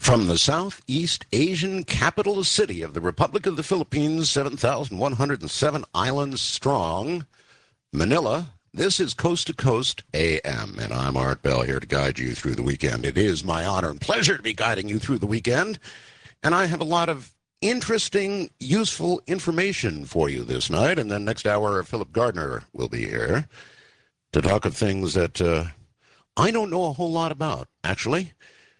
From the Southeast Asian capital city of the Republic of the Philippines, 7,107 islands strong, Manila, this is Coast to Coast AM, and I'm Art Bell here to guide you through the weekend. It is my honor and pleasure to be guiding you through the weekend, and I have a lot of interesting, useful information for you this night, and then next hour, Philip Gardner will be here to talk of things that I don't know a whole lot about, actually.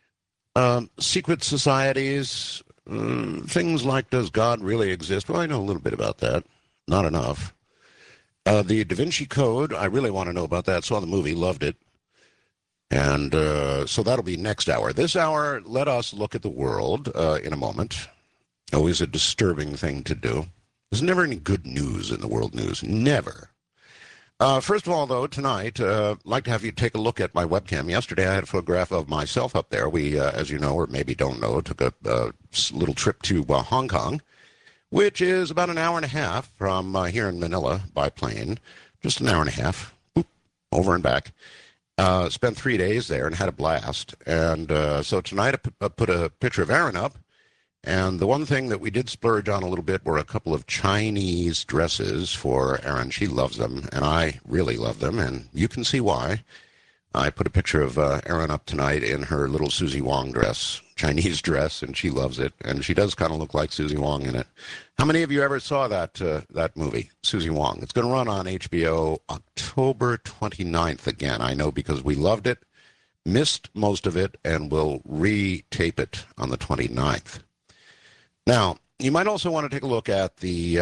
Secret societies, things like does God really exist? Well, I know a little bit about that. Not enough. The Da Vinci Code, I really want to know about that. Saw the movie, loved it. And so that'll be next hour. This hour, let us look at the world in a moment. Always a disturbing thing to do. There's never any good news in the world news. Never. First of all, though, tonight, I'd like to have you take a look at my webcam. Yesterday, I had a photograph of myself up there. We, as you know, or maybe don't know, took a little trip to Hong Kong, which is about an hour and a half from here in Manila by plane. Just an hour and a half, over and back. Spent 3 days there and had a blast. And so tonight, I put a picture of Aaron up. And the one thing that we did splurge on a little bit were a couple of Chinese dresses for Erin. She loves them, and I really love them, and you can see why. I put a picture of Erin up tonight in her little Susie Wong dress, Chinese dress, and she loves it, and she does kind of look like Susie Wong in it. How many of you ever saw that movie, Susie Wong? It's going to run on HBO October 29th again. I know because we loved it, missed most of it, and will re-tape it on the 29th. Now, you might also want to take a look at the,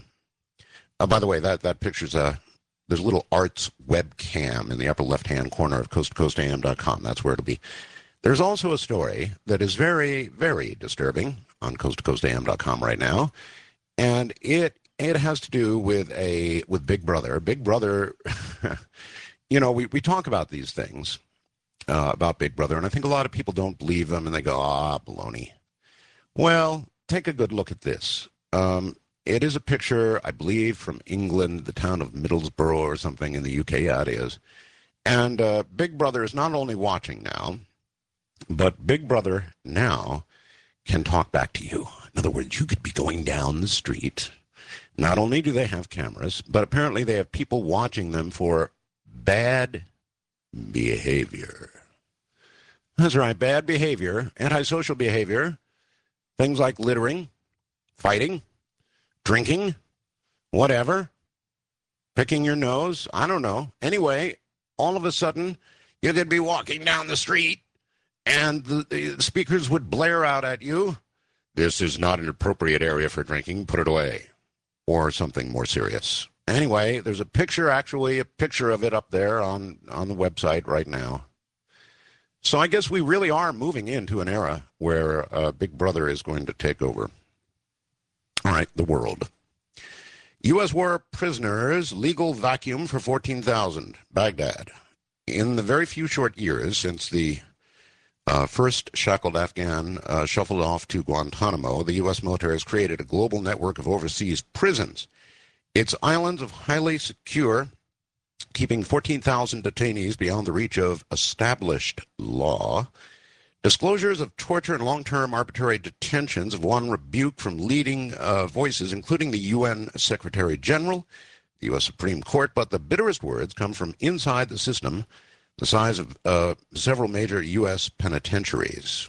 by the way, that picture's there's a little arts webcam in the upper left-hand corner of coasttocoastam.com. That's where it'll be. There's also a story that is very, very disturbing on coasttocoastam.com right now, and it has to do with Big Brother. Big Brother, you know, we talk about these things, about Big Brother, and I think a lot of people don't believe them, and they go, baloney. Well, take a good look at this. It is a picture, I believe, from England, the town of Middlesbrough or something in the UK. Yeah, it is. And Big Brother is not only watching now, but Big Brother now can talk back to you. In other words, you could be going down the street. Not only do they have cameras, but apparently they have people watching them for bad behavior. That's right, bad behavior, antisocial behavior. Things like littering, fighting, drinking, whatever, picking your nose, I don't know. Anyway, all of a sudden, you could be walking down the street, and the speakers would blare out at you, "This is not an appropriate area for drinking, put it away," or something more serious. Anyway, there's a picture of it up there on the website right now. So I guess we really are moving into an era where Big Brother is going to take over. All right, the world. U.S. war prisoners, legal vacuum for 14,000, Baghdad. In the very few short years since the first shackled Afghan shuffled off to Guantanamo, the U.S. military has created a global network of overseas prisons. Its islands of highly secure, keeping 14,000 detainees beyond the reach of established law. Disclosures of torture and long-term arbitrary detentions have won rebuke from leading voices, including the UN Secretary General, the U.S. Supreme Court, but the bitterest words come from inside the system, the size of several major U.S. penitentiaries.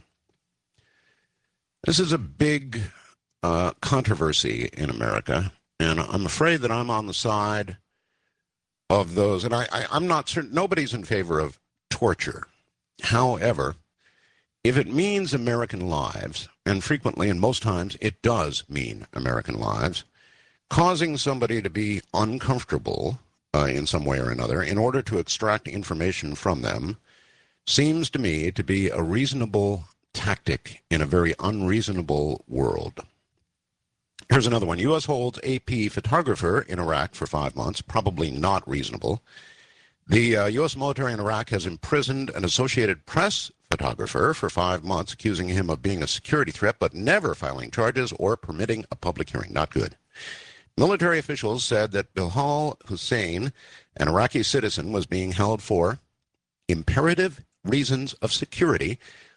This is a big controversy in America, and I'm afraid that I'm on the side of those, and I'm not certain, nobody's in favor of torture. However, if it means American lives, and frequently and most times it does mean American lives, causing somebody to be uncomfortable in some way or another in order to extract information from them seems to me to be a reasonable tactic in a very unreasonable world. Here's another one. U.S. holds AP photographer in Iraq for 5 months. Probably not reasonable. The U.S. military in Iraq has imprisoned an Associated Press photographer for 5 months, accusing him of being a security threat, but never filing charges or permitting a public hearing. Not good. Military officials said that Bilal Hussein, an Iraqi citizen, was being held for imperative reasons of security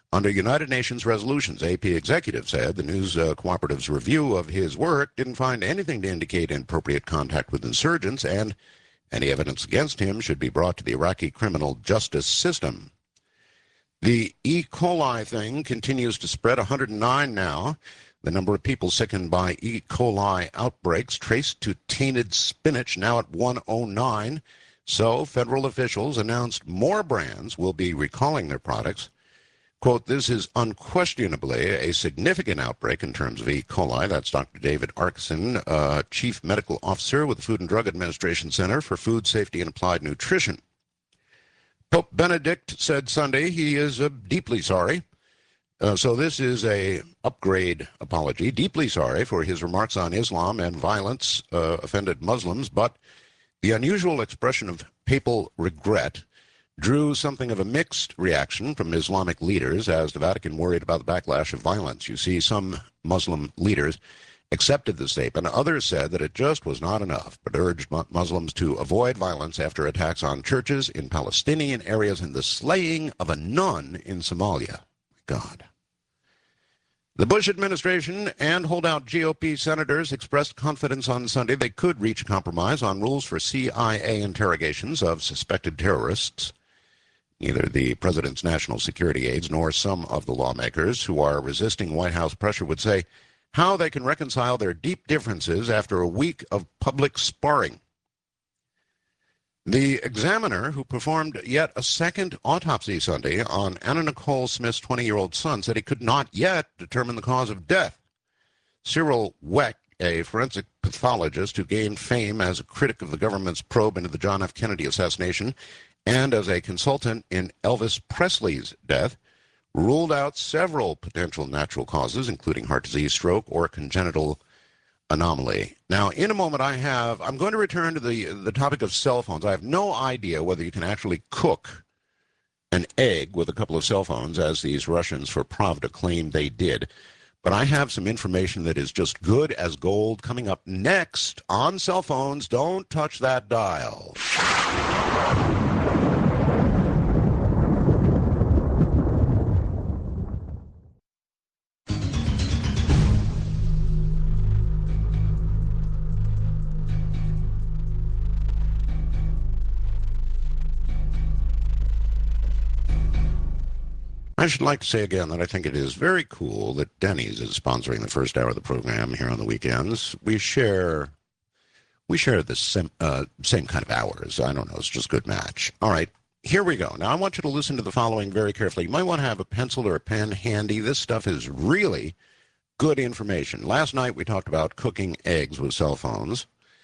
under United Nations resolutions. AP executive said the news cooperative's review of his work didn't find anything to indicate inappropriate contact with insurgents, and any evidence against him should be brought to the Iraqi criminal justice system. The E. coli thing continues to spread, 109 now. The number of people sickened by E. coli outbreaks traced to tainted spinach now at 109. So federal officials announced more brands will be recalling their products. Quote, this is unquestionably a significant outbreak in terms of E. coli. That's Dr. David Arkson, Chief Medical Officer with the Food and Drug Administration Center for Food Safety and Applied Nutrition. Pope Benedict said Sunday he is deeply sorry. So this is a upgrade apology. Deeply sorry for his remarks on Islam and violence offended Muslims, but the unusual expression of papal regret drew something of a mixed reaction from Islamic leaders as the Vatican worried about the backlash of violence. You see, some Muslim leaders accepted the statement. Others said that it just was not enough, but urged Muslims to avoid violence after attacks on churches in Palestinian areas and the slaying of a nun in Somalia. God. The Bush administration and holdout GOP senators expressed confidence on Sunday they could reach a compromise on rules for CIA interrogations of suspected terrorists. Neither the president's national security aides nor some of the lawmakers who are resisting White House pressure would say how they can reconcile their deep differences after a week of public sparring. The examiner, who performed yet a second autopsy Sunday on Anna Nicole Smith's 20-year-old son, said he could not yet determine the cause of death. Cyril Weck, a forensic pathologist who gained fame as a critic of the government's probe into the John F. Kennedy assassination and as a consultant in Elvis Presley's death, ruled out several potential natural causes, including heart disease, stroke, or congenital anomaly. Now, in a moment, I'm going to return to the topic of cell phones. I have no idea whether you can actually cook an egg with a couple of cell phones, as these Russians for Pravda claim they did. But I have some information that is just good as gold coming up next on cell phones. Don't touch that dial. I should like to say again that I think it is very cool that Denny's is sponsoring the first hour of the program here on the weekends. We share the same kind of hours. I don't know. It's just a good match. All right, here we go. Now, I want you to listen to the following very carefully. You might want to have a pencil or a pen handy. This stuff is really good information. Last night, we talked about cooking eggs with cell phones,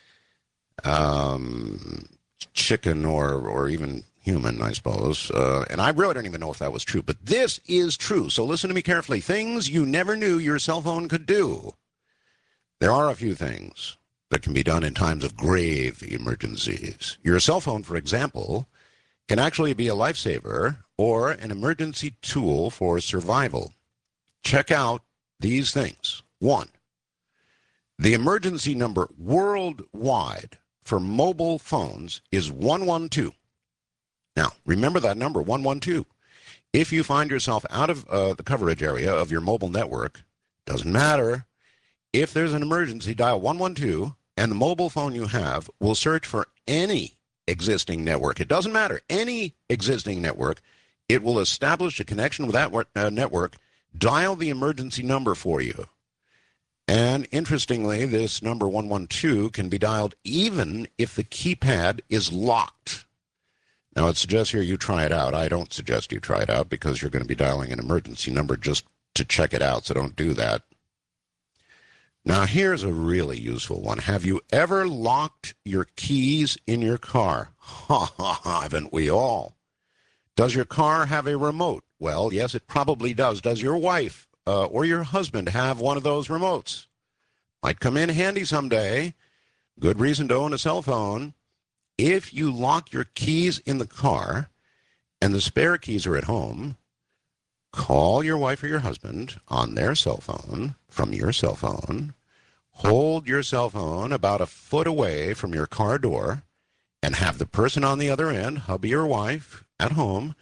chicken or even human, I suppose. And I really don't even know if that was true, but this is true. So listen to me carefully. Things you never knew your cell phone could do. There are a few things that can be done in times of grave emergencies. Your cell phone, for example, can actually be a lifesaver or an emergency tool for survival. Check out these things. 1, the emergency number worldwide for mobile phones is 112. Now, remember that number, 112. If you find yourself out of the coverage area of your mobile network, doesn't matter. If there's an emergency, dial 112, and the mobile phone you have will search for any existing network. It doesn't matter. Any existing network. It will establish a connection with that network, dial the emergency number for you. And interestingly, this number 112 can be dialed even if the keypad is locked. Now, it suggests here you try it out. I don't suggest you try it out because you're going to be dialing an emergency number just to check it out, so don't do that. Now, here's a really useful one. Have you ever locked your keys in your car? Ha, ha, ha, haven't we all? Does your car have a remote? Well, yes, it probably does. Does your wife or your husband have one of those remotes? Might come in handy someday. Good reason to own a cell phone. If you lock your keys in the car and the spare keys are at home, call your wife or your husband on their cell phone from your cell phone. Hold your cell phone about a foot away from your car door and have the person on the other end, hubby or wife, at home,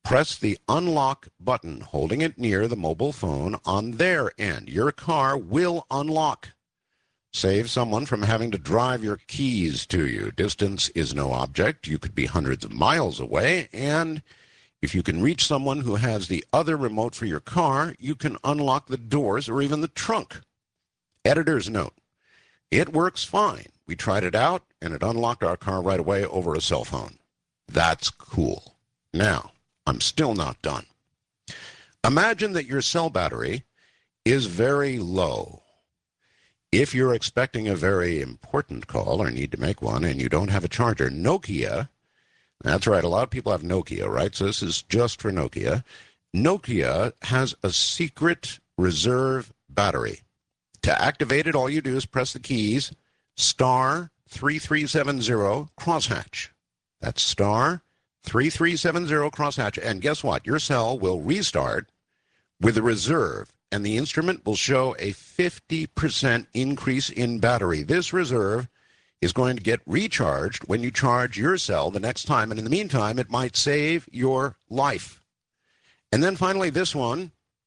press the unlock button, holding it near the mobile phone on their end. Your car will unlock. Save someone from having to drive your keys to you. Distance is no object. You could be hundreds of miles away, and if you can reach someone who has the other remote for your car, you can unlock the doors or even the trunk. Editor's note: it works fine. We tried it out, and it unlocked our car right away over a cell phone. That's cool. Now, I'm still not done. Imagine that your cell battery is very low. If you're expecting a very important call or need to make one and you don't have a charger, Nokia, that's right, a lot of people have Nokia, right? So this is just for Nokia. Nokia has a secret reserve battery. To activate it, all you do is press the keys, star 3370 crosshatch. That's star 3370 crosshatch. And guess what? Your cell will restart with a reserve, and the instrument will show a 50% increase in battery. This reserve is going to get recharged when you charge your cell the next time, and in the meantime, it might save your life. And then finally, this one.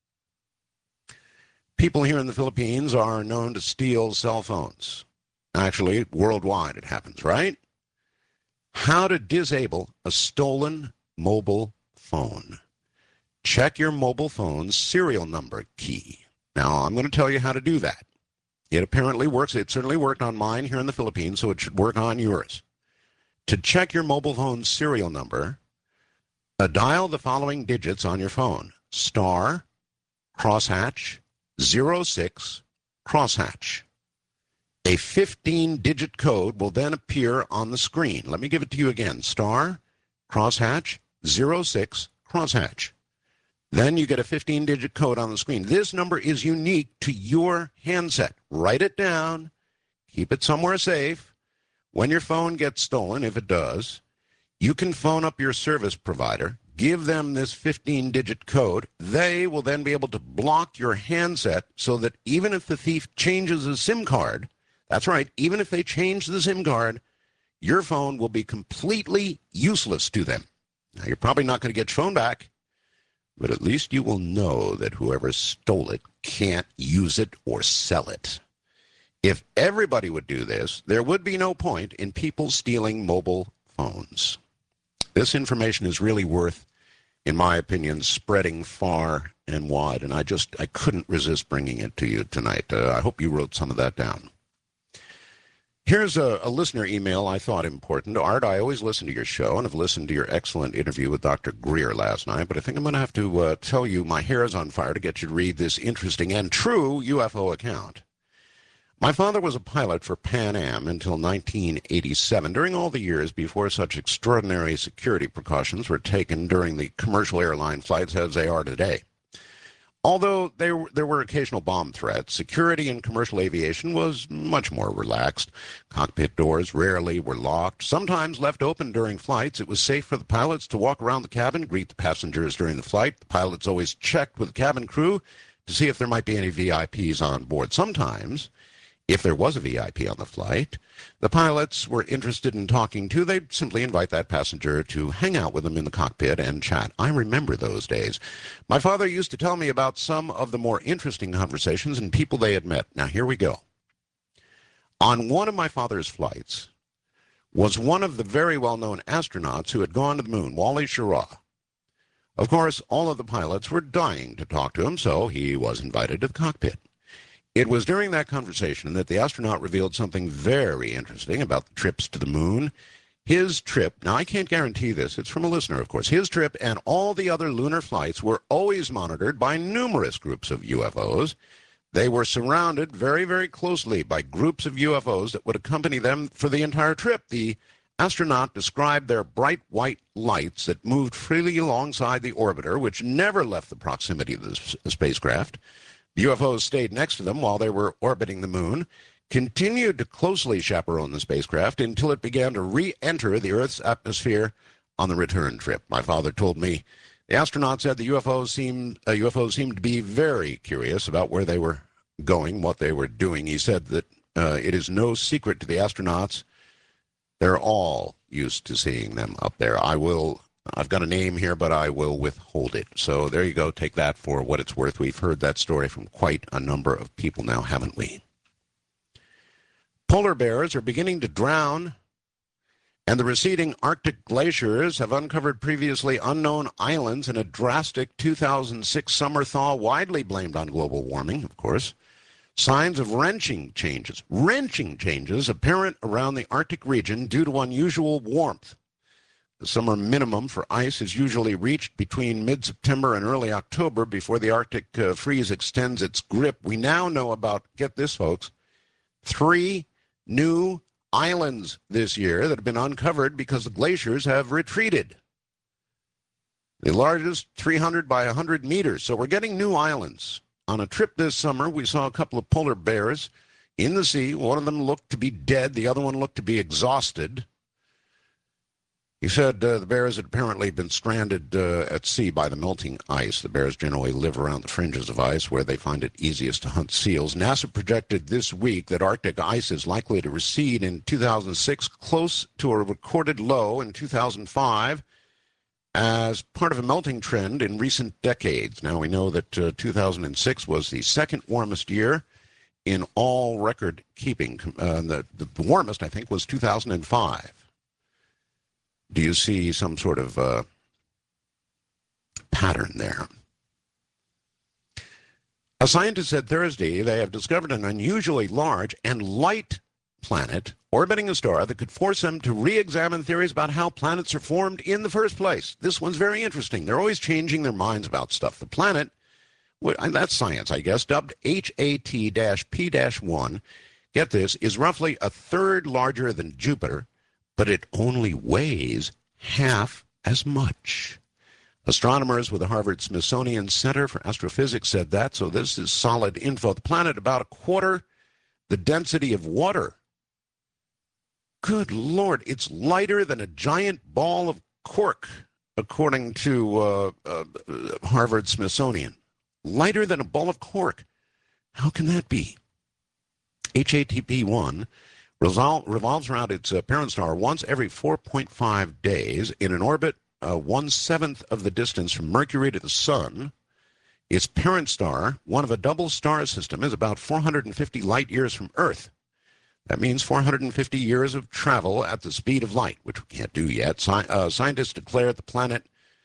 People here in the Philippines are known to steal cell phones. Actually, worldwide it happens, right? How to disable a stolen mobile phone. Check your mobile phone's serial number key. Now, I'm going to tell you how to do that. It apparently works. It certainly worked on mine here in the Philippines, so it should work on yours. To check your mobile phone's serial number, dial the following digits on your phone: star, crosshatch, 06, crosshatch. A 15-digit code will then appear on the screen. Let me give it to you again: star, crosshatch, 06, crosshatch. Then you get a 15-digit code on the screen. This number is unique to your handset. Write it down. Keep it somewhere safe. When your phone gets stolen, if it does, you can phone up your service provider, give them this 15-digit code. They will then be able to block your handset so that even if the thief changes the SIM card, that's right, even if they change the SIM card, your phone will be completely useless to them. Now, you're probably not going to get your phone back, but at least you will know that whoever stole it can't use it or sell it. If everybody would do this, there would be no point in people stealing mobile phones. This information is really worth, in my opinion, spreading far and wide, and I couldn't resist bringing it to you tonight. I hope you wrote some of that down. Here's a listener email I thought important. Art, I always listen to your show and have listened to your excellent interview with Dr. Greer last night, but I think I'm going to have to tell you my hair is on fire to get you to read this interesting and true UFO account. My father was a pilot for Pan Am until 1987, during all the years before such extraordinary security precautions were taken during the commercial airline flights as they are today. Although there were occasional bomb threats, security in commercial aviation was much more relaxed. Cockpit doors rarely were locked, sometimes left open during flights. It was safe for the pilots to walk around the cabin, greet the passengers during the flight. The pilots always checked with the cabin crew to see if there might be any VIPs on board. Sometimes, if there was a VIP on the flight, the pilots were interested in talking to, they'd simply invite that passenger to hang out with them in the cockpit and chat. I remember those days. My father used to tell me about some of the more interesting conversations and people they had met. Now, here we go. On one of my father's flights was one of the very well-known astronauts who had gone to the moon, Wally Schirra. Of course, all of the pilots were dying to talk to him, so he was invited to the cockpit. It was during that conversation that the astronaut revealed something very interesting about the trips to the moon. His trip, now I can't guarantee this, it's from a listener, of course. His trip and all the other lunar flights were always monitored by numerous groups of UFOs. They were surrounded very, very closely by groups of UFOs that would accompany them for the entire trip. The astronaut described their bright white lights that moved freely alongside the orbiter, which never left the proximity of the spacecraft. The UFOs stayed next to them while they were orbiting the moon, continued to closely chaperone the spacecraft until it began to re-enter the Earth's atmosphere on the return trip. My father told me the astronaut said the UFOs seemed to be very curious about where they were going, what they were doing. He said that it is no secret to the astronauts. They're all used to seeing them up there. I will I've got a name here, but I will withhold it. So there you go. Take that for what it's worth. We've heard that story from quite a number of people now, haven't we? Polar bears are beginning to drown, and the receding Arctic glaciers have uncovered previously unknown islands in a drastic 2006 summer thaw, widely blamed on global warming, of course. Signs of wrenching changes apparent around the Arctic region due to unusual warmth. The summer minimum for ice is usually reached between mid-September and early October before the Arctic freeze extends its grip. We now know about, get this, folks, 3 new islands this year that have been uncovered because the glaciers have retreated. The largest 300 by 100 meters. So we're getting new islands. On a trip this summer, we saw a couple of polar bears in the sea. One of them looked to be dead. The other one looked to be exhausted. He said the bears had apparently been stranded at sea by the melting ice. The bears generally live around the fringes of ice where they find it easiest to hunt seals. NASA projected this week that Arctic ice is likely to recede in 2006 close to a recorded low in 2005 as part of a melting trend in recent decades. Now we know that 2006 was the second warmest year in all record keeping. The warmest, I think, was 2005. Do you see some sort of pattern there? A scientist said Thursday they have discovered an unusually large and light planet orbiting a star that could force them to re-examine theories about how planets are formed in the first place. This one's very interesting. They're always changing their minds about stuff. The planet, that's science, I guess, dubbed HAT-P-1, get this, is roughly a third larger than Jupiter, but it only weighs half as much. Astronomers with the Harvard Smithsonian Center for Astrophysics said that, so this is solid info. The planet about a quarter the density of water. Good Lord, it's lighter than a giant ball of cork, according to Harvard Smithsonian. Lighter than a ball of cork. How can that be? HATP-1 revolves around its parent star once every 4.5 days in an orbit 1/7 of the distance from Mercury to the Sun. Its parent star, one of a double star system, is about 450 light years from Earth. That means 450 years of travel at the speed of light, which we can't do yet. Scientists detected the planet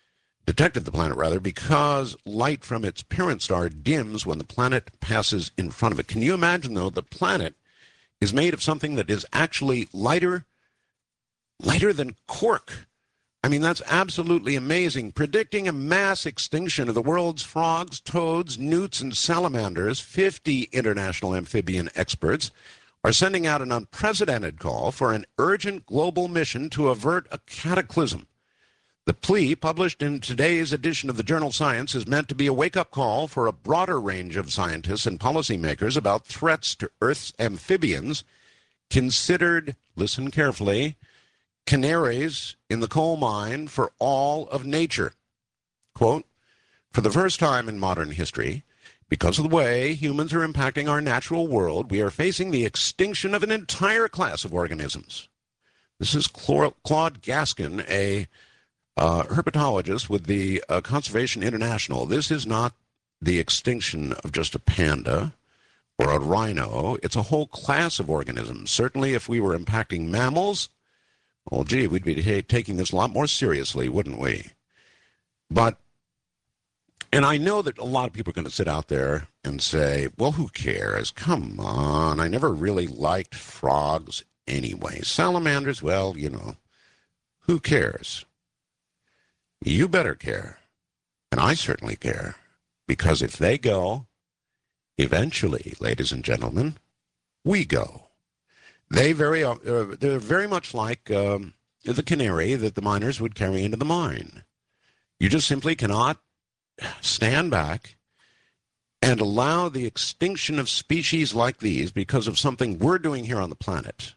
because light from its parent star dims when the planet passes in front of it. Can you imagine, though, the planet is made of something that is actually lighter than cork? I mean, that's absolutely amazing. Predicting a mass extinction of the world's frogs, toads, newts, and salamanders, 50 international amphibian experts are sending out an unprecedented call for an urgent global mission to avert a cataclysm. The plea, published in today's edition of the journal Science, is meant to be a wake-up call for a broader range of scientists and policymakers about threats to Earth's amphibians, considered, listen carefully, canaries in the coal mine for all of nature. Quote, for the first time in modern history, because of the way humans are impacting our natural world, we are facing the extinction of an entire class of organisms. This is Claude Gaskin, a herpetologist with the Conservation International. This is not the extinction of just a panda or a rhino. It's a whole class of organisms. Certainly if we were impacting mammals, well, gee, we'd be taking this a lot more seriously, wouldn't we? And I know that a lot of people are going to sit out there and say, well, who cares? Come on, I never really liked frogs anyway. Salamanders, well, you know, who cares? You better care. And I certainly care. Because if they go, eventually, ladies and gentlemen, we go. They're very much like the canary that the miners would carry into the mine. You just simply cannot stand back and allow the extinction of species like these because of something we're doing here on the planet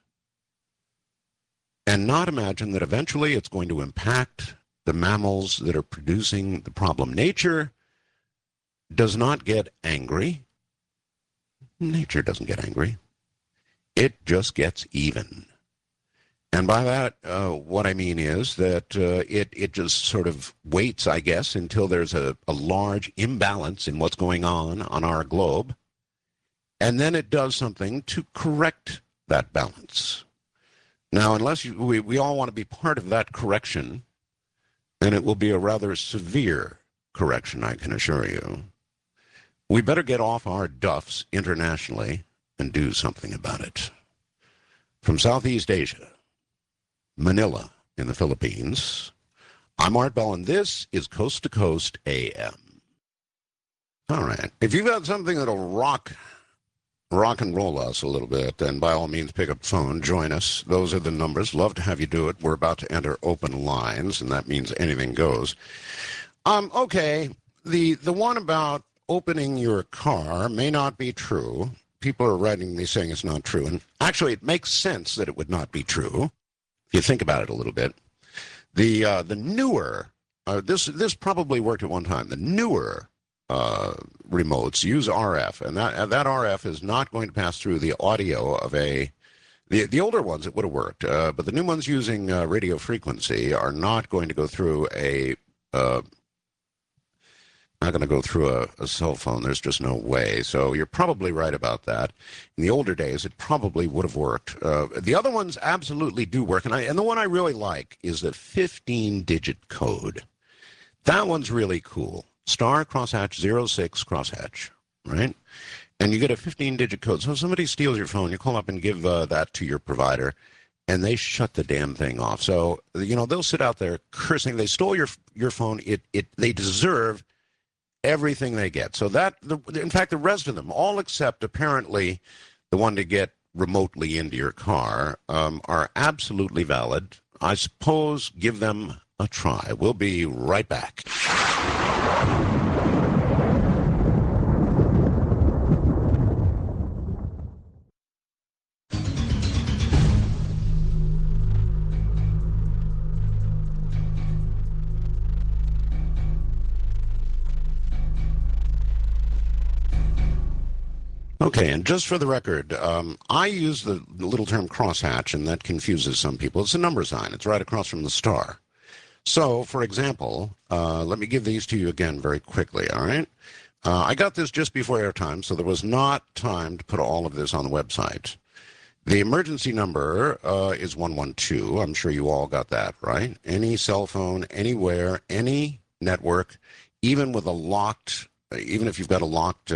and not imagine that eventually it's going to impact the mammals that are producing the problem. Nature does not get angry. Nature doesn't get angry. It just gets even. And by that, what I mean is that it just sort of waits, I guess, until there's a large imbalance in what's going on our globe, and then it does something to correct that balance. Now, unless we all want to be part of that correction, then it will be a rather severe correction, I can assure you. We better get off our duffs internationally and do something about it. From Southeast Asia, Manila in the Philippines, I'm Art Bell, and this is Coast to Coast AM. All right. If you've got something that'll rock and roll us a little bit, then by all means pick up the phone, join us. Those are the numbers. Love to have you do it. We're about to enter open lines, and that means anything goes. Okay, the one about opening your car may not be true. People are writing me saying it's not true, and actually it makes sense that it would not be true if you think about it a little bit. The newer, this probably worked at one time, the newer remotes use RF, and that RF is not going to pass through the audio of the older ones. It would have worked, but the new ones using radio frequency are not going to go through not going to go through a cell phone. There's just no way. So you're probably right about that. In the older days, it probably would have worked. The other ones absolutely do work, and the one I really like is the 15-digit code. That one's really cool. Star crosshatch 06 crosshatch, right? And you get a 15-digit code. So if somebody steals your phone, you call up and give that to your provider, and they shut the damn thing off. So, they'll sit out there cursing. They stole your phone. They deserve everything they get. So in fact, the rest of them, all except apparently the one to get remotely into your car, are absolutely valid. I suppose give them a try. We'll be right back. Okay, and just for the record, I use the little term crosshatch, and that confuses some people. It's a number sign. It's right across from the star. So, for example, let me give these to you again very quickly, all right? I got this just before airtime, so there was not time to put all of this on the website. The emergency number is 112. I'm sure you all got that, right? Any cell phone, anywhere, any network, even with a locked, even if you've got a locked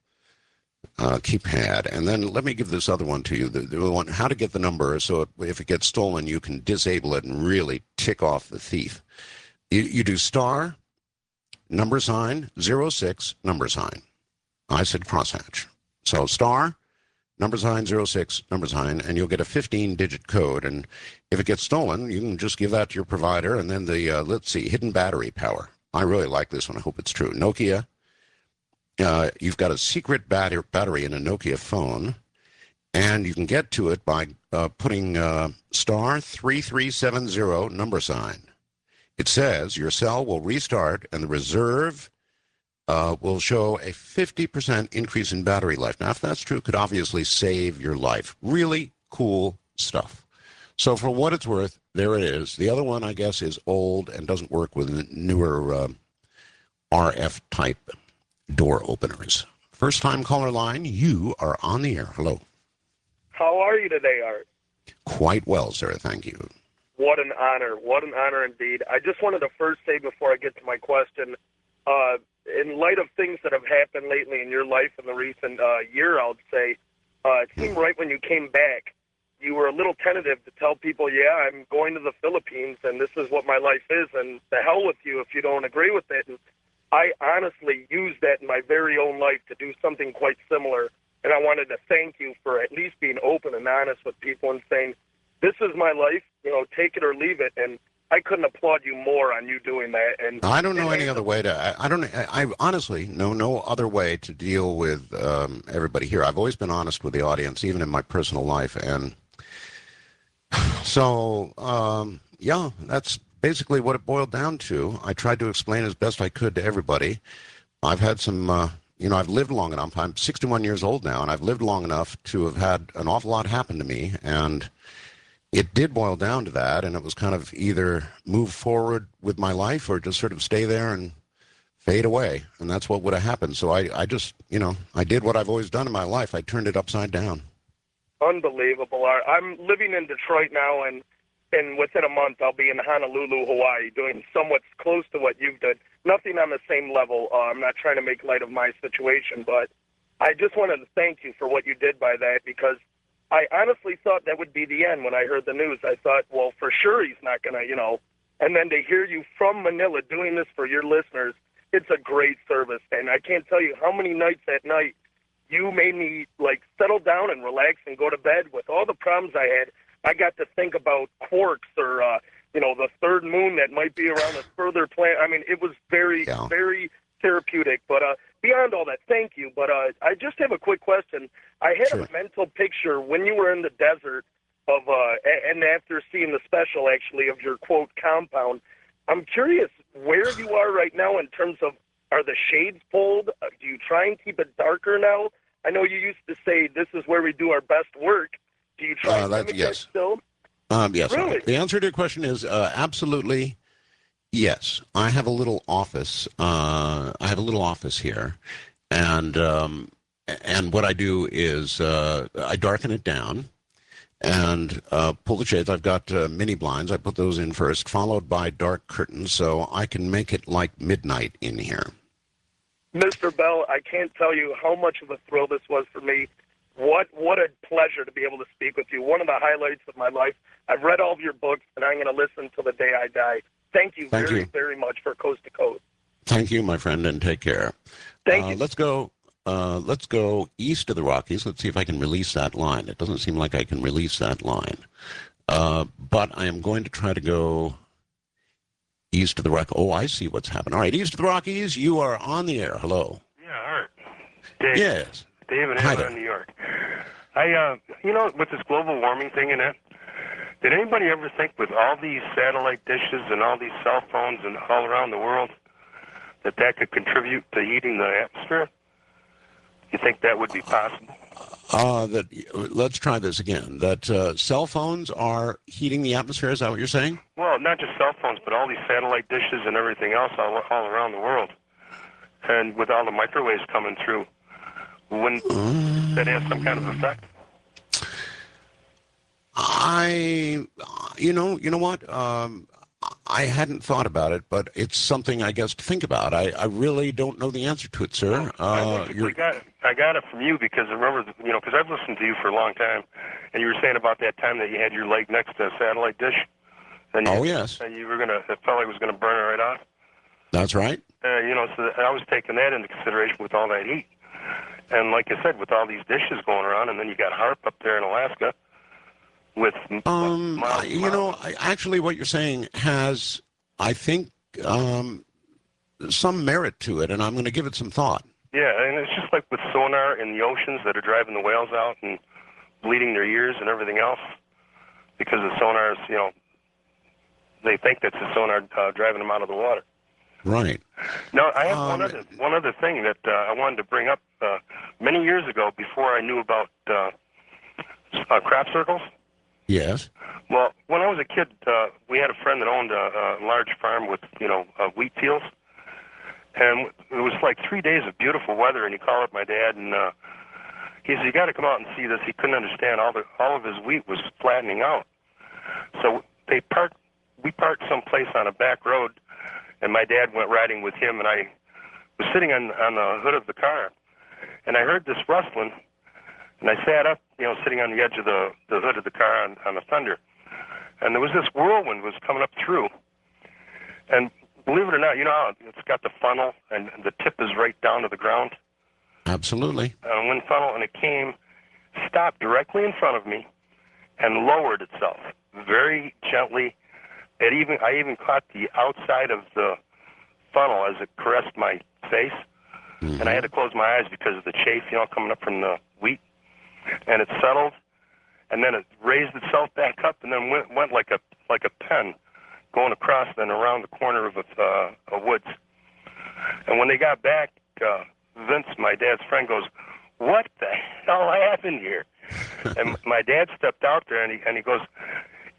keypad. And then let me give this other one to you, the one, how to get the number so if it gets stolen, you can disable it and really tick off the thief. You do star, number sign, 06, number sign. I said crosshatch. So star, number sign, 06, number sign, and you'll get a 15-digit code. And if it gets stolen, you can just give that to your provider. And then the, let's see, hidden battery power. I really like this one. I hope it's true. Nokia. You've got a secret battery in a Nokia phone, and you can get to it by putting star 3370 number sign. It says your cell will restart, and the reserve will show a 50% increase in battery life. Now, if that's true, it could obviously save your life. Really cool stuff. So for what it's worth, there it is. The other one, I guess, is old and doesn't work with newer RF type door openers. First time caller line, you are on the air. Hello. How are you today, Art? Quite well, sir. Thank you. What an honor. What an honor indeed. I just wanted to first say before I get to my question, in light of things that have happened lately in your life in the recent year, I would say, it seemed right when you came back, you were a little tentative to tell people, yeah, I'm going to the Philippines and this is what my life is, and the hell with you if you don't agree with it. And I honestly used that in my very own life to do something quite similar, and I wanted to thank you for at least being open and honest with people and saying, this is my life, take it or leave it, and I couldn't applaud you more on you doing that. And I don't know any other way to, I honestly know no other way to deal with everybody here. I've always been honest with the audience, even in my personal life, and so, yeah, that's basically what it boiled down to. I tried to explain as best I could to everybody. I've had some, I've lived long enough. I'm 61 years old now, and I've lived long enough to have had an awful lot happen to me. And It did boil down to that, and it was kind of either move forward with my life or just sort of stay there and fade away. And that's what would have happened. So I just, I did what I've always done in my life. I turned it upside down. Unbelievable. I'm living in Detroit now, and within a month I'll be in Honolulu, Hawaii, doing somewhat close to what you've done. Nothing on the same level. I'm not trying to make light of my situation, but I just wanted to thank you for what you did by that, because I honestly thought that would be the end when I heard the news. I thought, well, for sure he's not going to, and then to hear you from Manila doing this for your listeners, it's a great service. And I can't tell you how many nights at night you made me settle down and relax and go to bed. With all the problems I had, I got to think about quarks or, the third moon that might be around a further planet. I mean, it was very, very therapeutic. But beyond all that, thank you. But I just have a quick question. I had a mental picture when you were in the desert of, and after seeing the special, actually, of your, quote, compound. I'm curious where you are right now in terms of, are the shades pulled? Do you try and keep it darker now? I know you used to say this is where we do our best work. Do you try and mimic that still? Yes. Really? The answer to your question is absolutely yes. I have a little office. I have a little office here, and what I do is I darken it down and pull the shades. I've got mini blinds. I put those in first, followed by dark curtains, so I can make it like midnight in here. Mr. Bell, I can't tell you how much of a thrill this was for me. What a pleasure to be able to speak with you. One of the highlights of my life. I've read all of your books, and I'm going to listen till the day I die. Thank you very much for Coast to Coast. Thank you, my friend, and take care. Thank you. Let's go east of the Rockies. Let's see if I can release that line. It doesn't seem like I can release that line. But I am going to try to go east of the Rockies. Oh, I see what's happened. All right, east of the Rockies, you are on the air. Hello. Yeah, Art. Dave. Yes. Dave and Ava in New York. With this global warming thing in it, did anybody ever think with all these satellite dishes and all these cell phones and all around the world that could contribute to heating the atmosphere? You think that would be possible? Let's try this again. That cell phones are heating the atmosphere. Is that what you're saying? Well, not just cell phones, but all these satellite dishes and everything else all around the world. And with all the microwaves coming through, wouldn't that have some kind of effect? You know what? I hadn't thought about it, but it's something I guess to think about. I really don't know the answer to it, sir. I got it from you because I remember, because I've listened to you for a long time, and you were saying about that time that you had your leg next to a satellite dish. And yes. And you were it felt like it was going to burn it right off. That's right. So I was taking that into consideration with all that heat. And like I said, with all these dishes going around, and then you got HAARP up there in Alaska with actually what you're saying has, I think, some merit to it, and I'm going to give it some thought. Yeah, and it's just like with sonar in the oceans that are driving the whales out and bleeding their ears and everything else because the sonars, they think that's the sonar driving them out of the water. Right. Now, I have one other thing that I wanted to bring up. Many years ago, before I knew about crop circles. Yes. Well, when I was a kid, we had a friend that owned a large farm with, wheat fields. And it was like 3 days of beautiful weather, and he called up my dad, and he said, "You got to come out and see this." He couldn't understand. All of his wheat was flattening out. So we parked someplace on a back road, and my dad went riding with him, and I was sitting on the hood of the car, and I heard this rustling, and I sat up, sitting on the edge of the hood of the car on the fender, and there was this whirlwind was coming up through, and believe it or not, how it's got the funnel, and the tip is right down to the ground? Absolutely. Wind funnel, and it stopped directly in front of me, and lowered itself very gently. I even caught the outside of the funnel as it caressed my face, and I had to close my eyes because of the chafe, coming up from the wheat. And it settled, and then it raised itself back up, and then went like a pen, going across and around the corner of a woods. And when they got back, Vince, my dad's friend, goes, "What the hell happened here?" And my dad stepped out there, and he goes,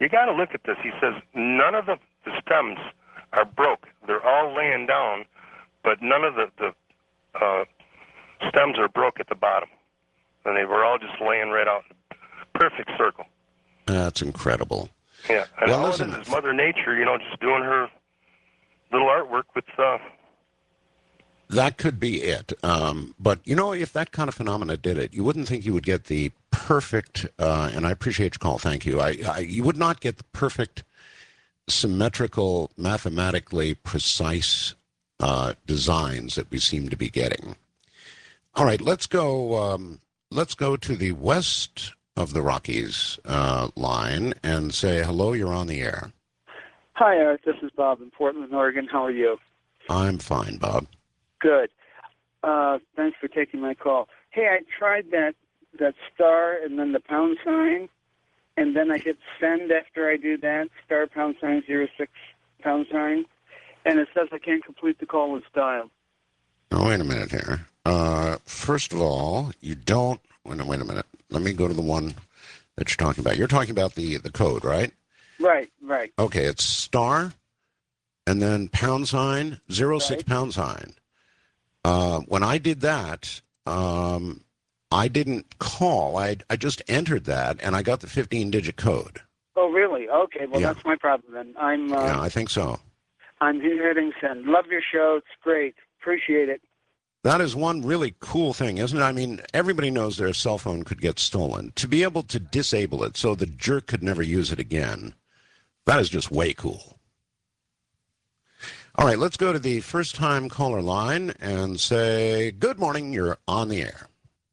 you got to look at this. He says none of the stems are broke. They're all laying down, but none of the stems are broke at the bottom. And they were all just laying right out. Perfect circle. That's incredible. Yeah. And Well, all listen, it is Mother Nature, just doing her little artwork with that could be it. But, if that kind of phenomena did it, you wouldn't think you would get the perfect, and I appreciate your call, thank you. You would not get the perfect, symmetrical, mathematically precise designs that we seem to be getting. All right, let's go to the west of the Rockies line and say, hello, you're on the air. Hi, Art. This is Bob in Portland, Oregon. How are you? I'm fine, Bob. Good. Thanks for taking my call. Hey, I tried that star and then the pound sign, and then I hit send after I do that, star pound sign 06 pound sign, and it says I can't complete the call with style. Oh, wait a minute here. First of all, you don't... Wait a minute. Let me go to the one that you're talking about. You're talking about the code, right? Right. Okay, it's star and then pound sign, 06 Right. pound sign. When I did that, I didn't call. I just entered that, and I got the 15-digit code. Oh, really? Okay, well, Yeah. that's my problem then. Yeah, I think so. I'm hitting send. Love your show. It's great. Appreciate it. That is one really cool thing, isn't it? I mean, everybody knows their cell phone could get stolen. To be able to disable it so the jerk could never use it again, that is just way cool. All right, let's go to the first-time caller line and say, good morning, you're on the air.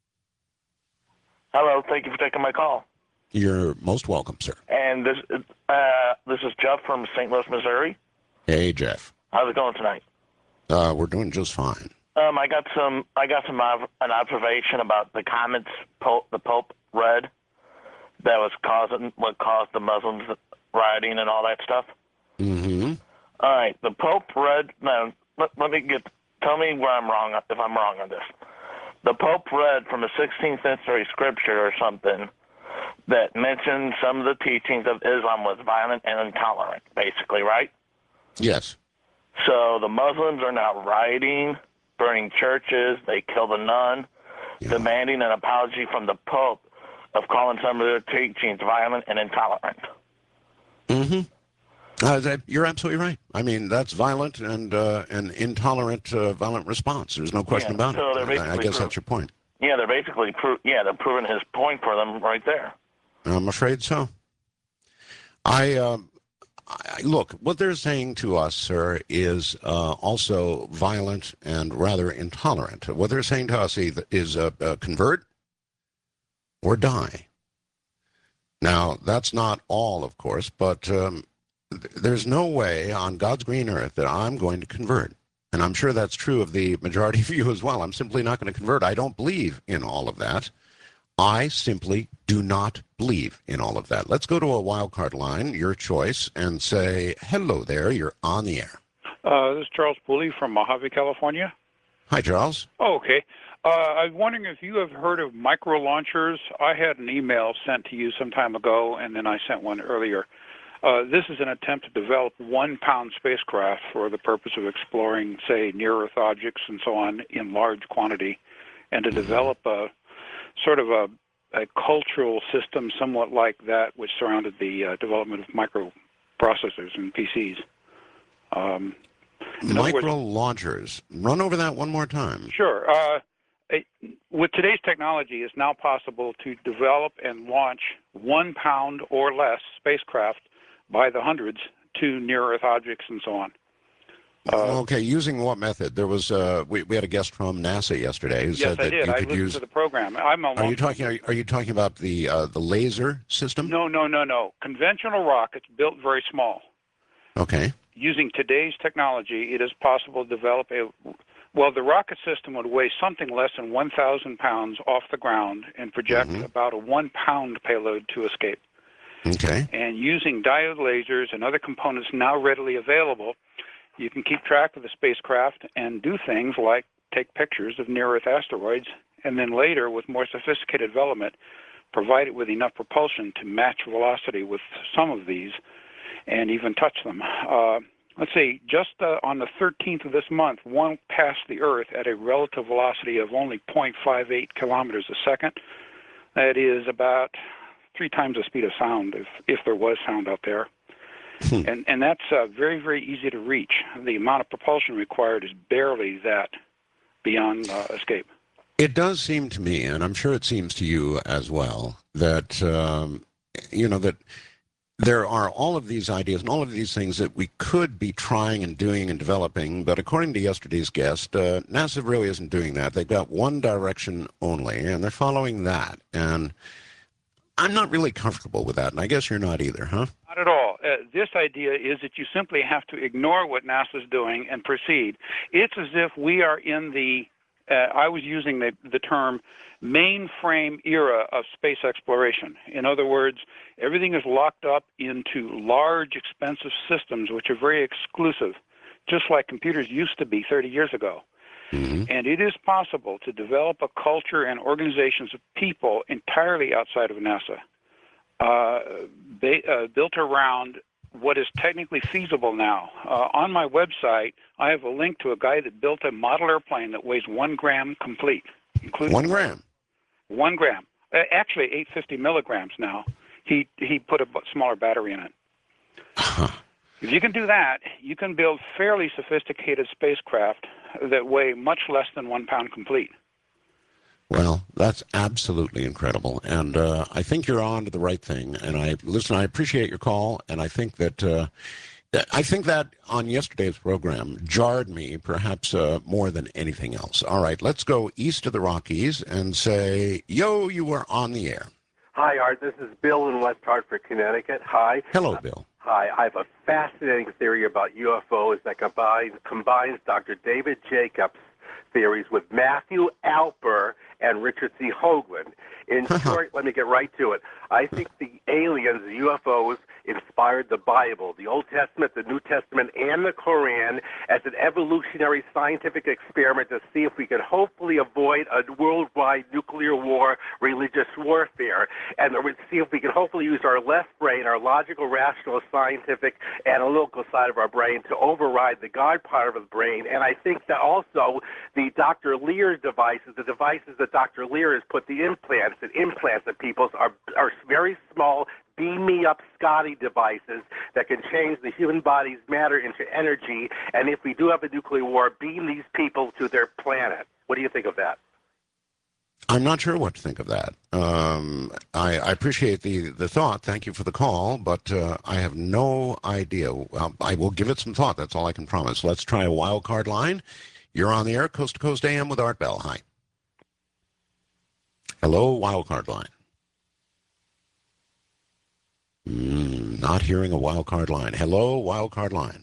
Hello, thank you for taking my call. You're most welcome, sir. And this is Jeff from St. Louis, Missouri. Hey, Jeff. How's it going tonight? We're doing just fine. I got an observation about the comments the Pope read that was what caused the Muslims rioting and all that stuff. Mm-hmm. All right, the Pope read. Now, tell me where I'm wrong if I'm wrong on this. The Pope read from a 16th century scripture or something that mentioned some of the teachings of Islam was violent and intolerant, basically, right? Yes. So the Muslims are now rioting, burning churches, they killed a nun, demanding an apology from the Pope of calling some of their teachings violent and intolerant. Mm-hmm. You're absolutely right. I mean, that's violent and an intolerant, violent response. There's no question about it. I guess that's your point. Yeah, they're basically they're proving his point for them right there. I'm afraid so. Look, what they're saying to us, sir, is also violent and rather intolerant. What they're saying to us is convert or die. Now, that's not all, of course, but there's no way on God's green earth that I'm going to convert. And I'm sure that's true of the majority of you as well. I'm simply not going to convert. I don't believe in all of that. I simply do not believe in all of that. Let's go to a wildcard line, your choice, and say, hello there, you're on the air. This is Charles Pooley from Mojave, California. Hi, Charles. Oh, okay. I was wondering if you have heard of micro launchers. I had an email sent to you some time ago, and then I sent one earlier. This is an attempt to develop 1-pound spacecraft for the purpose of exploring, say, near-Earth objects and so on in large quantity, and to develop a sort of a cultural system somewhat like that which surrounded the development of microprocessors and PCs. Micro launchers. Run over that one more time. Sure. With today's technology, it's now possible to develop and launch 1 pound or less spacecraft by the hundreds to near-Earth objects and so on. Okay, using what method? There was we had a guest from NASA yesterday who said that you could I listened to the program. Are you talking about the laser system? No. Conventional rockets built very small. Okay. Using today's technology, it is possible to develop the rocket system would weigh something less than 1,000 pounds off the ground and project about a 1-pound payload to escape. Okay. And using diode lasers and other components now readily available, you can keep track of the spacecraft and do things like take pictures of near-Earth asteroids, and then later, with more sophisticated development, provide it with enough propulsion to match velocity with some of these and even touch them. Let's see, just on the 13th of this month, one passed the Earth at a relative velocity of only 0.58 kilometers a second. That is about 3 times the speed of sound, if there was sound out there. And that's very, very easy to reach. The amount of propulsion required is barely that beyond escape. It does seem to me, and I'm sure it seems to you as well, that, that there are all of these ideas and all of these things that we could be trying and doing and developing, but according to yesterday's guest, NASA really isn't doing that. They've got one direction only, and they're following that. And I'm not really comfortable with that, and I guess you're not either, huh? Not at all. This idea is that you simply have to ignore what NASA's doing and proceed. It's as if we are in the, I was using the term mainframe era of space exploration. In other words, everything is locked up into large, expensive systems which are very exclusive, just like computers used to be 30 years ago. Mm-hmm. And it is possible to develop a culture and organizations of people entirely outside of NASA, built around what is technically feasible now. On my website, I have a link to a guy that built a model airplane that weighs 1 gram complete. Including 1 gram? 1 gram. Actually, 850 milligrams now. He put a smaller battery in it. Huh. If you can do that, you can build fairly sophisticated spacecraft that weigh much less than 1 pound complete. Well, that's absolutely incredible, and I think you're on to the right thing. And I appreciate your call, and I think that on yesterday's program jarred me perhaps more than anything else. All right, let's go east of the Rockies and say, yo, you are on the air. Hi, Art. This is Bill in West Hartford, Connecticut. Hi. Hello, Bill. Hi. I have a fascinating theory about UFOs that combines Dr. David Jacobs' theories with Matthew Alper and Richard C. Hoagland. In short, let me get right to it. I think the aliens, the UFOs, inspired the Bible, the Old Testament, the New Testament, and the Koran as an evolutionary scientific experiment to see if we could hopefully avoid a worldwide nuclear war, religious warfare, and see if we can hopefully use our left brain, our logical, rational, scientific, analytical side of our brain to override the God part of the brain. And I think that also the Dr. Lear devices, the devices that Dr. Lear has put the implants that people's are very small, beam me up Scotty devices that can change the human body's matter into energy, and if we do have a nuclear war, beam these people to their planet. What do you think of that? I'm not sure what to think of that. I appreciate the thought. Thank you for the call, but I have no idea. I will give it some thought. That's all I can promise. Let's try a wild card line. You're on the air, Coast to Coast AM with Art Bell. Hi. Hello, wild card line. Not hearing a wild card line. Hello, wild card line.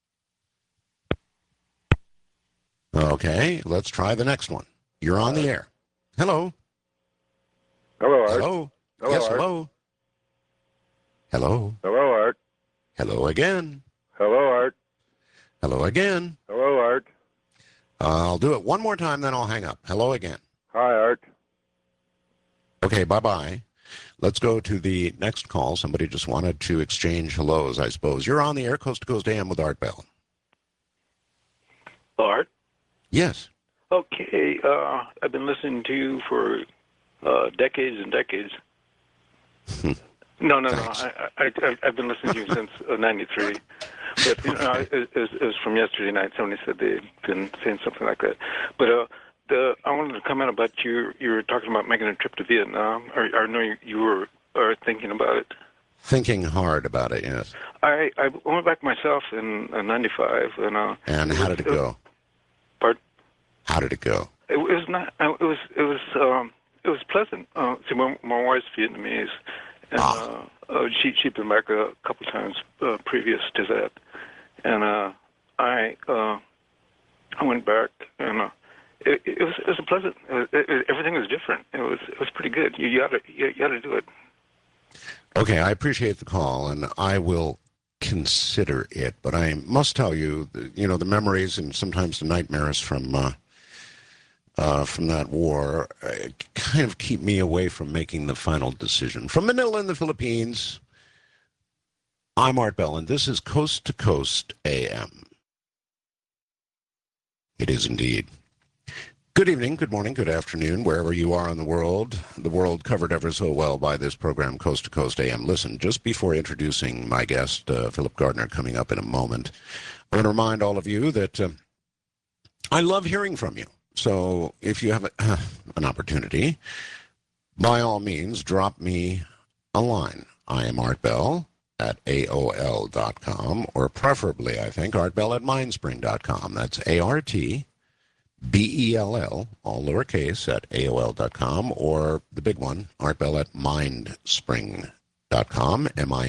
Okay, let's try the next one. You're on the air. Hello. Hello, Art. Hello. Hello, Yes, Art. hello. Hello. Hello, Art. Hello again. Hello, Art. Hello again. Hello, Art. I'll do it one more time, then I'll hang up. Hello again. Hi, Art. Okay, bye-bye. Let's go to the next call. Somebody just wanted to exchange hellos, I suppose. You're on the air, Coast to Coast AM with Art Bell. Art? Yes. Okay, I've been listening to you for decades and decades. No. I've been listening to you since '93. But it was from yesterday night. Somebody said they'd been saying something like that. But I wanted to comment about you were talking about making a trip to Vietnam. I know you were thinking about it. Thinking hard about it, yes. I went back myself in '95, and how did it go? Pardon? How did it go? It was not. It was pleasant. See, my wife's Vietnamese, and she'd been back a couple times previous to that, and I went back, and it was a pleasant. Everything was different. It was pretty good. You ought to do it. Okay, I appreciate the call, and I will consider it. But I must tell you, the memories and sometimes the nightmares from from that war kind of keep me away from making the final decision. From Manila in the Philippines, I'm Art Bell, and this is Coast to Coast AM. It is indeed. Good evening, good morning, good afternoon, wherever you are in the world covered ever so well by this program, Coast to Coast AM. Listen, just before introducing my guest, Philip Gardner, coming up in a moment, I want to remind all of you that I love hearing from you. So if you have an opportunity, by all means, drop me a line. I am Art Bell at AOL.com, or preferably, I think, artbell@mindspring.com. That's ARTBELL, all lowercase, at AOL.com, or the big one, artbell@mindspring.com,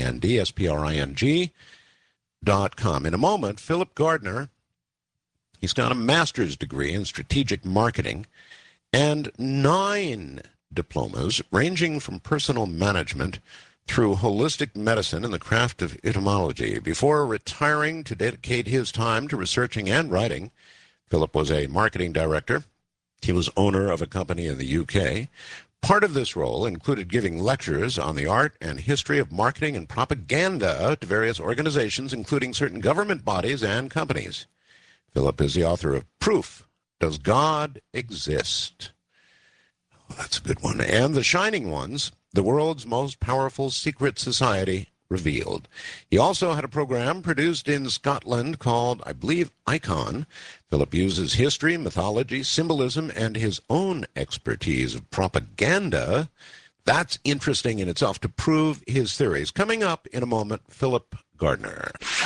MINDSPRING.com. In a moment, Philip Gardner, he's got a master's degree in strategic marketing and 9 diplomas ranging from personal management through holistic medicine and the craft of etymology. Before retiring to dedicate his time to researching and writing, Philip was a marketing director. He was owner of a company in the UK. Part of this role included giving lectures on the art and history of marketing and propaganda to various organizations, including certain government bodies and companies. Philip is the author of Proof, Does God Exist? Oh, that's a good one. And The Shining Ones, the world's most powerful secret society revealed. He also had a program produced in Scotland called, I believe, Icon. Philip uses history, mythology, symbolism, and his own expertise of propaganda. That's interesting in itself to prove his theories. Coming up in a moment, Philip Gardner.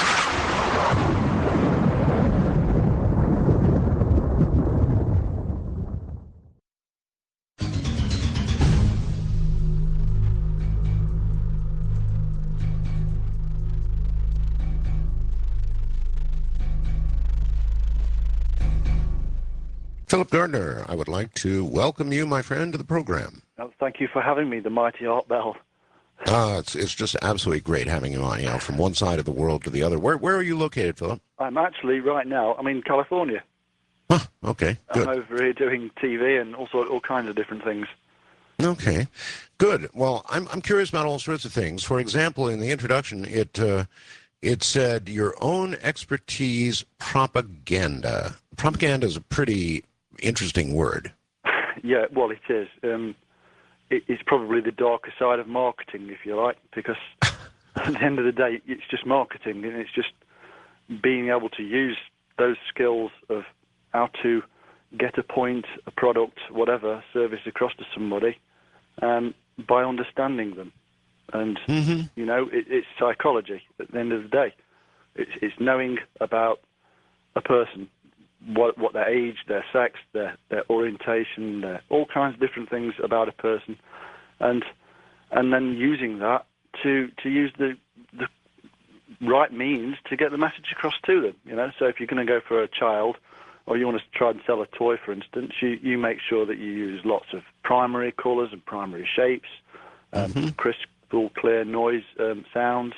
Philip Gardner, I would like to welcome you, my friend, to the program. Oh, thank you for having me, the mighty Art Bell. It's just absolutely great having you on, from one side of the world to the other. Where are you located, Philip? I'm actually, right now, I'm in California. Huh, okay, good. I'm over here doing TV and all kinds of different things. Okay, good. Well, I'm curious about all sorts of things. For example, in the introduction, it said your own expertise, propaganda. Propaganda is a pretty interesting word. Yeah, well, it is. It's probably the darker side of marketing, if you like, because at the end of the day, it's just marketing, and it's just being able to use those skills of how to get a point, a product, whatever, service across to somebody by understanding them. And, it's psychology at the end of the day. It's knowing about a person, what their age, their sex, their orientation, all kinds of different things about a person, and then using that to use the right means to get the message across to them. So if you're going to go for a child, or you want to try and sell a toy, for instance, you make sure that you use lots of primary colours and primary shapes, crystal clear noise sounds,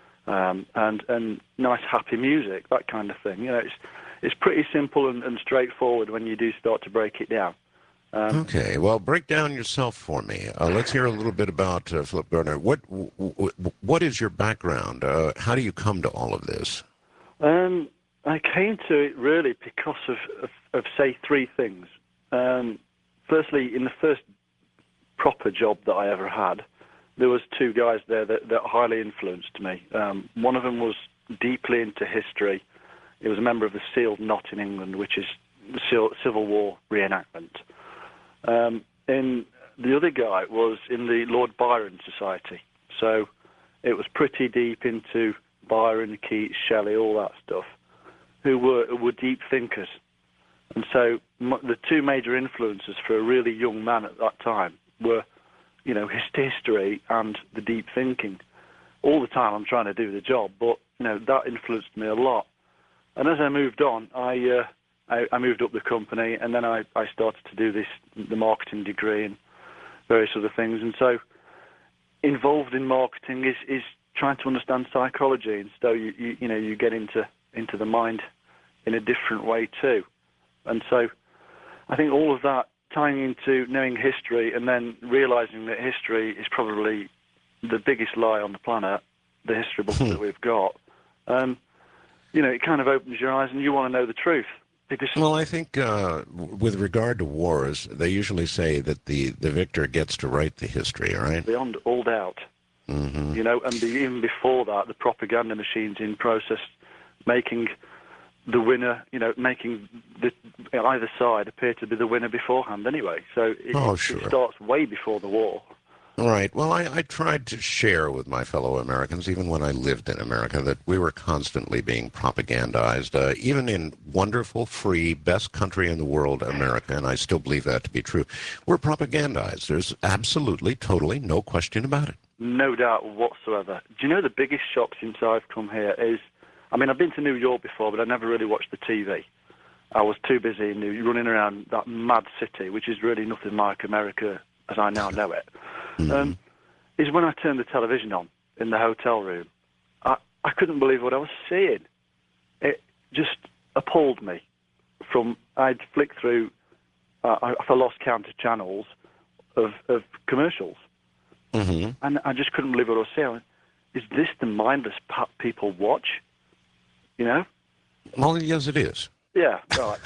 and nice happy music, that kind of thing. It's pretty simple and straightforward when you do start to break it down. Okay, well, break down yourself for me. Let's hear a little bit about Philip Gardner. What is your background? How do you come to all of this? I came to it really because of say, 3 things. Firstly, in the first proper job that I ever had, there was 2 guys there that highly influenced me. One of them was deeply into history. He was a member of the Sealed Knot in England, which is the Civil War reenactment. And the other guy was in the Lord Byron Society. So it was pretty deep into Byron, Keats, Shelley, all that stuff, who were deep thinkers. And so the 2 major influences for a really young man at that time were, his history and the deep thinking. All the time I'm trying to do the job, but, that influenced me a lot. And as I moved on, I moved up the company, and then I started to do the marketing degree and various other things. And so involved in marketing is trying to understand psychology, and so you get into the mind in a different way too. And so I think all of that tying into knowing history and then realizing that history is probably the biggest lie on the planet, the history books that we've got, it kind of opens your eyes and you want to know the truth. Because Well, I think with regard to wars, they usually say that the victor gets to write the history, right? beyond all doubt, and even before that, the propaganda machines in process making the winner, making either side appear to be the winner beforehand anyway. So it starts way before the war. Right. Well, I tried to share with my fellow Americans, even when I lived in America, that we were constantly being propagandized, even in wonderful, free, best country in the world, America, and I still believe that to be true. We're propagandized. There's absolutely, totally no question about it. No doubt whatsoever. Do you know the biggest shock since I've come here is, I've been to New York before, but I never really watched the TV. I was too busy running around that mad city, which is really nothing like America as I now know it. Is when I turned the television on in the hotel room, I couldn't believe what I was seeing. It just appalled me. I'd flick through, I lost count of channels of commercials. And I just couldn't believe what I was seeing. Is this the mindless people watch? Well, yes, it is. Yeah, right.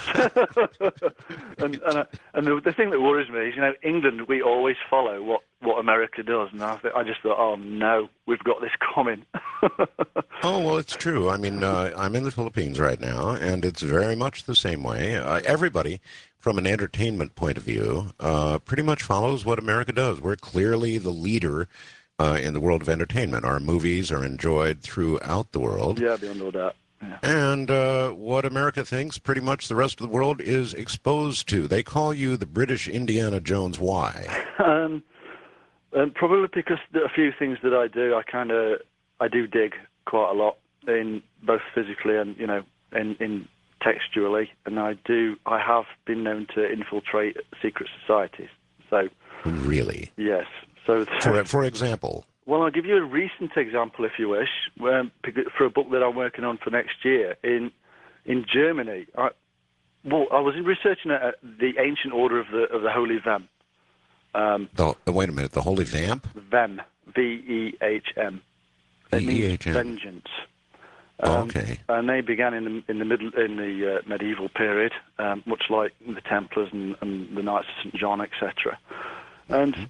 and the thing that worries me is, England, we always follow what America does, and I just thought, oh no, we've got this coming. Oh, well, it's true. I'm in the Philippines right now, and it's very much the same way. Everybody, from an entertainment point of view, pretty much follows what America does. We're clearly the leader in the world of entertainment. Our movies are enjoyed throughout the world. Yeah, beyond all that. Yeah. And what America thinks, pretty much the rest of the world is exposed to. They call you the British Indiana Jones. Why? Probably because there are a few things that I do. I do dig quite a lot, in both physically and in textually, and I have been known to infiltrate secret societies. So really, yes. So for example. Well, I'll give you a recent example, if you wish, for a book that I'm working on for next year. In Germany, I was researching the ancient order of the Holy Vehm. Wait a minute, the Holy Vamp? Vehm, V-E-H-M. It means vengeance. Okay. And they began in the medieval period, much like the Templars and the Knights of St. John, etc. And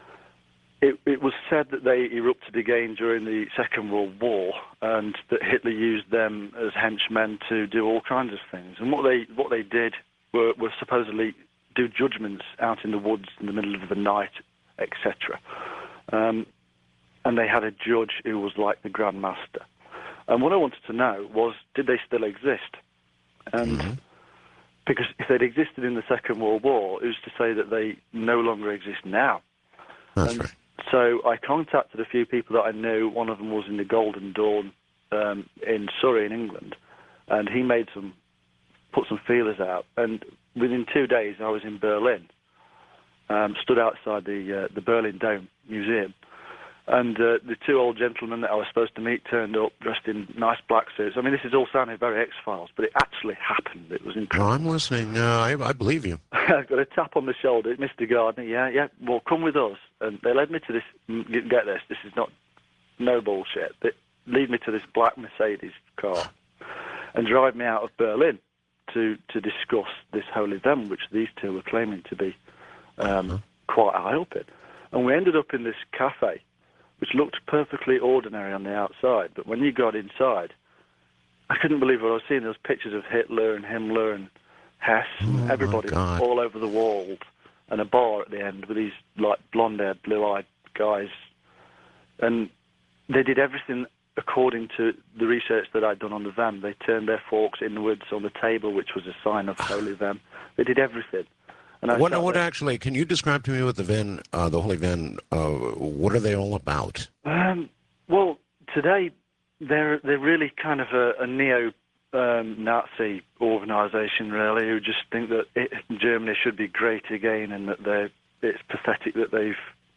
it was said that they erupted again during the Second World War, and that Hitler used them as henchmen to do all kinds of things. And what they did were supposedly do judgments out in the woods in the middle of the night, etc. And they had a judge who was like the Grand Master. And what I wanted to know was, did they still exist? And because if they'd existed in the Second World War, it was to say that they no longer exist now. That's right. So I contacted a few people that I knew. One of them was in the Golden Dawn in Surrey in England, and he put some feelers out. And within 2 days, I was in Berlin, stood outside the Berlin Dome Museum, and the two old gentlemen that I was supposed to meet turned up dressed in nice black suits. This is all sounding very X-Files, but it actually happened. It was incredible. No, I'm listening. I believe you. I got a tap on the shoulder. Mr. Gardner, yeah, well, come with us. And they led me to this, get this is no bullshit. They lead me to this black Mercedes car and drive me out of Berlin to discuss this Holy Vehm, which these two were claiming to be quite high up in. And we ended up in this cafe, which looked perfectly ordinary on the outside, but when you got inside, I couldn't believe what I was seeing. There was pictures of Hitler and Himmler and Hess, and everybody all over the walls, and a bar at the end with these like blonde-haired, blue-eyed guys. And they did everything according to the research that I'd done on the Vehm. They turned their forks inwards on the table, which was a sign of Holy Vehm. They did everything. And what actually, can you describe to me what the Holy Vehm, what are they all about? Well, today they're really kind of a neo-Nazi organisation, really, who just think that Germany should be great again, and that it's pathetic that they've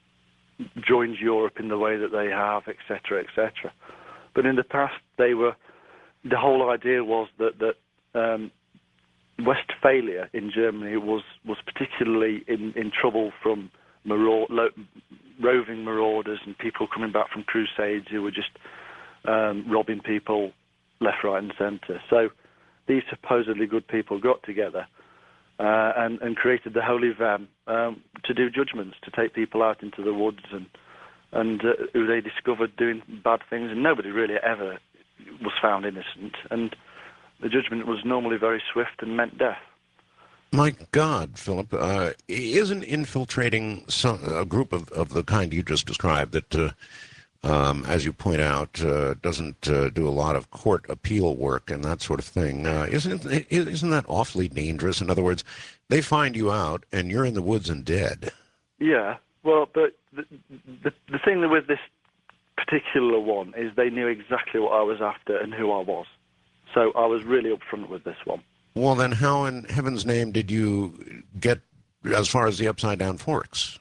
joined Europe in the way that they have, etc., etc. But in the past, the whole idea was that Westphalia in Germany was particularly in trouble from roving marauders and people coming back from crusades who were just robbing people left, right, and centre. So these supposedly good people got together and created the Holy Van to do judgments, to take people out into the woods and who they discovered doing bad things, and nobody really ever was found innocent. And the judgment was normally very swift and meant death. My God, Philip, isn't infiltrating a group of the kind you just described that, as you point out, doesn't do a lot of court appeal work and that sort of thing? Isn't that awfully dangerous? In other words, they find you out and you're in the woods and dead. Yeah, well, but the thing with this particular one is they knew exactly what I was after and who I was. So I was really upfront with this one. Well, then how in heaven's name did you get as far as the Upside Down Forks?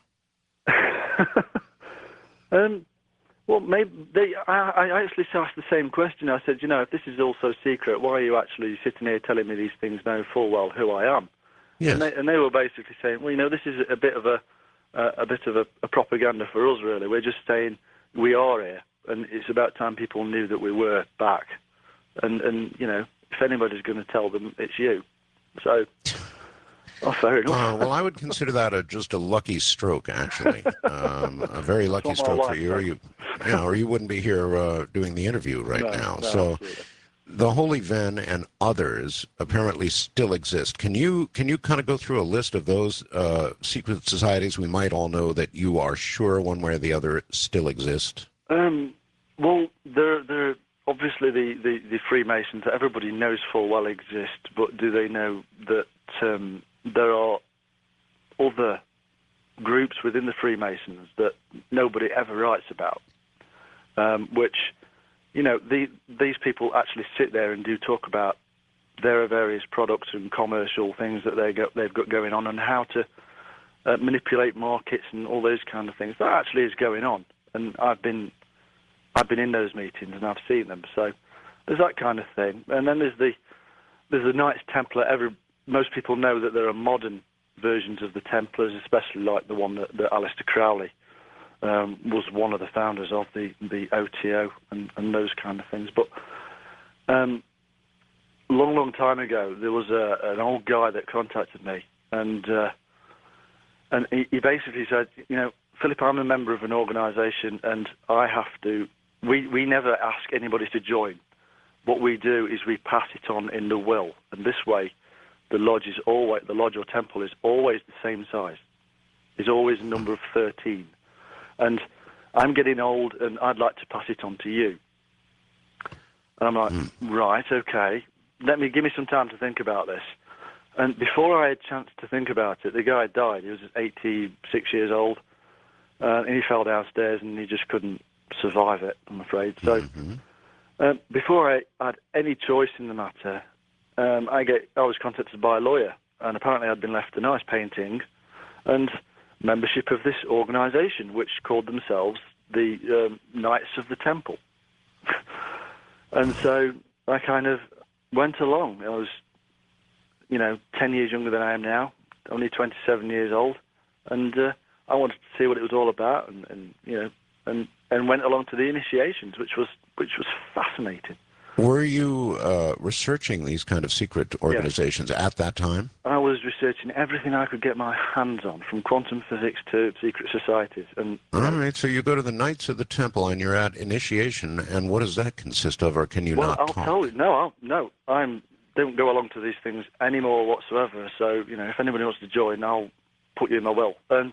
Well, maybe I actually asked the same question. I said, if this is all so secret, why are you actually sitting here telling me these things now full well who I am? Yes. And they were basically saying, well, this is a bit of a propaganda for us, really. We're just saying we are here, and it's about time people knew that we were back. And if anybody's going to tell them, it's you. So, fair enough. Well, I would consider that just a lucky stroke, actually. A very lucky stroke for you. Or you wouldn't be here doing the interview right now. No, so, absolutely. the Holy Van and others apparently still exist. Can you kind of go through a list of those secret societies we might all know that you are sure one way or the other still exist? Well, they're obviously the Freemasons that everybody knows full well exist, but do they know that there are other groups within the Freemasons that nobody ever writes about, which, these people actually sit there and do talk about their various products and commercial things that they've got going on and how to manipulate markets and all those kind of things. That actually is going on, and I've been in those meetings and I've seen them. So there's that kind of thing. And then there's the Knights Templar. Most people know that there are modern versions of the Templars, especially like the one that Aleister Crowley was one of the founders of, the OTO and those kind of things. But long time ago, there was an old guy that contacted me, and he basically said, Philip, I'm a member of an organisation, and I have to. We never ask anybody to join. What we do is we pass it on in the will, and this way, the lodge or temple is always the same size. Is always a number of 13, and I'm getting old, and I'd like to pass it on to you. And I'm like, right, okay. Give me some time to think about this. And before I had a chance to think about it, the guy died. He was 86 years old, and he fell downstairs, and he just couldn't survive it, I'm afraid. So before I had any choice in the matter, I was contacted by a lawyer, and apparently I'd been left a nice painting and membership of this organisation, which called themselves the Knights of the Temple. And so I kind of went along. I was, 10 years younger than I am now, only 27 years old, and I wanted to see what it was all about, and went along to the initiations, which was fascinating. Were you researching these kind of secret organizations at that time? I was researching everything I could get my hands on, from quantum physics to secret societies. And all right, so you go to the Knights of the Temple and you're at initiation, and what does that consist of, or can you not talk? I'll tell you. No, I don't go along to these things anymore whatsoever. So, if anybody wants to join, I'll put you in my will.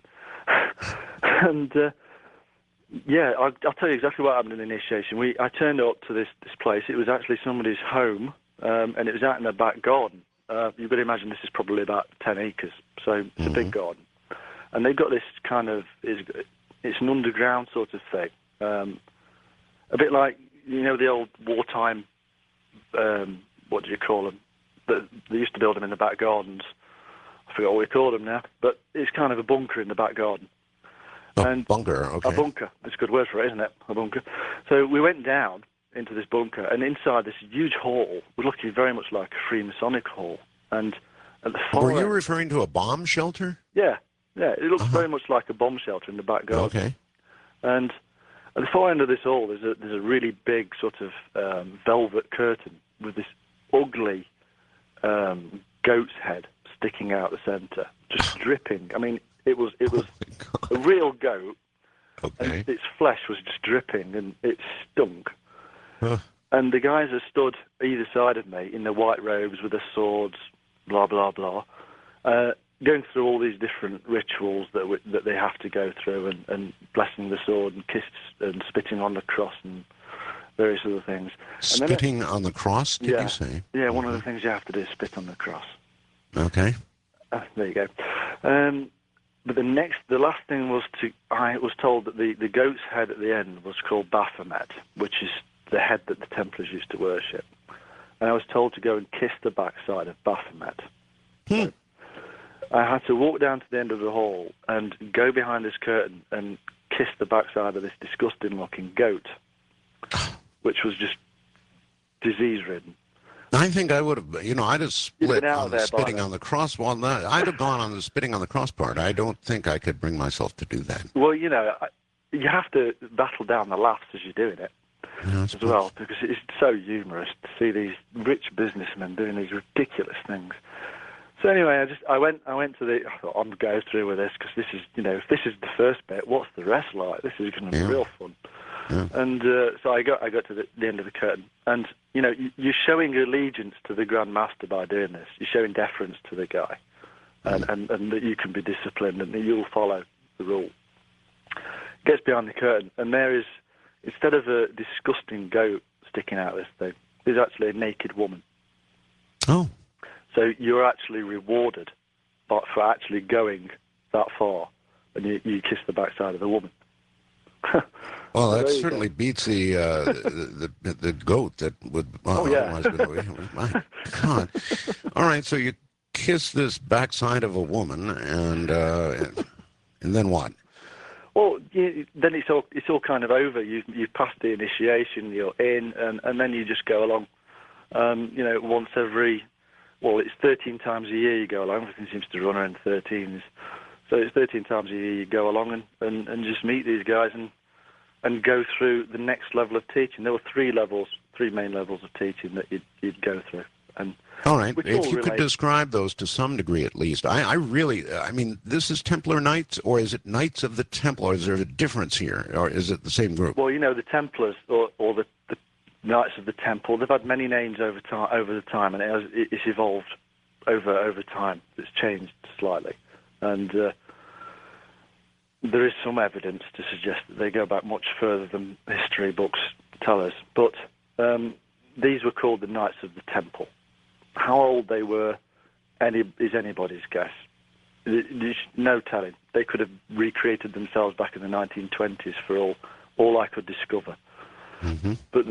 Yeah, I'll tell you exactly what happened in the initiation. I turned up to this place. It was actually somebody's home, and it was out in the back garden. You've got to imagine this is probably about 10 acres, so it's a big garden. And they've got this kind of, it's an underground sort of thing. A bit like, the old wartime, what do you call them? They used to build them in the back gardens. I forgot what we call them now, but it's kind of a bunker in the back garden. Bunker, okay. A bunker. That's a good word for it, isn't it? A bunker. So we went down into this bunker, and inside this huge hall was looking very much like a Freemasonic hall. And At the far Were you end, referring to a bomb shelter? yeah, it looks very much like a bomb shelter in the back garden. Okay. And at the far end of this hall, there's a really big sort of velvet curtain with this ugly goat's head sticking out the centre, just dripping. I mean, it was a real goat, Okay. and its flesh was just dripping, and it stunk. Huh. And the guys are stood either side of me in their white robes with their swords, blah blah blah, going through all these different rituals that they have to go through, and blessing the sword and kiss and spitting on the cross and various other things. And then Spitting on the cross, did yeah, you say? yeah, one of the things you have to do is spit on the cross. Okay. There you go. But the last thing was I was told that the goat's head at the end was called Baphomet, which is the head that the Templars used to worship. And I was told to go and kiss the backside of Baphomet. So I had to walk down to the end of the hall and go behind this curtain and kiss the backside of this disgusting-looking goat, which was just disease-ridden. I think I would have, I'd have split out on the there by spitting then. on the cross. Well, no, I'd have gone on the spitting on the cross part. I don't think I could bring myself to do that. Well, you have to battle down the laughs as you're doing it. Yeah, I as suppose. well, because it's so humorous to see these rich businessmen doing these ridiculous things. So anyway, I went to I thought, I'm going to go through with this, because this is, if this is the first bit, what's the rest like? This is going to be real fun. Yeah. And so I got to the end of the curtain, and you're showing allegiance to the Grand Master by doing this. You're showing deference to the guy, and that you can be disciplined and that you'll follow the rule. Gets behind the curtain, and there is, instead of a disgusting goat sticking out of this thing, there's actually a naked woman. Oh. So you're actually rewarded for actually going that far, and you kiss the backside of the woman. Well, So that there you certainly beats the goat that would yeah. otherwise been. My God! All right, so you kiss this backside of a woman, and then what? Well, then it's all kind of over. You've passed the initiation. You're in, and then you just go along. Once every. Well, it's 13 times a year you go along. Everything seems to run around 13s. So it's 13 times a year you go along and just meet these guys and go through the next level of teaching. There were three main levels of teaching that you'd go through. And all right, which if all you could relate- describe those to some degree at least. I mean, this is Templar Knights, or is it Knights of the Temple, or is there a difference here, or is it the same group? Well, the Templars or the Knights of the Temple, they've had many names over the time, and it's evolved over time. It's changed slightly, and there is some evidence to suggest that they go back much further than history books tell us. But these were called the Knights of the Temple. How old they were is anybody's guess. There's no telling. They could have recreated themselves back in the 1920s for all I could discover. Mm-hmm. But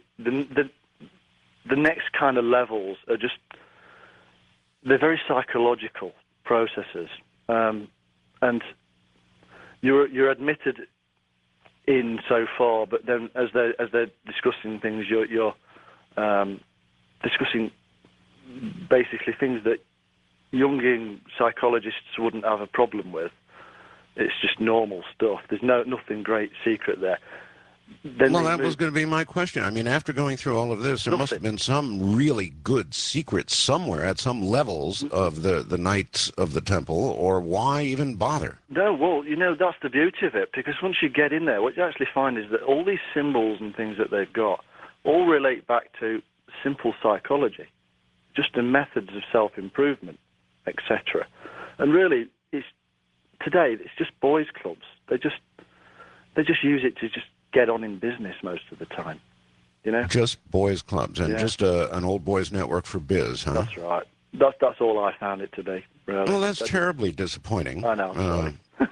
the next kind of levels are they're very psychological processes, and you're admitted in so far, but then as they're discussing things, you're discussing basically things that Jungian psychologists wouldn't have a problem with. It's just normal stuff. There's nothing great secret there. Then Well, that was going to be my question. I mean, after going through all of this, there must have been some really good secret somewhere at some levels of the Knights of the Temple, or why even bother? No, well, that's the beauty of it, because once you get in there, what you actually find is that all these symbols and things that they've got all relate back to simple psychology, just the methods of self-improvement, etc. And really, today it's just boys' clubs. They just use it to just get on in business most of the time, Just boys' clubs and Yeah. just an old boys' network for biz, huh? That's right. That's all I found it to be. Really. Well, that's terribly disappointing. I know. I'm sorry.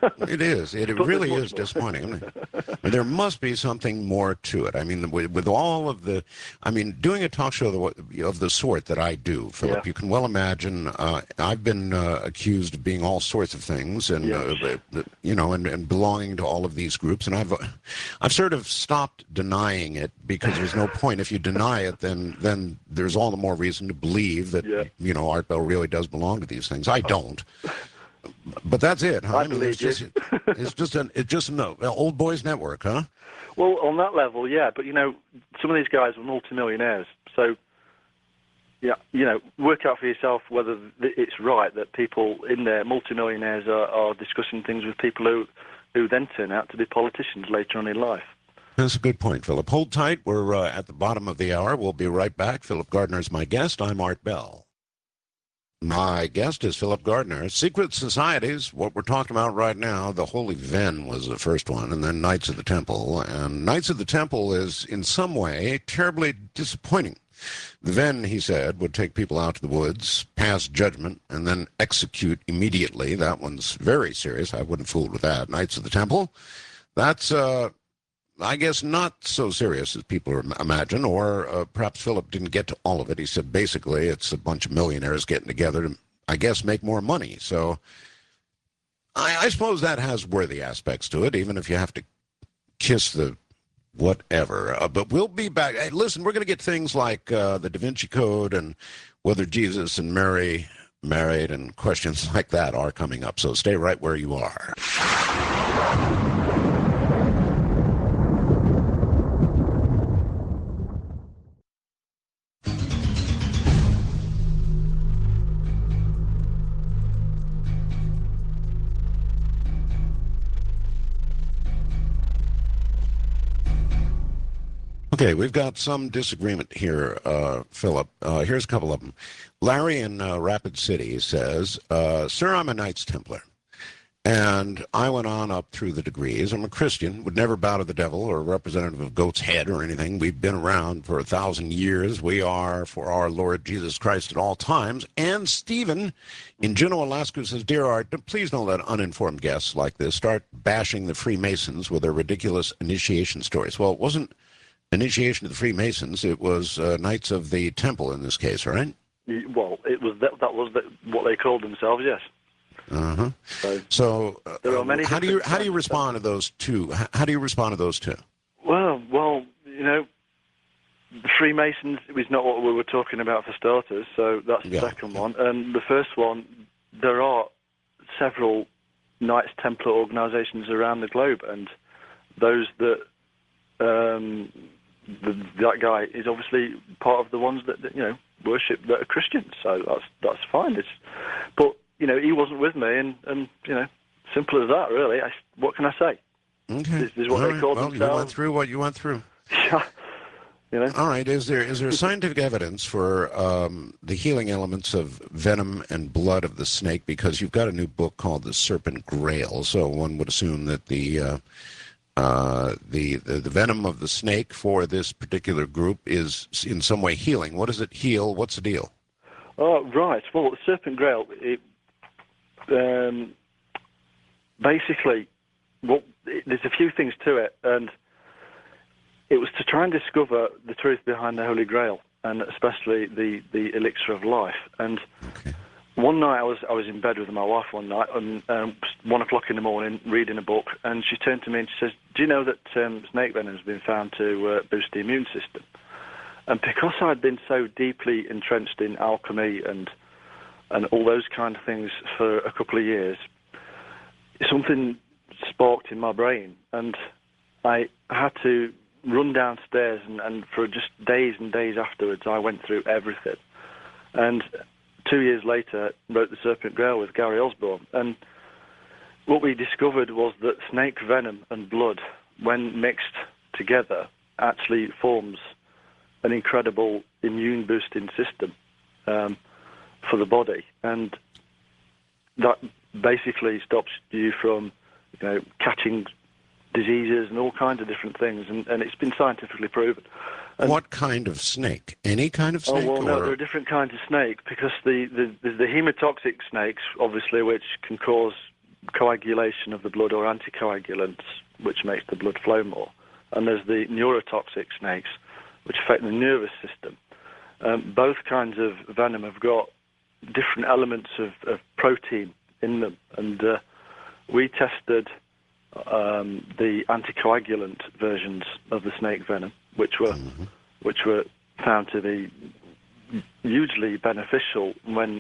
It is. It But really there's is much more. disappointing. But there must be something more to it. I mean, with all of the, I mean, doing a talk show of the sort that I do, Philip, Yeah. you can well imagine. I've been accused of being all sorts of things, and you know, and belonging to all of these groups, and I've sort of stopped denying it because there's no point. If you deny it, then there's all the more reason to believe that you know Art Bell really does belong to these things. I don't. But that's it, huh? I believe you. It's just no old boys network, huh? Well, on that level, yeah. But, you know, some of these guys are multimillionaires. So, yeah, you know, work out for yourself whether it's right that people in there, multimillionaires, are discussing things with people who then turn out to be politicians later on in life. That's a good point, Philip. Hold tight. We're at the bottom of the hour. We'll be right back. Philip Gardner is my guest. I'm Art Bell. My guest is Philip Gardner. Secret societies, what we're talking about right now, the Holy Ven was the first one, and then Knights of the Temple. And Knights of the Temple is, in some way, terribly disappointing. The Ven, he said, would take people out to the woods, pass judgment, and then execute immediately. That one's very serious. I wouldn't fool with that. Knights of the Temple, that's, I guess, not so serious as people imagine, or perhaps Philip didn't get to all of it. He said basically it's a bunch of millionaires getting together to, I guess, make more money. So I suppose that has worthy aspects to it, even if you have to kiss the whatever. But we'll be back. Hey, listen, we're going to get things like the Da Vinci Code and whether Jesus and Mary married and questions like that are coming up. So stay right where you are. Okay, we've got some disagreement here, Philip. Here's a couple of them. Larry in Rapid City says, Sir, I'm a Knights Templar, and I went on up through the degrees. I'm a Christian, would never bow to the devil or a representative of Goat's Head or anything. We've been around for 1,000 years. We are for our Lord Jesus Christ at all times. And Stephen in Juneau, Alaska says, Dear Art, please don't let uninformed guests like this start bashing the Freemasons with their ridiculous initiation stories. Well, it wasn't initiation of the Freemasons. It was Knights of the Temple in this case, right? Well, it was that was what they called themselves, yes. Uh-huh. So there are many. How do you respond to those two? How do you respond to those two? Well, you know, the Freemasons was not what we were talking about for starters. So that's the second one, and the first one. There are several Knights Templar organisations around the globe, and those that. That guy is obviously part of the ones that you know worship that are Christians, so that's fine. But you know he wasn't with me, and you know simple as that really. What can I say? Okay, this is what they call themselves. You went through what you went through. Yeah, you know. All right. Is there scientific evidence for the healing elements of venom and blood of the snake? Because you've got a new book called The Serpent Grail, so one would assume that the venom of the snake for this particular group is in some way healing. What does it heal? What's the deal? Oh, right. Well, the Serpent Grail, basically, there's a few things to it, and it was to try and discover the truth behind the Holy Grail, and especially the elixir of life. And one night I was in bed with my wife one night, and 1 o'clock in the morning, reading a book, and she turned to me and she says, do you know that snake venom has been found to boost the immune system? And because I'd been so deeply entrenched in alchemy and all those kind of things for a couple of years, something sparked in my brain, and I had to run downstairs, and for just days and days afterwards, I went through everything. And 2 years later, wrote The Serpent Grail with Gary Osborne. And what we discovered was that snake venom and blood, when mixed together, actually forms an incredible immune-boosting system for the body. And that basically stops you from, you know, catching diseases and all kinds of different things. And it's been scientifically proven. And what kind of snake? Any kind of snake? Oh, well, no, there are different kinds of snake, because the hemotoxic snakes, obviously, which can cause coagulation of the blood or anticoagulants, which makes the blood flow more. And there's the neurotoxic snakes, which affect the nervous system. Both kinds of venom have got different elements of protein in them. And we tested the anticoagulant versions of the snake venom, which were found to be hugely beneficial when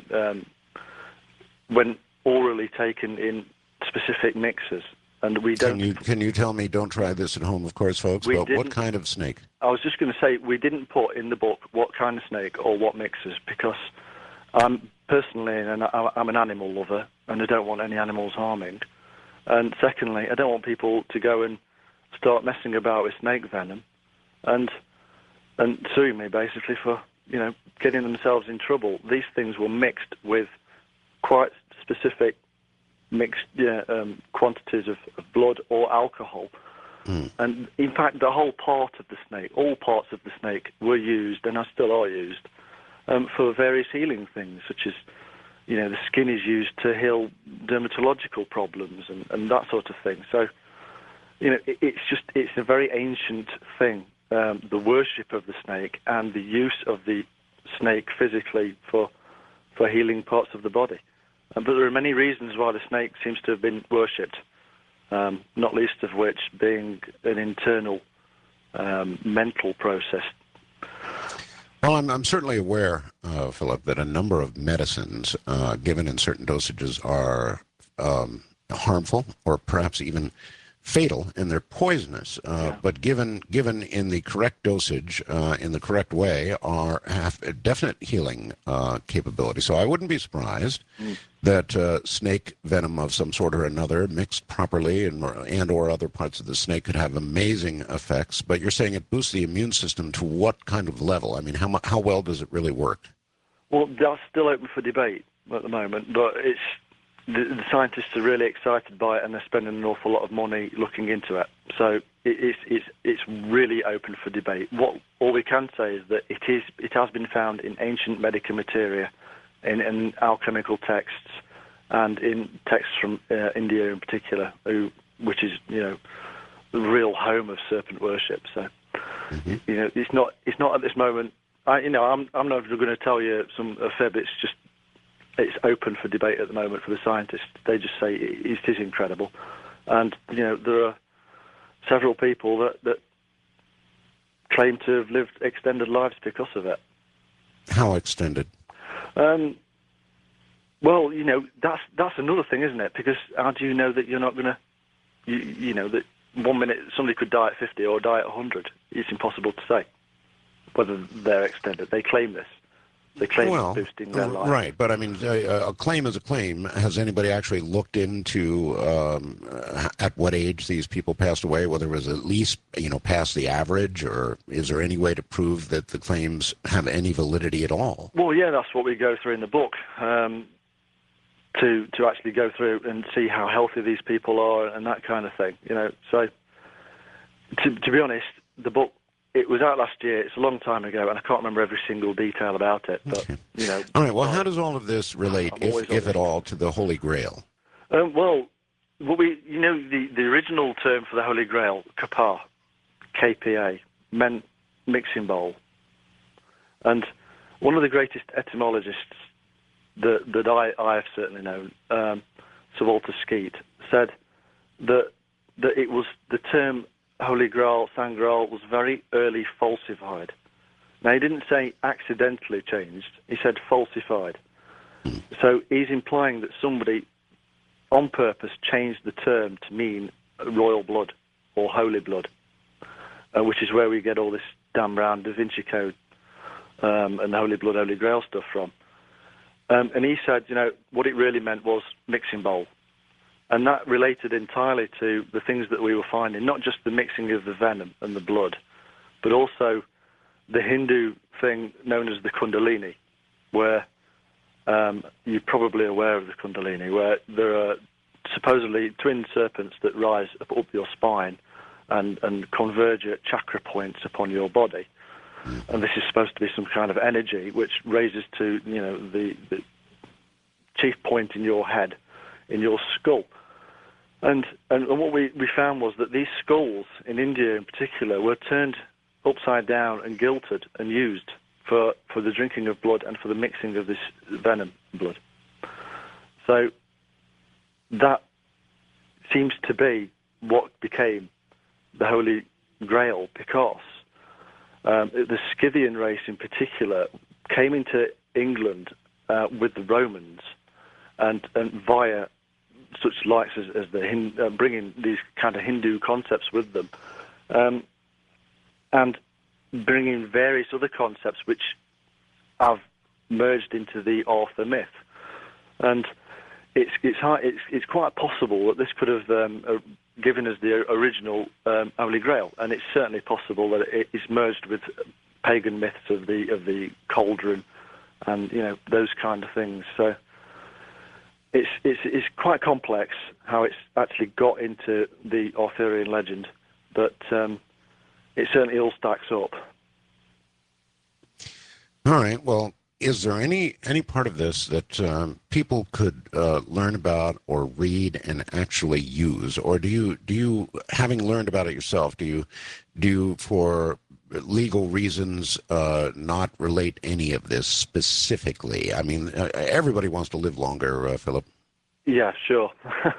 orally taken in specific mixes. And we don't. Can you tell me? Don't try this at home, of course, folks. But what kind of snake? I was just going to say we didn't put in the book what kind of snake or what mixes, because I'm personally I'm an animal lover and I don't want any animals harming. And secondly, I don't want people to go and start messing about with snake venom and suing me basically for getting themselves in trouble. These things were mixed with quite specific quantities of blood or alcohol. And in fact, the whole part of the snake, all parts of the snake were used, and still are used, for various healing things, such as, the skin is used to heal dermatological problems and that sort of thing. So, it's a very ancient thing, the worship of the snake and the use of the snake physically for healing parts of the body. But there are many reasons why the snake seems to have been worshipped, not least of which being an internal mental process. Well, I'm certainly aware, Philip, that a number of medicines given in certain dosages are harmful or perhaps even fatal, and they're poisonous. But given in the correct dosage, in the correct way, have a definite healing capability. So I wouldn't be surprised that snake venom of some sort or another, mixed properly and or other parts of the snake, could have amazing effects. But you're saying it boosts the immune system to what kind of level? I mean, how well does it really work? Well, that's still open for debate at the moment, but the scientists are really excited by it, and they're spending an awful lot of money looking into it. So it's really open for debate. All we can say is that it has been found in ancient medical materia, in alchemical texts, and in texts from India in particular, which is the real home of serpent worship. So it's not at this moment. I'm not going to tell you a fib. It's open for debate at the moment for the scientists. They just say it is incredible. And, there are several people that claim to have lived extended lives because of it. How extended? Well, that's another thing, isn't it? Because how do you know that you're not going to, that 1 minute somebody could die at 50 or die at 100? It's impossible to say whether they're extended. They claim this. They claim it's boosting their life. Right, but I mean, a claim is a claim. Has anybody actually looked into at what age these people passed away, whether it was at least, past the average, or is there any way to prove that the claims have any validity at all? Well, yeah, that's what we go through in the book, to actually go through and see how healthy these people are and that kind of thing, So, to be honest, the book, it was out last year. It's a long time ago, and I can't remember every single detail about it. But All right. Well, how does all of this relate, if at all, to the Holy Grail? Well, the original term for the Holy Grail, kappa, KPA, meant mixing bowl. And one of the greatest etymologists that I have certainly known, Sir Walter Skeet, said that it was the term Holy Grail, Sangreal, was very early falsified. Now, he didn't say accidentally changed. He said falsified. So he's implying that somebody on purpose changed the term to mean royal blood or holy blood, which is where we get all this Dan Brown Da Vinci Code and Holy Blood, Holy Grail stuff from. And he said, what it really meant was mixing bowl. And that related entirely to the things that we were finding, not just the mixing of the venom and the blood, but also the Hindu thing known as the Kundalini, where you're probably aware of the Kundalini, where there are supposedly twin serpents that rise up your spine and converge at chakra points upon your body. And this is supposed to be some kind of energy which raises to, the chief point in your head, in your skull. And what we found was that these skulls in India in particular were turned upside down and gilted and used for the drinking of blood and for the mixing of this venom blood. So that seems to be what became the Holy Grail, because the Scythian race in particular came into England with the Romans and via such likes as the bringing these kind of Hindu concepts with them, and bringing various other concepts which have merged into the Arthur myth. And it's quite possible that this could have given us the original Holy Grail, and it's certainly possible that it is merged with pagan myths of the cauldron and those kind of things. So it's quite complex how it's actually got into the Arthurian legend, but it certainly all stacks up. All right. Well, is there any part of this that people could learn about or read and actually use, or do you, having learned about it yourself, do you for legal reasons not relate any of this specifically? I mean, everybody wants to live longer, Philip. Yeah, sure.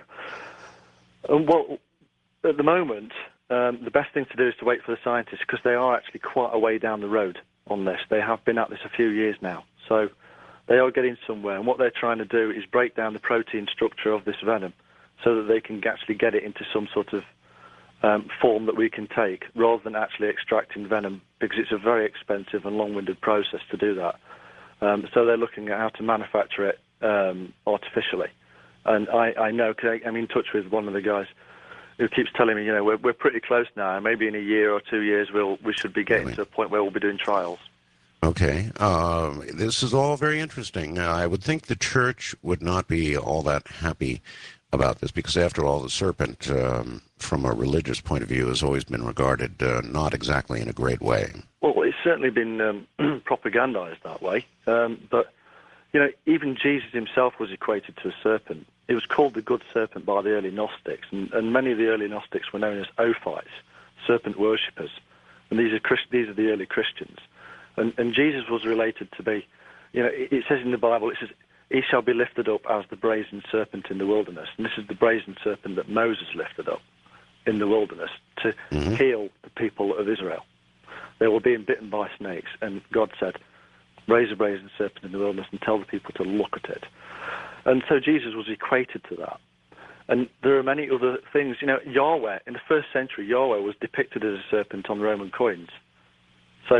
Well, at the moment, the best thing to do is to wait for the scientists, because they are actually quite a way down the road on this. They have been at this a few years now, so they are getting somewhere. And what they're trying to do is break down the protein structure of this venom so that they can actually get it into some sort of form that we can take, rather than actually extracting venom, because it's a very expensive and long-winded process to do that. So they're looking at how to manufacture it artificially. And I know, because I'm in touch with one of the guys who keeps telling me, we're pretty close now. Maybe in a year or 2 years, we should be getting to a point where we'll be doing trials. Okay. This is all very interesting. I would think the church would not be all that happy about this, because after all, the serpent, from a religious point of view, has always been regarded not exactly in a great way. Well, it's certainly been propagandized that way. But, even Jesus himself was equated to a serpent. It was called the good serpent by the early Gnostics, and many of the early Gnostics were known as Ophites, serpent worshippers. And these are the early Christians. And Jesus was related to be, it says in the Bible, it says, he shall be lifted up as the brazen serpent in the wilderness. And this is the brazen serpent that Moses lifted up in the wilderness to heal the people of Israel. They were being bitten by snakes, and God said, raise a brazen serpent in the wilderness and tell the people to look at it. And so Jesus was equated to that. And there are many other things. Yahweh, in the first century, Yahweh was depicted as a serpent on Roman coins. So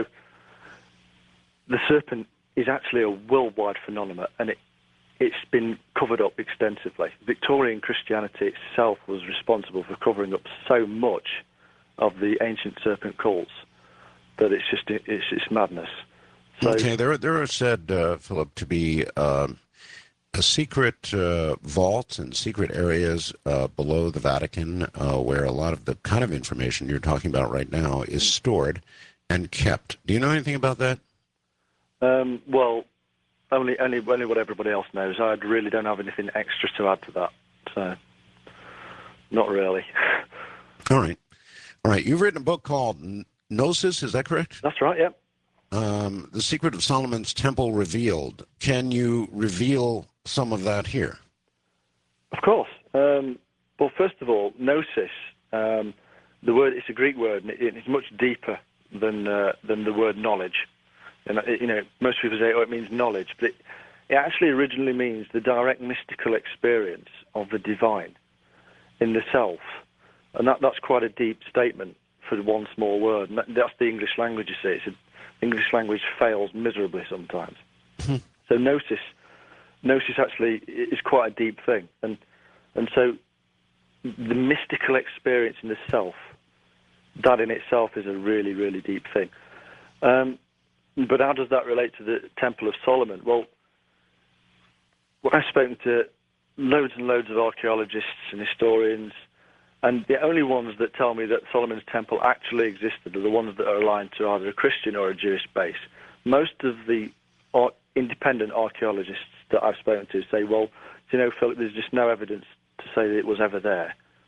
the serpent is actually a worldwide phenomenon, and it's been covered up extensively. Victorian Christianity itself was responsible for covering up so much of the ancient serpent cults that it's madness. So, okay, there are said, Philip, to be a secret vault and secret areas below the Vatican where a lot of the kind of information you're talking about right now is stored and kept. Do you know anything about that? Well, only what everybody else knows. I really don't have anything extra to add to that, so not really. All right. You've written a book called Gnosis, is that correct? That's right, yeah. The Secret of Solomon's Temple Revealed. Can you reveal some of that here? Of course. Well, first of all, gnosis, the word, it's a Greek word, and it's much deeper than the word knowledge. And most people say, it means knowledge, but it actually originally means the direct mystical experience of the divine in the self. And that's quite a deep statement for one small word. And that's the English language, you see. English language fails miserably sometimes. So gnosis actually is quite a deep thing. And so the mystical experience in the self, that in itself is a really, really deep thing. But how does that relate to the Temple of Solomon? Well, I've spoken to loads and loads of archaeologists and historians, and the only ones that tell me that Solomon's temple actually existed are the ones that are aligned to either a Christian or a Jewish base. Most of the independent archaeologists that I've spoken to say, well, Philip, there's just no evidence to say that it was ever there.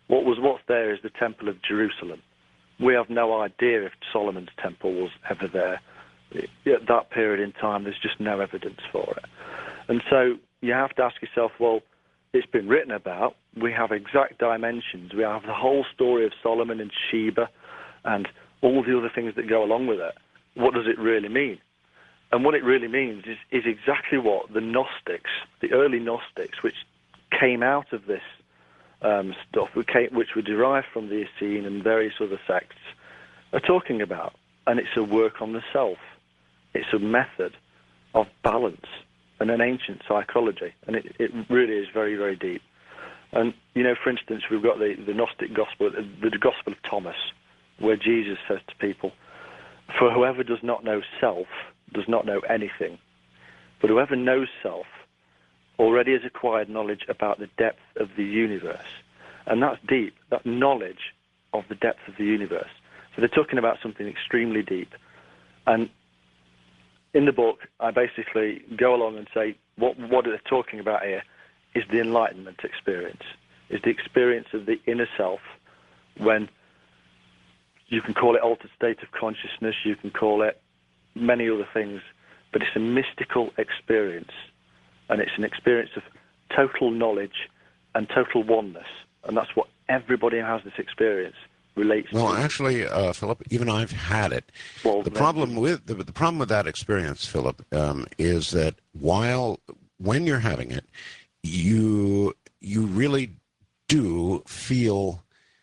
What's there is the Temple of Jerusalem. We have no idea if Solomon's temple was ever there. At that period in time, there's just no evidence for it. And so you have to ask yourself, well, it's been written about. We have exact dimensions. We have the whole story of Solomon and Sheba and all the other things that go along with it. What does it really mean? And what it really means is exactly what the Gnostics, the early Gnostics, which came out of this stuff, which were derived from the Essene and various other sects, are talking about. And it's a work on the self. It's a method of balance and an ancient psychology. And it really is very, very deep. And, for instance, we've got the Gnostic Gospel, the Gospel of Thomas, where Jesus says to people, "For whoever does not know self does not know anything. But whoever knows self already has acquired knowledge about the depth of the universe." And that's deep, that knowledge of the depth of the universe. So they're talking about something extremely deep. And in the book, I basically go along and say, what they're talking about here is the enlightenment experience, is the experience of the inner self, when you can call it altered state of consciousness, you can call it many other things, but it's a mystical experience, and it's an experience of total knowledge and total oneness, and that's what everybody who has this experience relates to. Well, actually, Philip, even I've had it. Well, the problem with that experience, Philip, is that when you're having it, you really do feel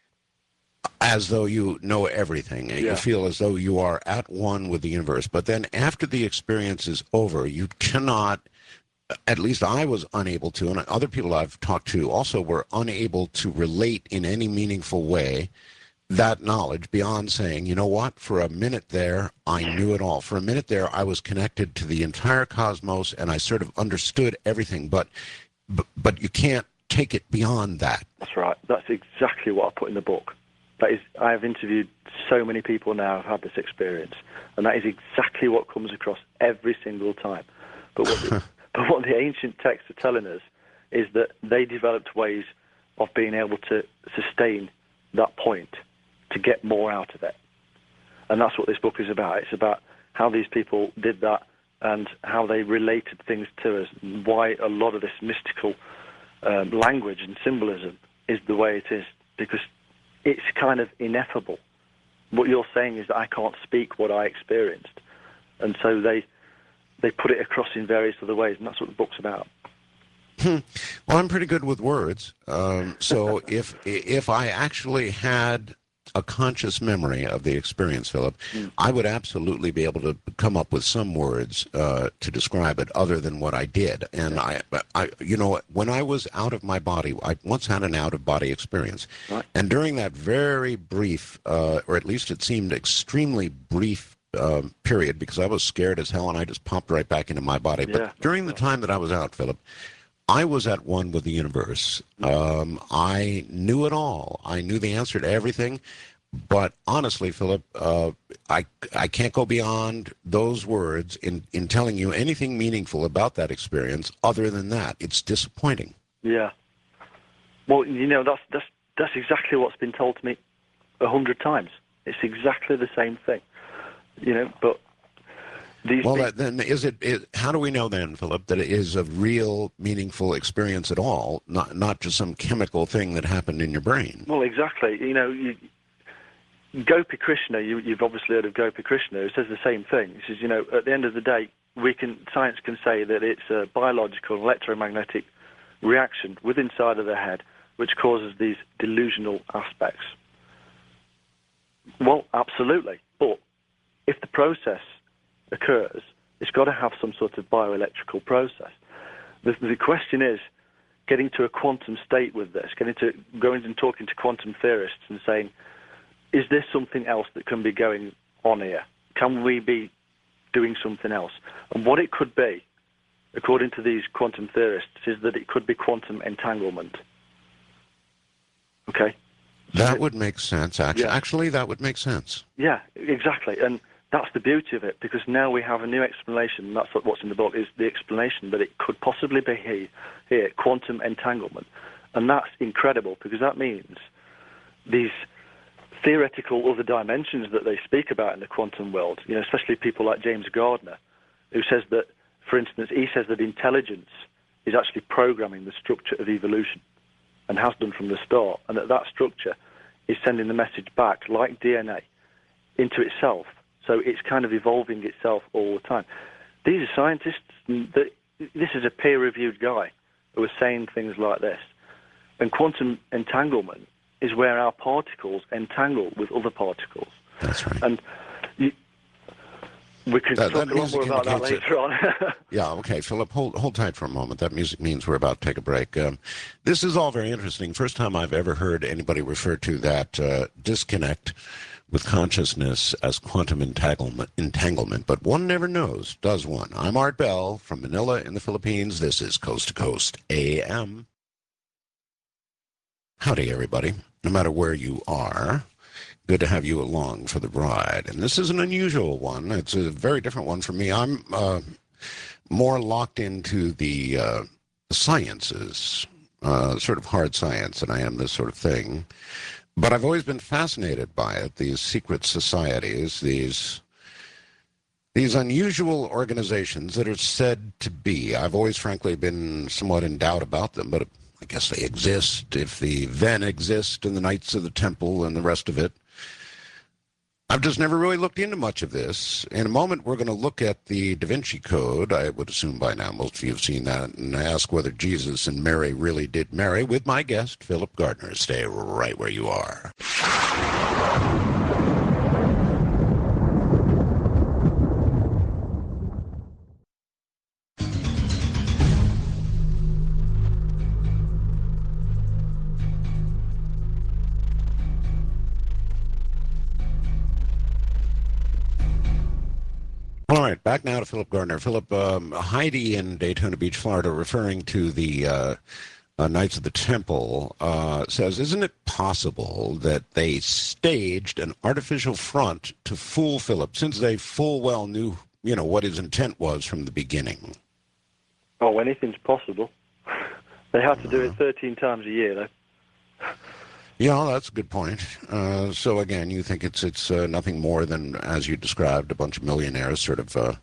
as though you know everything. Yeah. You feel as though you are at one with the universe. But then after the experience is over, you cannot, at least I was unable to, and other people I've talked to also were unable to relate in any meaningful way that knowledge beyond saying, you know what, for a minute there, I knew it all. For a minute there, I was connected to the entire cosmos, and I sort of understood everything. But you can't take it beyond that. That's right. That's exactly what I put in the book. That is, I have interviewed so many people now who've had this experience, and that is exactly what comes across every single time. But what the ancient texts are telling us is that they developed ways of being able to sustain that point, to get more out of it. And that's what this book is about. It's about how these people did that and how they related things to us, and why a lot of this mystical language and symbolism is the way it is, because it's kind of ineffable. What you're saying is that I can't speak what I experienced. And so they put it across in various other ways, and that's what the book's about. Well, I'm pretty good with words. So if I actually had a conscious memory of the experience, Philip, I would absolutely be able to come up with some words to describe it other than what I did. And I when I was out of my body, I once had an out-of-body experience. Right. And during that very brief, or at least it seemed extremely brief period, because I was scared as hell and I just popped right back into my body. Yeah. But during the time that I was out, Philip, I was at one with the universe. I knew it all. I knew the answer to everything. But honestly, Philip, I can't go beyond those words in telling you anything meaningful about that experience other than that. It's disappointing. Yeah. Well, that's exactly what's been told to me 100 times. It's exactly the same thing. But then how do we know then, Philip, that it is a real, meaningful experience at all, not just some chemical thing that happened in your brain? Well, exactly. Gopi Krishna, you've obviously heard of Gopi Krishna, who says the same thing. He says, at the end of the day, science can say that it's a biological electromagnetic reaction within inside of the head which causes these delusional aspects. Well, absolutely. But if the process occurs, it's got to have some sort of bioelectrical process. The question is getting to a quantum state with this, going and talking to quantum theorists and saying, is there something else that can be going on here? Can we be doing something else? And what it could be, according to these quantum theorists, is that it could be quantum entanglement. Okay? That would make sense, actually. Yeah. Actually, that would make sense. Yeah, exactly. And that's the beauty of it, because now we have a new explanation. That's what's in the book, is the explanation that it could possibly be here, quantum entanglement. And that's incredible, because that means these theoretical other dimensions that they speak about in the quantum world, especially people like James Gardner, who says that, for instance, he says that intelligence is actually programming the structure of evolution and has done from the start, and that structure is sending the message back, like DNA, into itself. So it's kind of evolving itself all the time. These are scientists. This is a peer-reviewed guy who is saying things like this. And quantum entanglement is where our particles entangle with other particles. That's right. And we can talk a lot more about that later on. Yeah, okay, Philip, hold tight for a moment. That music means we're about to take a break. This is all very interesting. First time I've ever heard anybody refer to that disconnect with consciousness as quantum entanglement, but one never knows, does one? I'm Art Bell from Manila in the Philippines. This is Coast to Coast AM. Howdy, everybody, no matter where you are. Good to have you along for the ride. And this is an unusual one. It's a very different one for me. I'm more locked into the sciences, sort of hard science, than I am this sort of thing. But I've always been fascinated by it, these secret societies, these unusual organizations that are said to be. I've always, frankly, been somewhat in doubt about them, but I guess they exist. If the then exist and the Knights of the Temple and the rest of it. I've just never really looked into much of this. In a moment, we're going to look at the Da Vinci Code. I would assume by now most of you have seen that, and ask whether Jesus and Mary really did marry with my guest, Philip Gardner. Stay right where you are. All right, back now to Philip Gardner. Philip, Heidi in Daytona Beach, Florida, referring to the Knights of the Temple, says, isn't it possible that they staged an artificial front to fool Philip, since they full well knew, what his intent was from the beginning? Oh, anything's possible. They have to do it 13 times a year, though. Yeah, that's a good point. So again, you think it's nothing more than, as you described, a bunch of millionaires sort of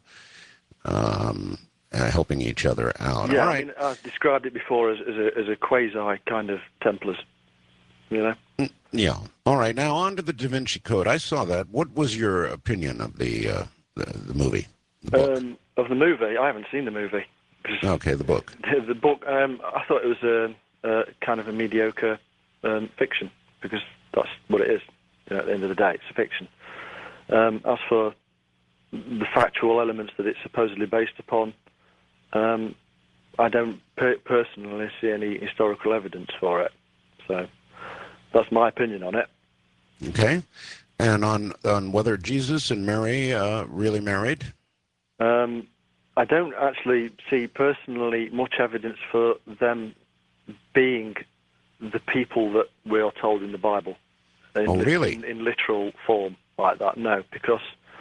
helping each other out. Yeah, all right. I mean, I've described it before as a quasi kind of Templars, Yeah. All right. Now on to the Da Vinci Code. I saw that. What was your opinion of the movie? The book? Of the movie, I haven't seen the movie. Okay, the book. The book, I thought it was a kind of a mediocre fiction, because that's what it is. At the end of the day, it's a fiction. As for the factual elements that it's supposedly based upon, I don't personally see any historical evidence for it. So that's my opinion on it. Okay. And on whether Jesus and Mary really married? I don't actually see personally much evidence for them being the people that we are told in the Bible. Really? In literal form like that, no, because,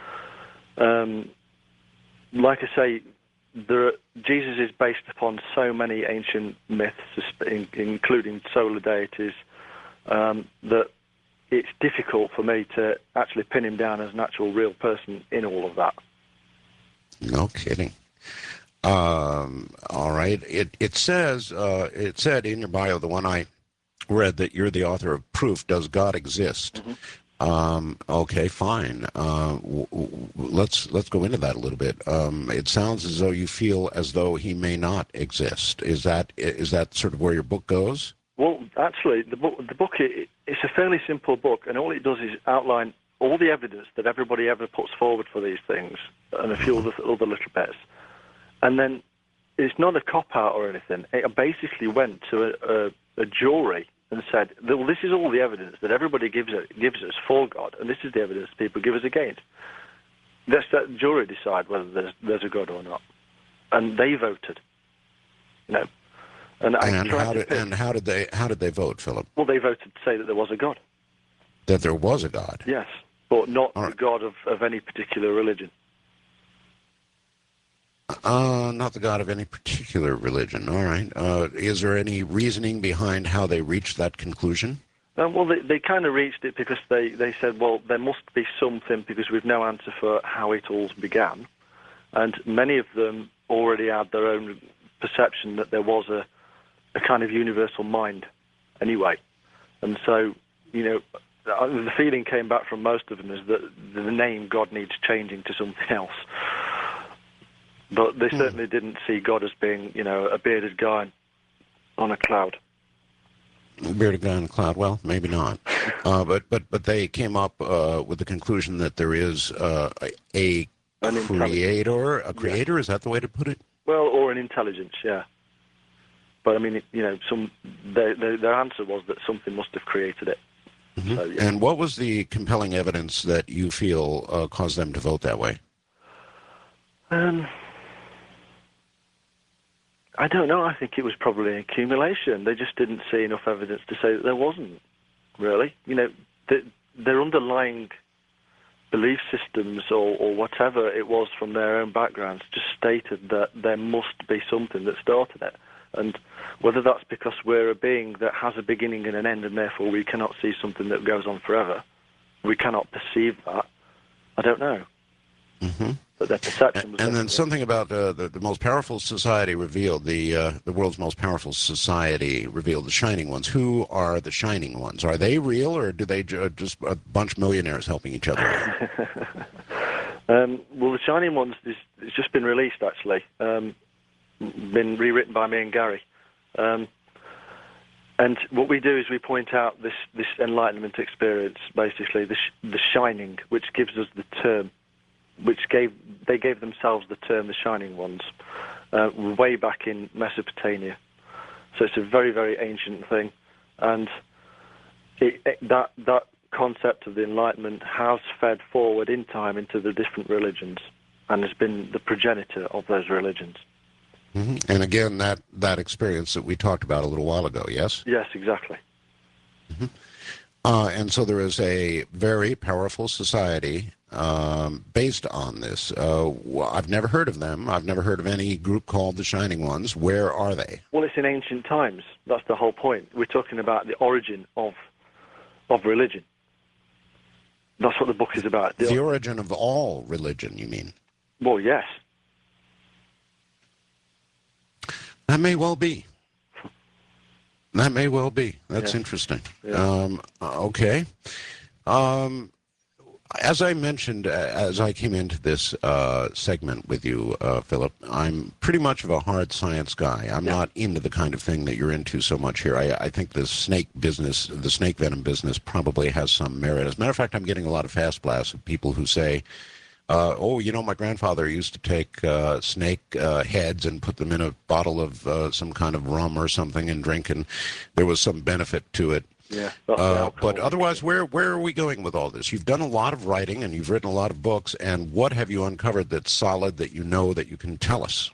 like I say, Jesus is based upon so many ancient myths, including solar deities, that it's difficult for me to actually pin him down as an actual real person in all of that. No kidding. All right. It says, it said in your bio, the one I read, that you're the author of Proof, Does God Exist? Mm-hmm. Okay, fine. Let's go into that a little bit. It sounds as though you feel as though he may not exist. Is that sort of where your book goes? Well, actually, the book it's a fairly simple book, and all it does is outline all the evidence that everybody ever puts forward for these things, and a few other little bits. And then it's not a cop-out or anything. It basically went to a jury and said, well, this is all the evidence that everybody gives us for God, and this is the evidence people give us against. Let that jury decide whether there's a God or not. And they voted. And how did they vote, Philip? Well, they voted to say that there was a God. That there was a God? Yes, but not the God of any particular religion. Not the God of any particular religion. All right. Is there any reasoning behind how they reached that conclusion? Well, they kind of reached it because they said, well, there must be something because we've no answer for how it all began. And many of them already had their own perception that there was a kind of universal mind anyway. And so, the feeling came back from most of them is that the name God needs changing to something else. But they certainly didn't see God as being, a bearded guy on a cloud. Bearded guy on a cloud. Well, maybe not. But they came up with the conclusion that there is a creator. A creator, is that the way to put it? Well, or an intelligence, yeah. But I mean, their answer was that something must have created it. Mm-hmm. So, yeah. And what was the compelling evidence that you feel caused them to vote that way? I don't know. I think it was probably an accumulation. They just didn't see enough evidence to say that there wasn't, really. Their underlying belief systems or whatever it was from their own backgrounds just stated that there must be something that started it. And whether that's because we're a being that has a beginning and an end and therefore we cannot see something that goes on forever, we cannot perceive that, I don't know. Mm-hmm. But their perception was... And then something about the most powerful society revealed, the world's most powerful society revealed the Shining Ones. Who are the Shining Ones? Are they real, or do they just a bunch of millionaires helping each other out? Well, the Shining Ones it's just been released, actually. Been rewritten by me and Gary. And what we do is we point out this enlightenment experience, basically, the Shining, which gives us the term, they gave themselves the term the Shining Ones way back in Mesopotamia. So it's a very, very ancient thing. And that concept of the Enlightenment has fed forward in time into the different religions and has been the progenitor of those religions. Mm-hmm. And again, that experience that we talked about a little while ago, yes? Yes, exactly. Mm-hmm. And so there is a very powerful society based on this. I've never heard of them. I've never heard of any group called the Shining Ones. Where are they? Well, it's in ancient times. That's the whole point. We're talking about the origin of religion. That's what the book is about. The origin of all religion, you mean? Well, yes. That may well be. That may well be. That's interesting. Yeah. Okay. As I mentioned, as I came into this segment with you, Philip, I'm pretty much of a hard science guy. I'm not into the kind of thing that you're into so much here. I think the snake business, the snake venom business, probably has some merit. As a matter of fact, I'm getting a lot of fast blasts of people who say, my grandfather used to take snake heads and put them in a bottle of some kind of rum or something and drink, and there was some benefit to it. Yeah. But otherwise, where are we going with all this? You've done a lot of writing and you've written a lot of books, and what have you uncovered that's solid that you know that you can tell us?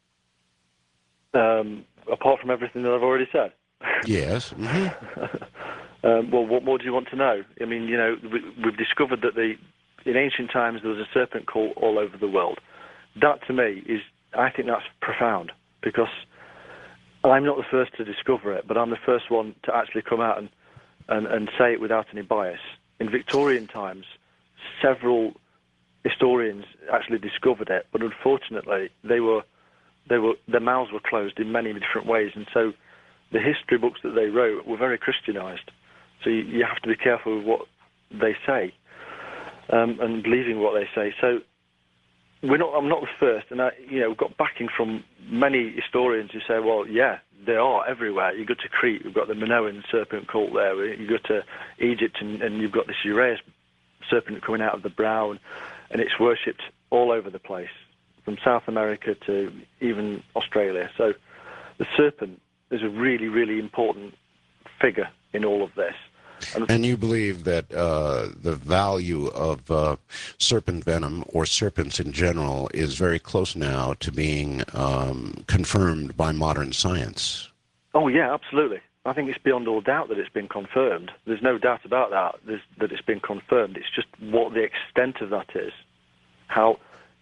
Apart from everything that I've already said? Yes. Mm-hmm. Well, what more do you want to know? I mean, we've discovered that in ancient times there was a serpent cult all over the world. That, to me, I think that's profound, because I'm not the first to discover it, but I'm the first one to actually come out and say it without any bias. In Victorian times, several historians actually discovered it, but unfortunately their mouths were closed in many different ways, and so the history books that they wrote were very Christianized. So you have to be careful with what they say and believing what they say. So I'm not the first, and we've got backing from many historians who say, well, yeah, they are everywhere. You go to Crete, you've got the Minoan serpent cult there. You go to Egypt, and you've got this Uraeus serpent coming out of the brow, and it's worshipped all over the place, from South America to even Australia. So the serpent is a really, really important figure in all of this. And you believe that the value of serpent venom, or serpents in general, is very close now to being confirmed by modern science? Oh, yeah, absolutely. I think it's beyond all doubt that it's been confirmed. There's no doubt about that, that it's been confirmed. It's just what the extent of that is. How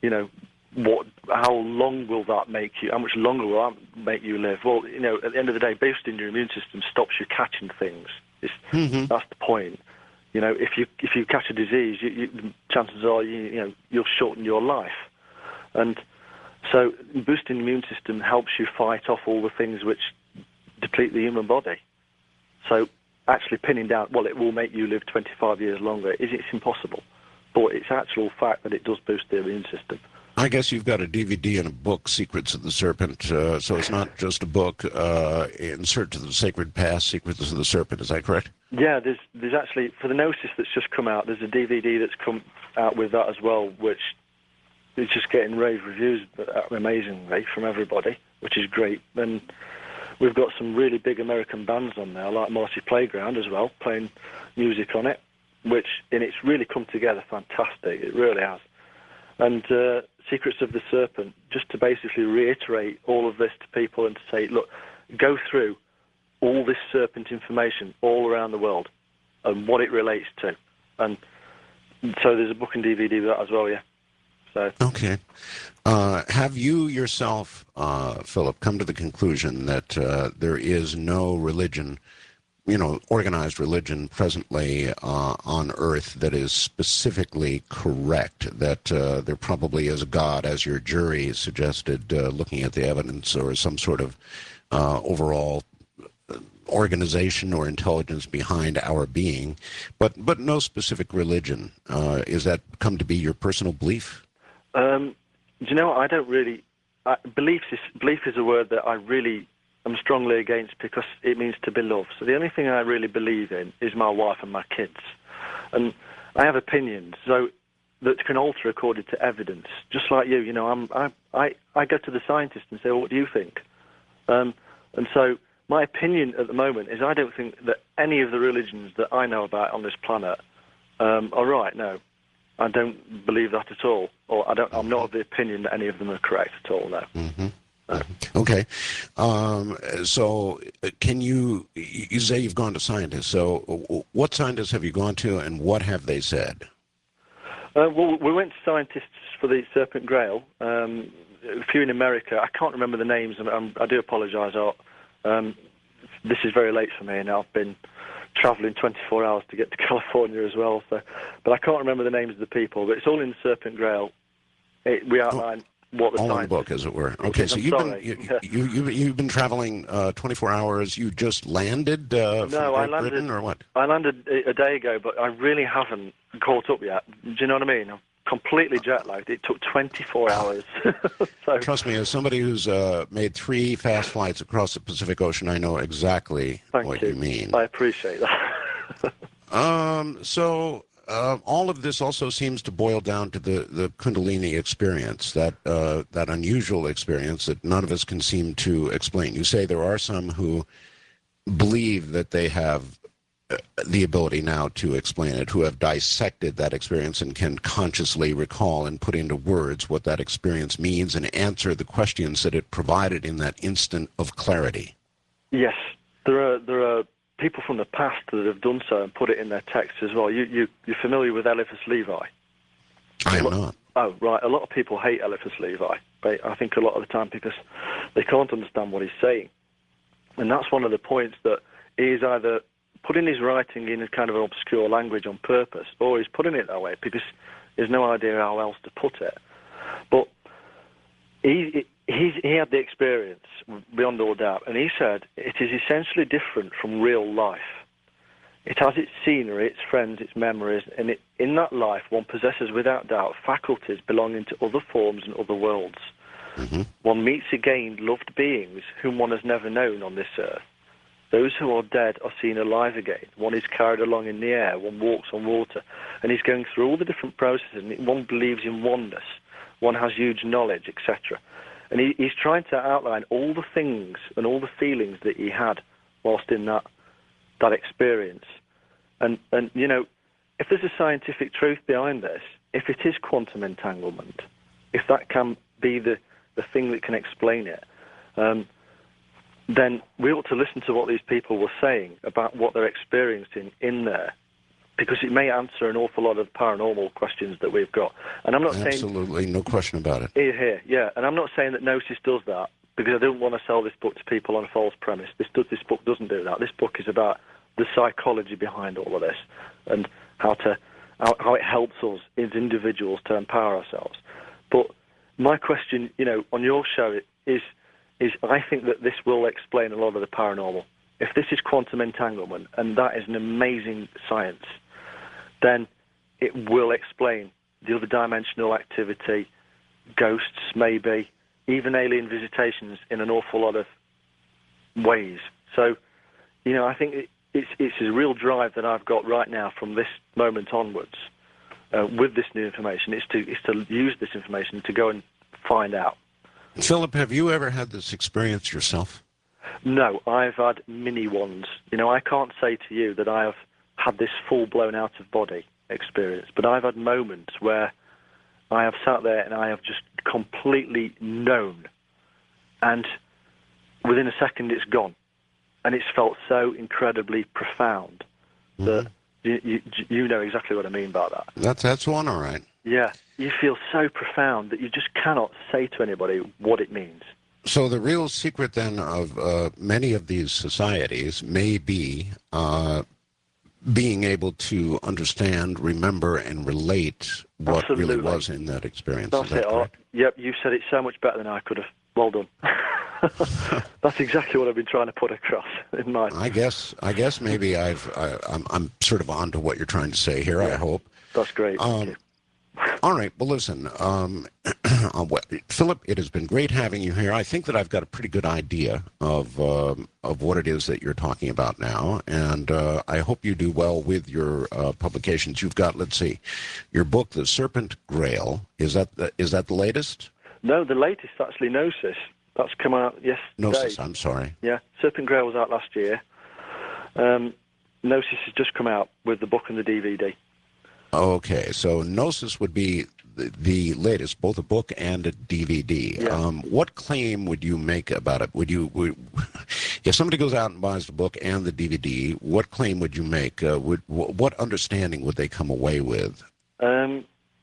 long will that make you, how much longer will that make you live? Well, at the end of the day, boosting your immune system stops you catching things. That's the point. You know, if you catch a disease, chances are you'll shorten your life, and so boosting the immune system helps you fight off all the things which deplete the human body. So actually pinning down, well, it will make you live 25 years longer, it's impossible. But it's actual fact that it does boost the immune system. I guess you've got a DVD and a book, Secrets of the Serpent, so it's not just a book, In Search of the Sacred Past, Secrets of the Serpent, is that correct? Yeah, there's actually, for the Gnosis that's just come out, there's a DVD that's come out with that as well, which is just getting rave reviews amazingly from everybody, which is great. And we've got some really big American bands on there, like Marcy Playground as well, playing music on it, and it's really come together fantastic, it really has. And Secrets of the Serpent, just to basically reiterate all of this to people and to say, look, go through all this serpent information all around the world and what it relates to. And so there's a book and DVD of that as well, yeah. So. Okay. Have you yourself, Philip, come to the conclusion that there is no religion, organized religion presently on Earth that is specifically correct, that there probably is a God, as your jury suggested, looking at the evidence, or some sort of overall organization or intelligence behind our being, but no specific religion? Is that come to be your personal belief? Do you know what? I don't really... belief is a word that I really... I'm strongly against, because it means to be loved. So the only thing I really believe in is my wife and my kids. And I have opinions that can alter according to evidence. Just like you, I go to the scientist and say, well, what do you think? And so my opinion at the moment is I don't think that any of the religions that I know about on this planet are right. No, I don't believe that at all. Or I'm not of the opinion that any of them are correct at all, no. Mm-hmm. Okay. So can you say you've gone to scientists. So what scientists have you gone to, and what have they said? Well, we went to scientists for the Serpent Grail, a few in America. I can't remember the names, and I do apologise. This is very late for me, and I've been travelling 24 hours to get to California as well. So, but I can't remember the names of the people, but it's all in the Serpent Grail. We outline... All in the book, as it were. Okay, so you've been traveling 24 hours. You just landed from Great Britain, or what? I landed a day ago, but I really haven't caught up yet. Do you know what I mean? I'm completely jet lagged. It took 24 hours. So. Trust me, as somebody who's made 3 fast flights across the Pacific Ocean, I know exactly what you mean. I appreciate that. All of this also seems to boil down to the Kundalini experience, that unusual experience that none of us can seem to explain. You say there are some who believe that they have the ability now to explain it, who have dissected that experience and can consciously recall and put into words what that experience means and answer the questions that it provided in that instant of clarity. Yes, there are people from the past that have done so and put it in their texts as well. You're familiar with Eliphas Levi? I am not. Oh, right. A lot of people hate Eliphas Levi, but I think a lot of the time because they can't understand what he's saying. And that's one of the points, that he is either putting his writing in a kind of an obscure language on purpose, or he's putting it that way because there's no idea how else to put it. But he had the experience beyond all doubt, and he said it is essentially different from real life. It has its scenery, its friends, its memories, and in that life one possesses without doubt faculties belonging to other forms and other worlds. Mm-hmm. One meets again loved beings whom one has never known on this earth. Those who are dead are seen alive again. One is carried along in the air, one walks on water, and he's going through all the different processes, and one believes in oneness, one has huge knowledge, etc. And he's trying to outline all the things and all the feelings that he had whilst in that experience. And if there's a scientific truth behind this, if it is quantum entanglement, if that can be the thing that can explain it, then we ought to listen to what these people were saying about what they're experiencing in there, because it may answer an awful lot of paranormal questions that we've got. And I'm not saying... Absolutely, no question about it. Here, yeah. And I'm not saying that Gnosis does that, because I don't want to sell this book to people on a false premise. This book doesn't do that. This book is about the psychology behind all of this and how it helps us as individuals to empower ourselves. But my question, on your show is I think that this will explain a lot of the paranormal. If this is quantum entanglement, and that is an amazing science, then it will explain the other dimensional activity, ghosts maybe, even alien visitations in an awful lot of ways. So, I think it's a real drive that I've got right now from this moment onwards with this new information. It's to use this information to go and find out. Philip, have you ever had this experience yourself? No, I've had mini ones. I can't say to you that I have had this full-blown out-of-body experience, but I've had moments where I have sat there and I have just completely known, and within a second it's gone. And it's felt so incredibly profound that you know exactly what I mean by that. That's one, all right. Yeah, you feel so profound that you just cannot say to anybody what it means. So the real secret then of many of these societies may be being able to understand, remember, and relate what Absolutely. really was in that experience. That's it, Art. Yep, you said it so much better than I could have. Well done. That's exactly what I've been trying to put across in mind. I guess maybe I'm sort of on to what you're trying to say here. Yeah. I hope. That's great. Thank you. All right. Well, listen, Philip, it has been great having you here. I think that I've got a pretty good idea of what it is that you're talking about now, and I hope you do well with your publications. You've got, let's see, your book, The Serpent Grail. Is that the latest? No, the latest actually, Gnosis. That's come out yesterday. Gnosis, I'm sorry. Yeah, Serpent Grail was out last year. Gnosis has just come out with the book and the DVD. Okay, so Gnosis would be the latest, both a book and a DVD. Yeah. What claim would you make about it? If somebody goes out and buys the book and the DVD, what claim would you make? What understanding would they come away with? I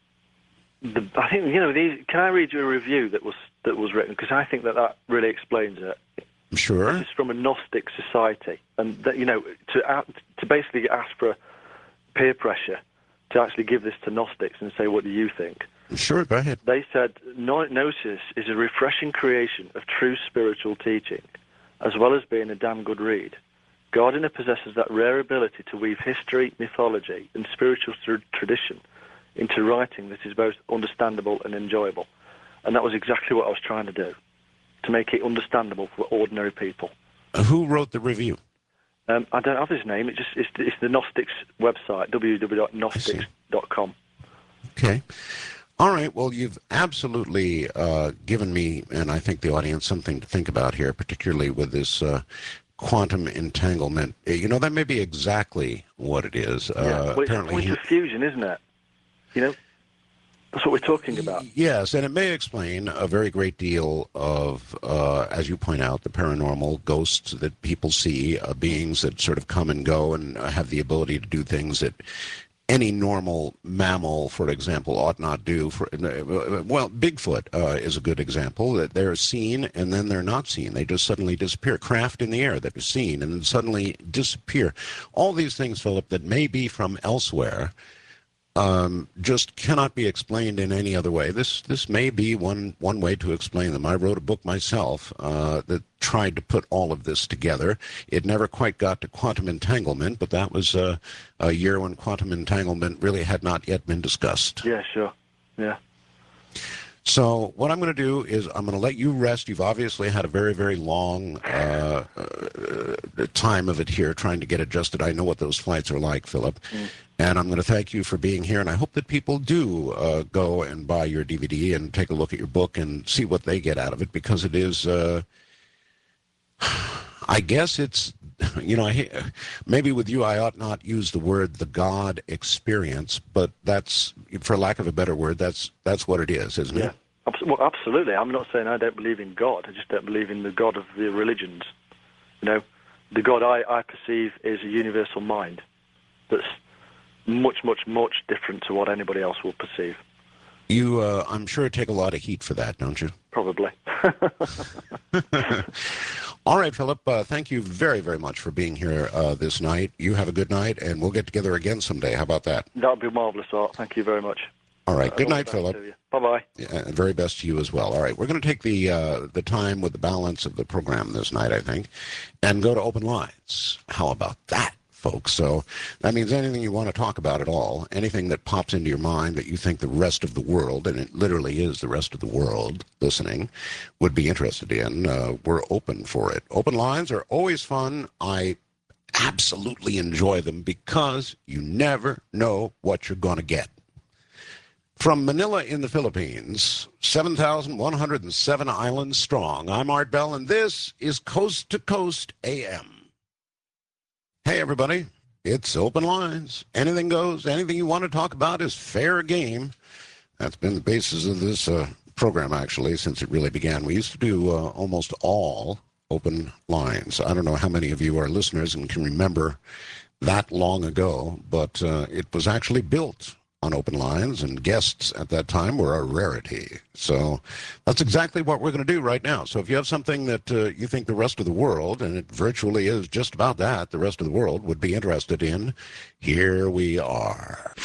think these. Can I read you a review that was written, because I think that really explains it. Sure. This is from a Gnostic society, and that to basically ask for peer pressure to actually give this to Gnostics and say, what do you think? Sure, go ahead. They said, Gnosis is a refreshing creation of true spiritual teaching, as well as being a damn good read. Gardiner possesses that rare ability to weave history, mythology, and spiritual tradition into writing that is both understandable and enjoyable. And that was exactly what I was trying to do, to make it understandable for ordinary people. Who wrote the review? I don't have his name. It's the Gnostics website, www.gnostics.com. Okay. All right. Well, you've absolutely given me, and I think the audience, something to think about here, particularly with this quantum entanglement. That may be exactly what it is. Well, it's a point of fusion, isn't it? That's what we're talking about. Yes, and it may explain a very great deal of, as you point out, the paranormal, ghosts that people see, beings that sort of come and go and have the ability to do things that any normal mammal, for example, ought not do. Well, Bigfoot is a good example, that they're seen and then they're not seen. They just suddenly disappear. Craft in the air that are seen and then suddenly disappear. All these things, Philip, that may be from elsewhere, just cannot be explained in any other way. This may be one way to explain them. I wrote a book myself that tried to put all of this together. It never quite got to quantum entanglement, but that was a year when quantum entanglement really had not yet been discussed. Yeah, sure. Yeah. So what I'm going to do is I'm going to let you rest. You've obviously had a very, very long time of it here trying to get adjusted. I know what those flights are like, Philip. And I'm going to thank you for being here, and I hope that people do go and buy your DVD and take a look at your book and see what they get out of it, because it is, I guess it's, maybe with you I ought not use the word the God experience, but that's, for lack of a better word, that's what it is, isn't it? Well, absolutely. I'm not saying I don't believe in God. I just don't believe in the God of the religions. The God I perceive is a universal mind that's much, much, much different to what anybody else will perceive. You, I'm sure, take a lot of heat for that, don't you? Probably. All right, Philip, thank you very, very much for being here this night. You have a good night, and we'll get together again someday. How about that? That would be marvellous, Art. Thank you very much. All right. Good night, Philip. Bye-bye. Yeah, very best to you as well. All right. We're going to take the time with the balance of the program this night, I think, and go to open lines. How about that, folks? So that means anything you want to talk about at all, anything that pops into your mind that you think the rest of the world, and it literally is the rest of the world listening, would be interested in, we're open for it. Open lines are always fun. I absolutely enjoy them because you never know what you're going to get. From Manila in the Philippines, 7,107 islands strong, I'm Art Bell, and this is Coast to Coast AM. Hey, everybody, it's Open Lines. Anything goes. Anything you want to talk about is fair game. That's been the basis of this program, actually, since it really began. We used to do almost all open lines. I don't know how many of you are listeners and can remember that long ago, but it was actually built on open lines, and guests at that time were a rarity. So that's exactly what we're going to do right now. So if you have something that you think the rest of the world, and it virtually is just about that, the rest of the world would be interested in, here we are.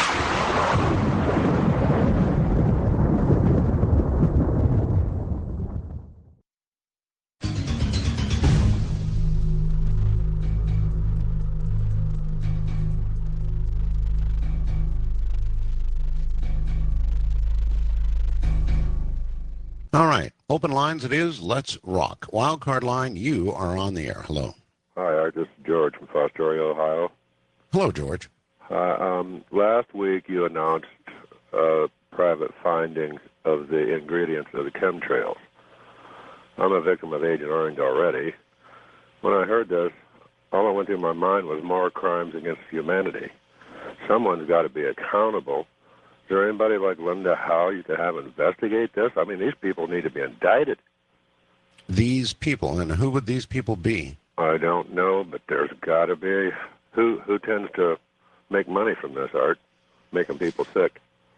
All right. Open lines it is. Let's rock. Wildcard line, you are on the air. Hello. Hi, Art. This is George from Fostoria, Ohio. Hello, George. Last week you announced private findings of the ingredients of the chemtrails. I'm a victim of Agent Orange already. When I heard this, all that went through my mind was more crimes against humanity. Someone's got to be accountable. Is there anybody like Linda Howe you could have investigate this? I mean, these people need to be indicted. These people, and who would these people be? I don't know, but there's got to be. Who tends to make money from this, Art, making people sick?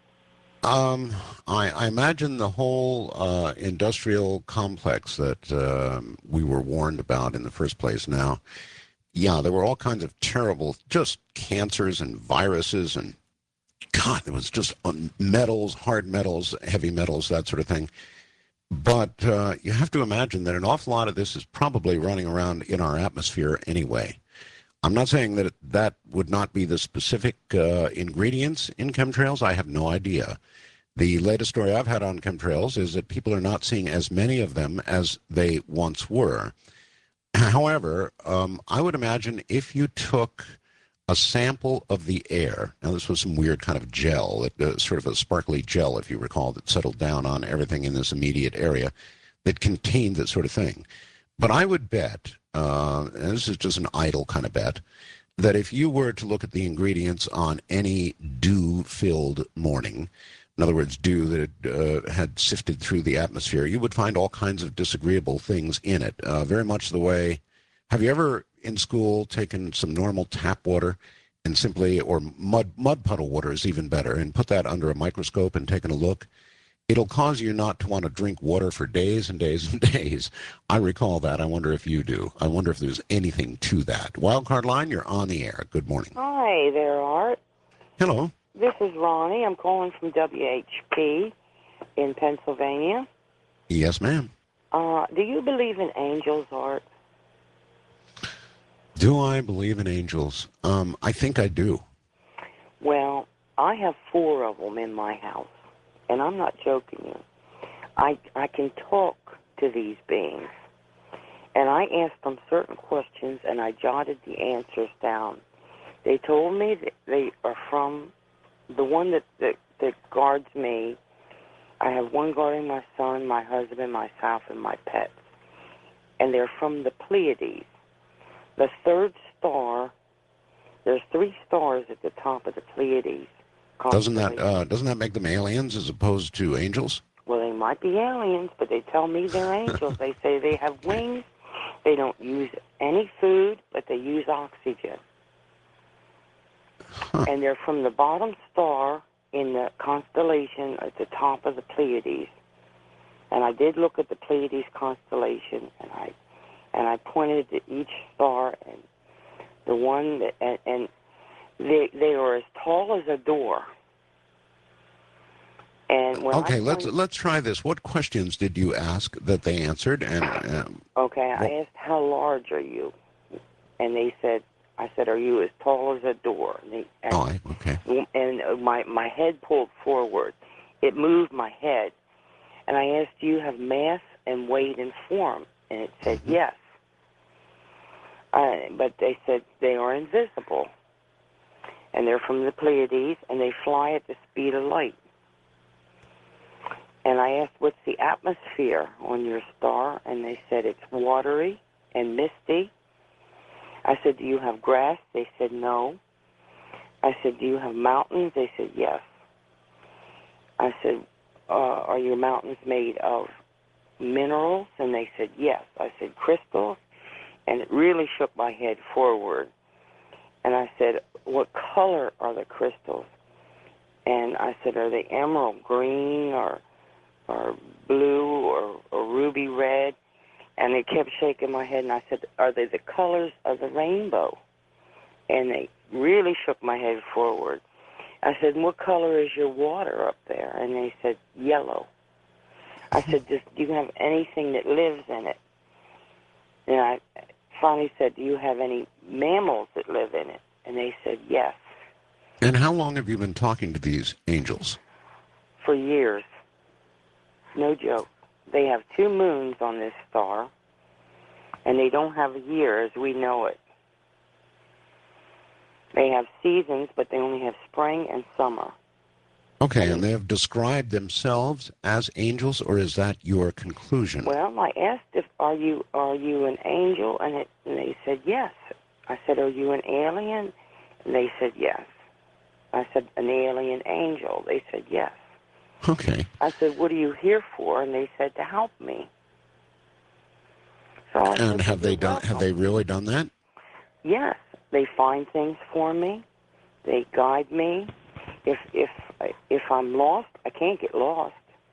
I imagine the whole industrial complex that we were warned about in the first place. Now, yeah, there were all kinds of terrible, just cancers and viruses and God, it was just metals, hard metals, heavy metals, that sort of thing. But you have to imagine that an awful lot of this is probably running around in our atmosphere anyway. I'm not saying that that would not be the specific ingredients in chemtrails. I have no idea. The latest story I've had on chemtrails is that people are not seeing as many of them as they once were. However, I would imagine if you took a sample of the air. Now, this was some weird kind of gel, sort of a sparkly gel, if you recall, that settled down on everything in this immediate area that contained that sort of thing. But I would bet, and this is just an idle kind of bet, that if you were to look at the ingredients on any dew-filled morning, in other words, dew that had sifted through the atmosphere, you would find all kinds of disagreeable things in it, very much the way. Have you ever in school taken some normal tap water and simply, or mud puddle water is even better, and put that under a microscope and taken a look? It'll cause you not to want to drink water for days and days and days. I recall that. I wonder if you do. I wonder if there's anything to that. Wildcard line, you're on the air. Good morning. Hi there, Art. Hello. This is Ronnie. I'm calling from WHP in Pennsylvania. Yes, ma'am. Do you believe in angels, Art? Do I believe in angels? I think I do. Well, I have 4 of them in my house, and I'm not joking you. I can talk to these beings, and I asked them certain questions, and I jotted the answers down. They told me that they are from the one that guards me. I have one guarding my son, my husband, myself, and my pets, and they're from the Pleiades. The 3rd star, there's 3 stars at the top of the Pleiades. Doesn't that make them aliens as opposed to angels? Well, they might be aliens, but they tell me they're angels. They say they have wings. They don't use any food, but they use oxygen. Huh. And they're from the bottom star in the constellation at the top of the Pleiades. And I did look at the Pleiades constellation, and I pointed to each star, and the one that, and they were as tall as a door. And when Okay, let's try this. What questions did you ask that they answered? And okay, I asked, how large are you? And they said, I said, are you as tall as a door? Okay. And my head pulled forward. It moved my head. And I asked, do you have mass and weight and form? And it said, yes. But they said they are invisible. And they're from the Pleiades, and they fly at the speed of light. And I asked, what's the atmosphere on your star? And they said, it's watery and misty. I said, do you have grass? They said, no. I said, do you have mountains? They said, yes. I said, are your mountains made of minerals? And they said, yes. I said, crystals? And it really shook my head forward. And I said, what color are the crystals? And I said, are they emerald green or blue or ruby red? And they kept shaking my head, and I said, are they the colors of the rainbow? And they really shook my head forward. I said, what color is your water up there? And they said, yellow. I said, do you have anything that lives in it? And I finally said, do you have any mammals that live in it? And they said, yes. And how long have you been talking to these angels? For years. No joke. They have 2 moons on this star, and they don't have a year as we know it. They have seasons, but they only have spring and summer. Okay, and they have described themselves as angels, or is that your conclusion? Well, I asked, are you an angel? And they said yes. I said, are you an alien? And they said yes. I said, an alien angel. They said yes. Okay. I said, what are you here for? And they said, to help me. So I said, have they really done that? Yes. They find things for me. They guide me. If I'm lost, I can't get lost.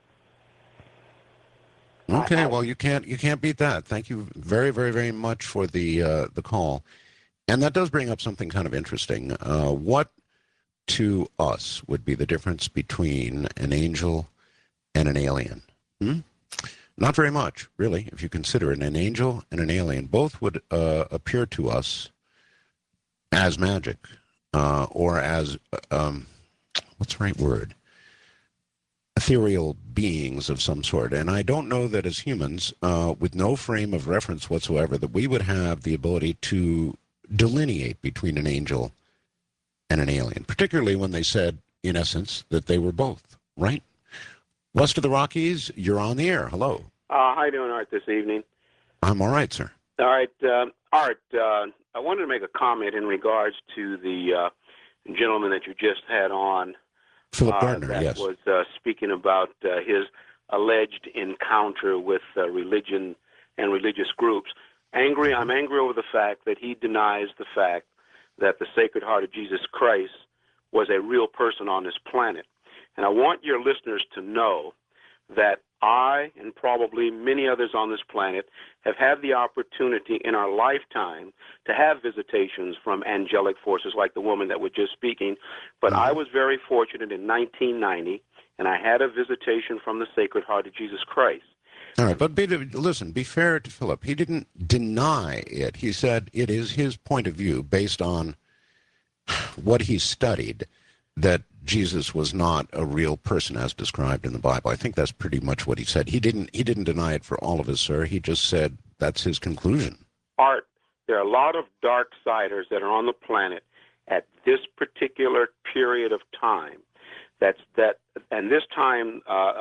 Okay, well, you can't beat that. Thank you very, very, very much for the call. And that does bring up something kind of interesting. What to us would be the difference between an angel and an alien? Not very much, really, if you consider it. An angel and an alien both would appear to us as magic, or as, what's the right word? Ethereal beings of some sort. And I don't know that as humans, with no frame of reference whatsoever, that we would have the ability to delineate between an angel and an alien, particularly when they said, in essence, that they were both, right? West of the Rockies, you're on the air. Hello. How you doing, Art, this evening? I'm all right, sir. All right, Art, I wanted to make a comment in regards to the gentleman that you just had on. Philip Gardner, that yes. was speaking about his alleged encounter with religion and religious groups. I'm angry over the fact that he denies the fact that the Sacred Heart of Jesus Christ was a real person on this planet. And I want your listeners to know that I and probably many others on this planet have had the opportunity in our lifetime to have visitations from angelic forces like the woman that was just speaking. But I was very fortunate in 1990, and I had a visitation from the Sacred Heart of Jesus Christ. All right, but listen, be fair to Philip. He didn't deny it. He said it is his point of view, based on what he studied, that Jesus was not a real person as described in the Bible. I think that's pretty much what he said. He didn't deny it for all of us, sir. He just said that's his conclusion. Art, there are a lot of dark-siders that are on the planet at this particular period of time. And this time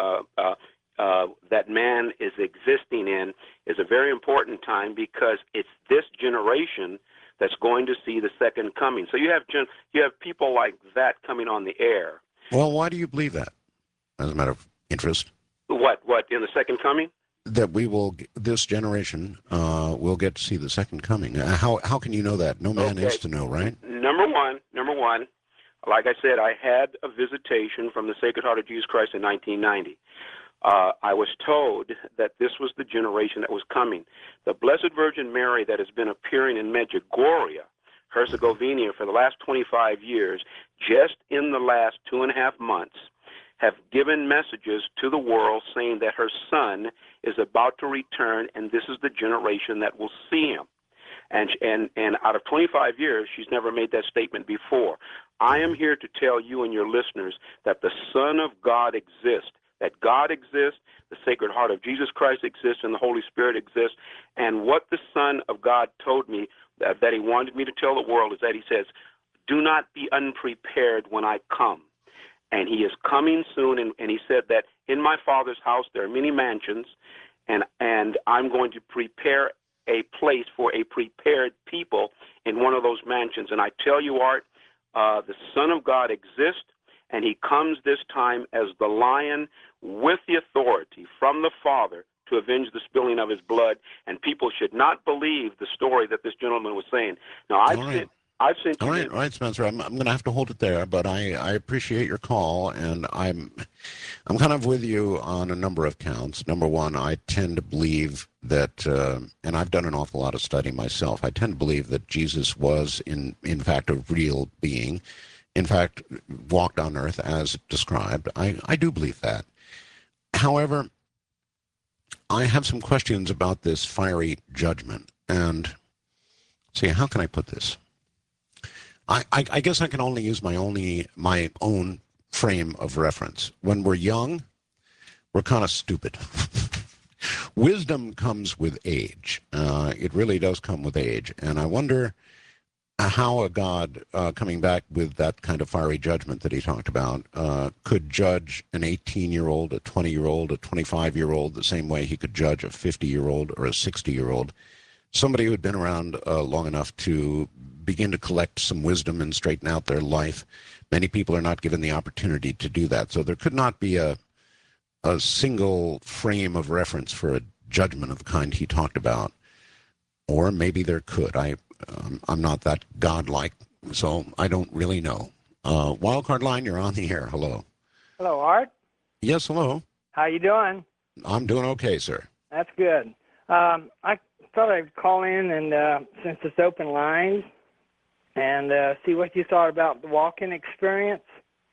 that man is existing in is a very important time, because it's this generation that's going to see the second coming. So you have people like that coming on the air. Well, why do you believe that, as a matter of interest? What, in the second coming? That this generation will get to see the second coming. How can you know that? No man is to know, right? Number one, like I said, I had a visitation from the Sacred Heart of Jesus Christ in 1990. I was told that this was the generation that was coming. The Blessed Virgin Mary that has been appearing in Medjugorje, Herzegovina, for the last 25 years, just in the last 2.5 months, have given messages to the world saying that her son is about to return, and this is the generation that will see him. And out of 25 years, she's never made that statement before. I am here to tell you and your listeners that the Son of God exists, that God exists, the Sacred Heart of Jesus Christ exists, and the Holy Spirit exists. And what the Son of God told me that he wanted me to tell the world is that he says, do not be unprepared when I come. And he is coming soon, and he said that in my Father's house there are many mansions, and I'm going to prepare a place for a prepared people in one of those mansions. And I tell you, Art, the Son of God exists, and he comes this time as the Lion with the authority from the Father to avenge the spilling of his blood, and people should not believe the story that this gentleman was saying. Now, I've sent you... All right, Spencer, I'm going to have to hold it there, but I appreciate your call, and I'm kind of with you on a number of counts. Number one, I tend to believe that, and I've done an awful lot of study myself, I tend to believe that Jesus was, in fact, a real being, in fact, walked on earth as described. I do believe that. However, I have some questions about this fiery judgment, and see, how can I put this? I guess I can only use my own frame of reference. When we're young, we're kind of stupid. Wisdom comes with age. It really does come with age. And I wonder how a God coming back with that kind of fiery judgment that he talked about could judge an 18-year-old, a 20-year-old, a 25-year-old the same way he could judge a 50-year-old or a 60-year-old. Somebody who had been around long enough to begin to collect some wisdom and straighten out their life. Many people are not given the opportunity to do that. So there could not be a single frame of reference for a judgment of the kind he talked about. Or maybe there could. I'm not that godlike, so I don't really know. Wildcard Line, you're on the air. Hello. Hello, Art. Yes, hello. How you doing? I'm doing okay, sir. That's good. I thought I'd call in and since it's open lines and see what you thought about the walk-in experience.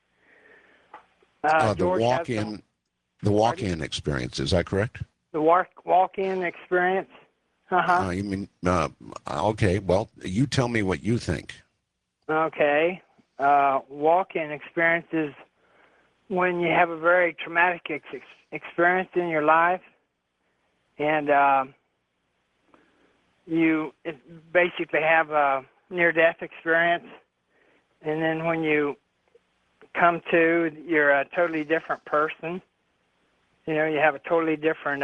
The walk-in experience, is that correct? The walk-in experience. You mean, okay, well, you tell me what you think. Okay. Walk-in experience is when you have a very traumatic experience in your life, and you basically have a near-death experience, and then when you come to, you're a totally different person. You know, you have a totally different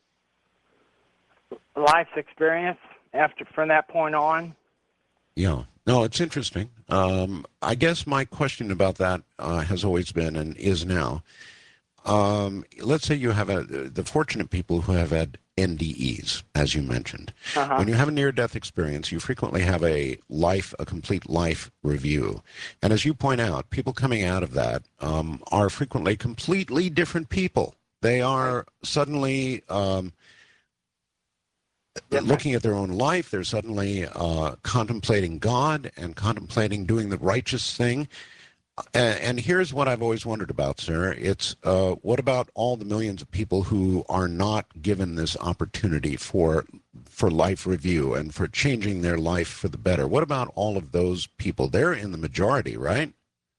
life's experience from that point on. Yeah. No, it's interesting. I guess my question about that has always been and is now, let's say you have the fortunate people who have had NDEs, as you mentioned. When you have a near-death experience, you frequently have a complete life review. And as you point out, people coming out of that are frequently completely different people. They are suddenly looking at their own life. They're suddenly contemplating God and contemplating doing the righteous thing. And here's what I've always wondered about, sir. It's what about all the millions of people who are not given this opportunity for life review and for changing their life for the better? What about all of those people? They're in the majority, right?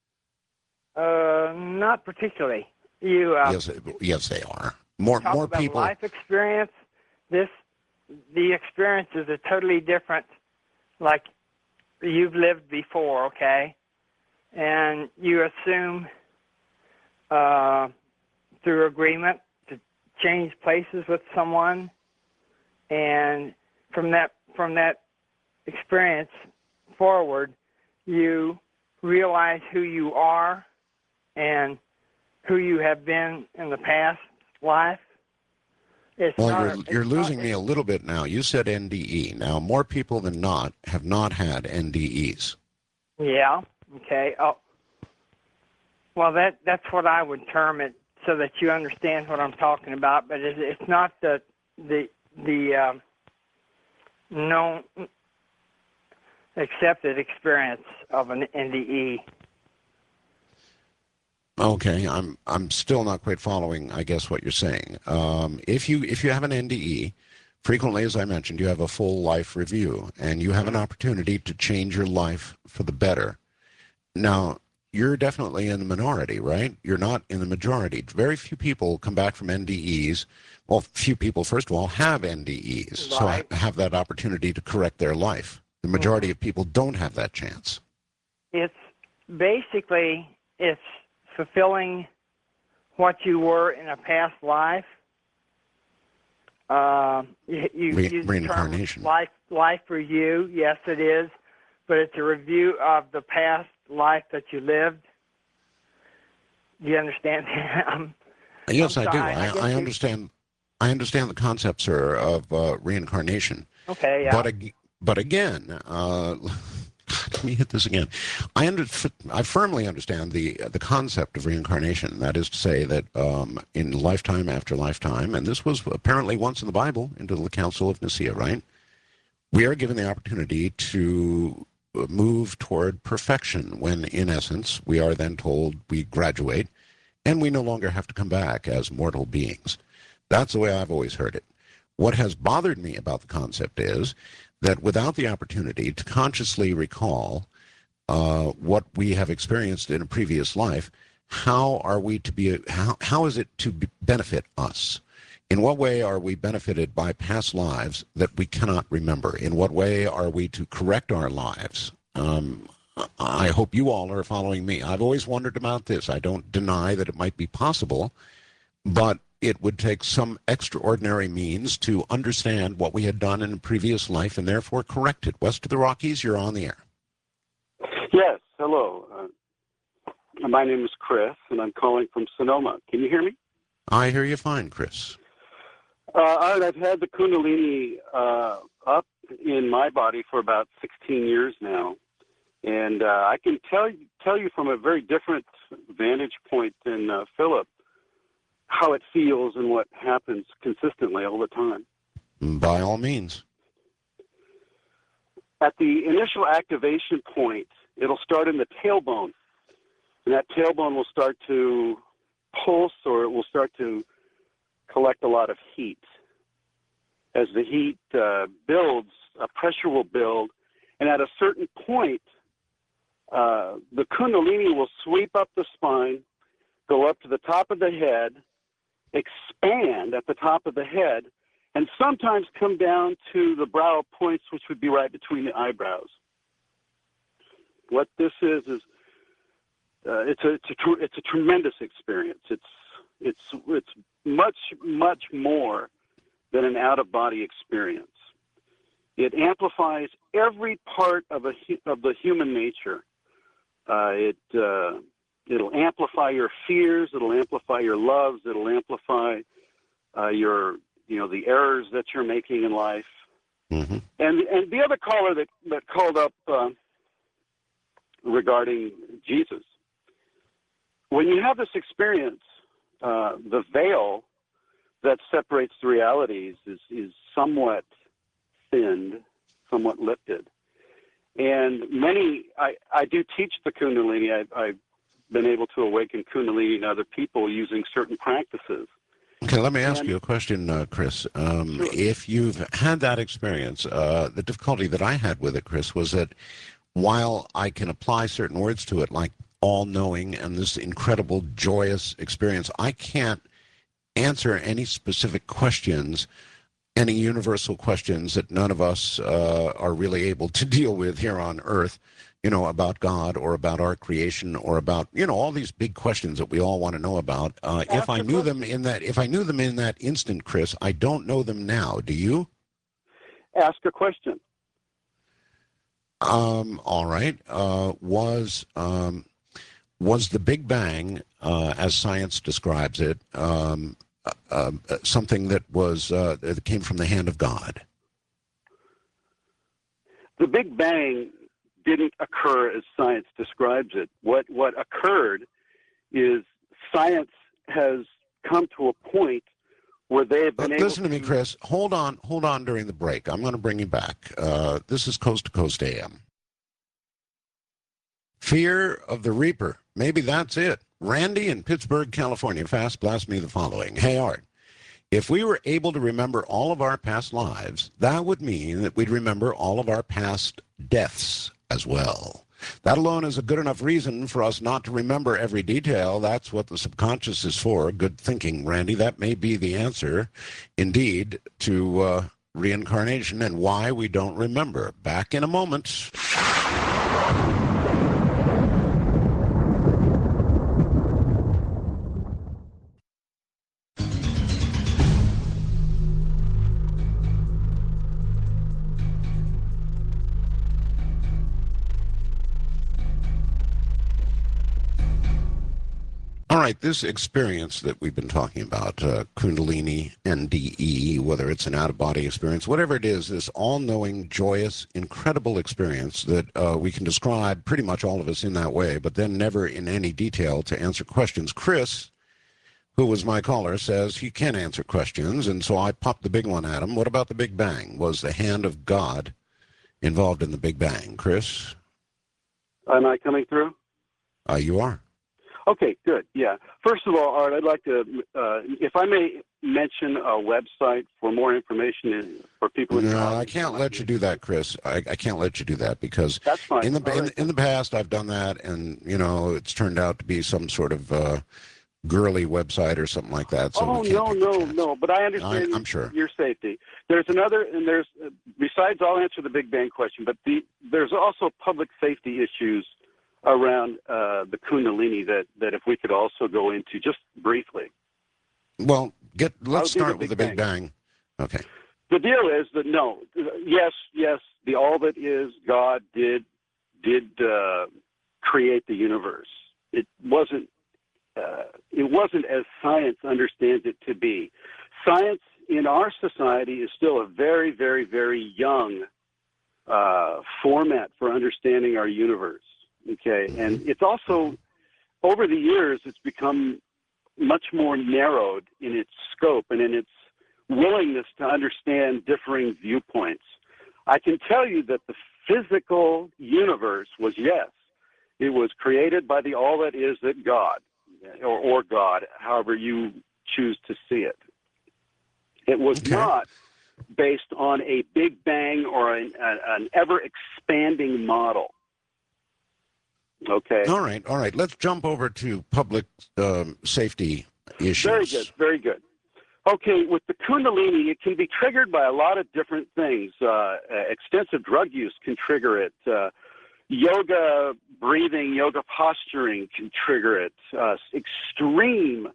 Not particularly. Yes, they are. More people. Life experience. The experiences are totally different. Like you've lived before, okay? And you assume through agreement to change places with someone, and from that experience forward, you realize who you are and who you have been in the past life. You're losing me a little bit now. You said NDE. Now, more people than not have not had NDEs. Yeah. Okay. Oh. Well, that's what I would term it so that you understand what I'm talking about, but it's not the known accepted experience of an NDE. Okay, I'm still not quite following, I guess, what you're saying. If you have an NDE, frequently, as I mentioned, you have a full life review, and you have an opportunity to change your life for the better. Now, you're definitely in the minority, right? You're not in the majority. Very few people come back from NDEs. Well, few people, first of all, have NDEs, Right. so have that opportunity to correct their life. The majority of people don't have that chance. It's basically, it's fulfilling what you were in a past life. You Reincarnation. Life for you, yes it is, but it's a review of the past life that you lived. Do you understand? Yes, I do. I I understand. I understand the concept, sir, of reincarnation. Okay, yeah. But again, let me hit this again. I firmly understand the concept of reincarnation. That is to say that in lifetime after lifetime, and this was apparently once in the Bible, into the Council of Nicaea, right? We are given the opportunity to move toward perfection when, in essence, we are then told we graduate and we no longer have to come back as mortal beings. That's the way I've always heard it. What has bothered me about the concept is that without the opportunity to consciously recall what we have experienced in a previous life, how are we to be? How is it to benefit us? In what way are we benefited by past lives that we cannot remember? In what way are we to correct our lives? I hope you all are following me. I've always wondered about this. I don't deny that it might be possible, but it would take some extraordinary means to understand what we had done in a previous life and therefore correct it. West of the Rockies, you're on the air. Yes, hello. My name is Chris, and I'm calling from Sonoma. Can you hear me? I hear you fine, Chris. I've had the Kundalini up in my body for about 16 years now, and I can tell you from a very different vantage point than Philip how it feels and what happens consistently all the time. By all means. At the initial activation point, it'll start in the tailbone, and that tailbone will start to pulse, or it will start to collect a lot of heat. As the heat builds, a pressure will build, and at a certain point, the Kundalini will sweep up the spine, go up to the top of the head, expand at the top of the head, and sometimes come down to the brow points, which would be right between the eyebrows. What this is it's a tremendous experience. It's much more than an out-of-body experience. It amplifies every part of the human nature. It'll amplify your fears. It'll amplify your loves. It'll amplify the errors that you're making in life. Mm-hmm. And the other caller that called up regarding Jesus, when you have this experience, the veil that separates the realities is somewhat thinned, somewhat lifted. And I do teach the Kundalini. I've been able to awaken Kundalini in other people using certain practices. Okay, let me ask you a question, Chris. Sure. If you've had that experience, the difficulty that I had with it, Chris, was that while I can apply certain words to it, like all-knowing and this incredible, joyous experience, I can't answer any specific questions, any universal questions that none of us are really able to deal with here on Earth, about God or about our creation or about, all these big questions that we all want to know about. If I knew them in that instant, Chris, I don't know them now. Do you? Ask a question. All right. Was the Big Bang, as science describes it, something that came from the hand of God? The Big Bang didn't occur as science describes it. What occurred is science has come to a point where they have been able Listen to me, Chris. Hold on during the break. I'm going to bring you back. This is Coast to Coast AM. Fear of the Reaper. Maybe that's it. Randy in Pittsburgh, California, fast blast me the following. Hey, Art, if we were able to remember all of our past lives, that would mean that we'd remember all of our past deaths as well. That alone is a good enough reason for us not to remember every detail. That's what the subconscious is for. Good thinking, Randy. That may be the answer, indeed, to reincarnation and why we don't remember. Back in a moment. All right, this experience that we've been talking about, Kundalini, NDE, whether it's an out-of-body experience, whatever it is, this all-knowing, joyous, incredible experience that we can describe pretty much all of us in that way, but then never in any detail to answer questions. Chris, who was my caller, says he can answer questions, and so I popped the big one at him. What about the Big Bang? Was the hand of God involved in the Big Bang? Chris? Am I coming through? You are. Okay, good. Yeah. First of all, Art, I'd like to, if I may mention a website for more information for people. No, I can't let you do that, Chris. I can't let you do that because that's fine. In the past I've done that, and it's turned out to be some sort of girly website or something like that. So no. But I understand. I'm sure your safety. There's another, and there's besides. I'll answer the Big Bang question, but there's also public safety issues around the Kundalini that if we could also go into just briefly. Well, let's start with the Big Bang. Okay. The deal is that yes, the all that is God did create the universe. It wasn't as science understands it to be. Science in our society is still a very, very, very young format for understanding our universe. Okay, and it's also, over the years, it's become much more narrowed in its scope and in its willingness to understand differing viewpoints. I can tell you that the physical universe was, yes, it was created by the all that is that God, or God, however you choose to see it. It was not based on a Big Bang or an ever-expanding model. Okay. All right. Let's jump over to public safety issues. Very good. Okay, with the Kundalini, it can be triggered by a lot of different things. Extensive drug use can trigger it. Yoga breathing, yoga posturing can trigger it. Extreme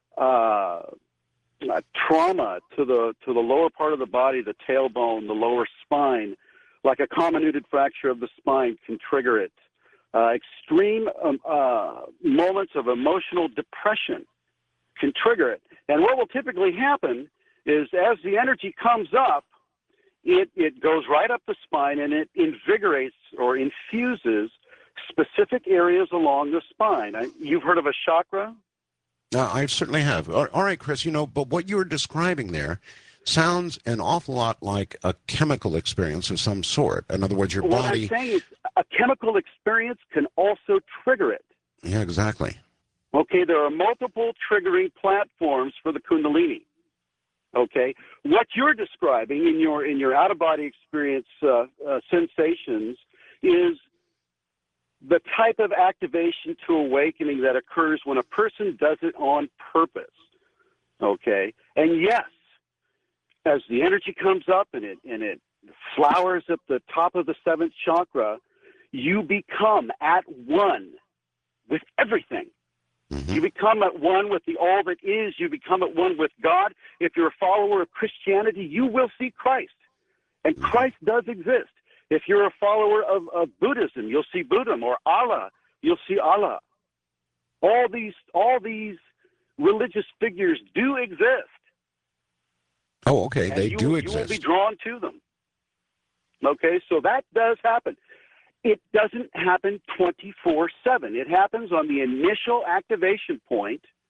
trauma to the lower part of the body, the tailbone, the lower spine, like a comminuted fracture of the spine can trigger it. Extreme moments of emotional depression can trigger it. And what will typically happen is as the energy comes up, it goes right up the spine and it invigorates or infuses specific areas along the spine. You've heard of a chakra? I certainly have. All right, Chris, but what you're describing there sounds an awful lot like a chemical experience of some sort. In other words, your body... What I'm saying is a chemical experience can also trigger it. Yeah, exactly. Okay, there are multiple triggering platforms for the Kundalini. Okay, what you're describing in your out-of-body experience sensations is the type of activation to awakening that occurs when a person does it on purpose. Okay, and yes, as the energy comes up and it flowers at the top of the seventh chakra, you become at one with everything. You become at one with the all that is. You become at one with God. If you're a follower of Christianity, you will see Christ. And Christ does exist. If you're a follower of Buddhism, you'll see Buddha, or Allah, you'll see Allah. All these religious figures do exist. Oh, okay. They do exist. You will be drawn to them. Okay, so that does happen. It doesn't happen 24/7. It happens on the initial activation point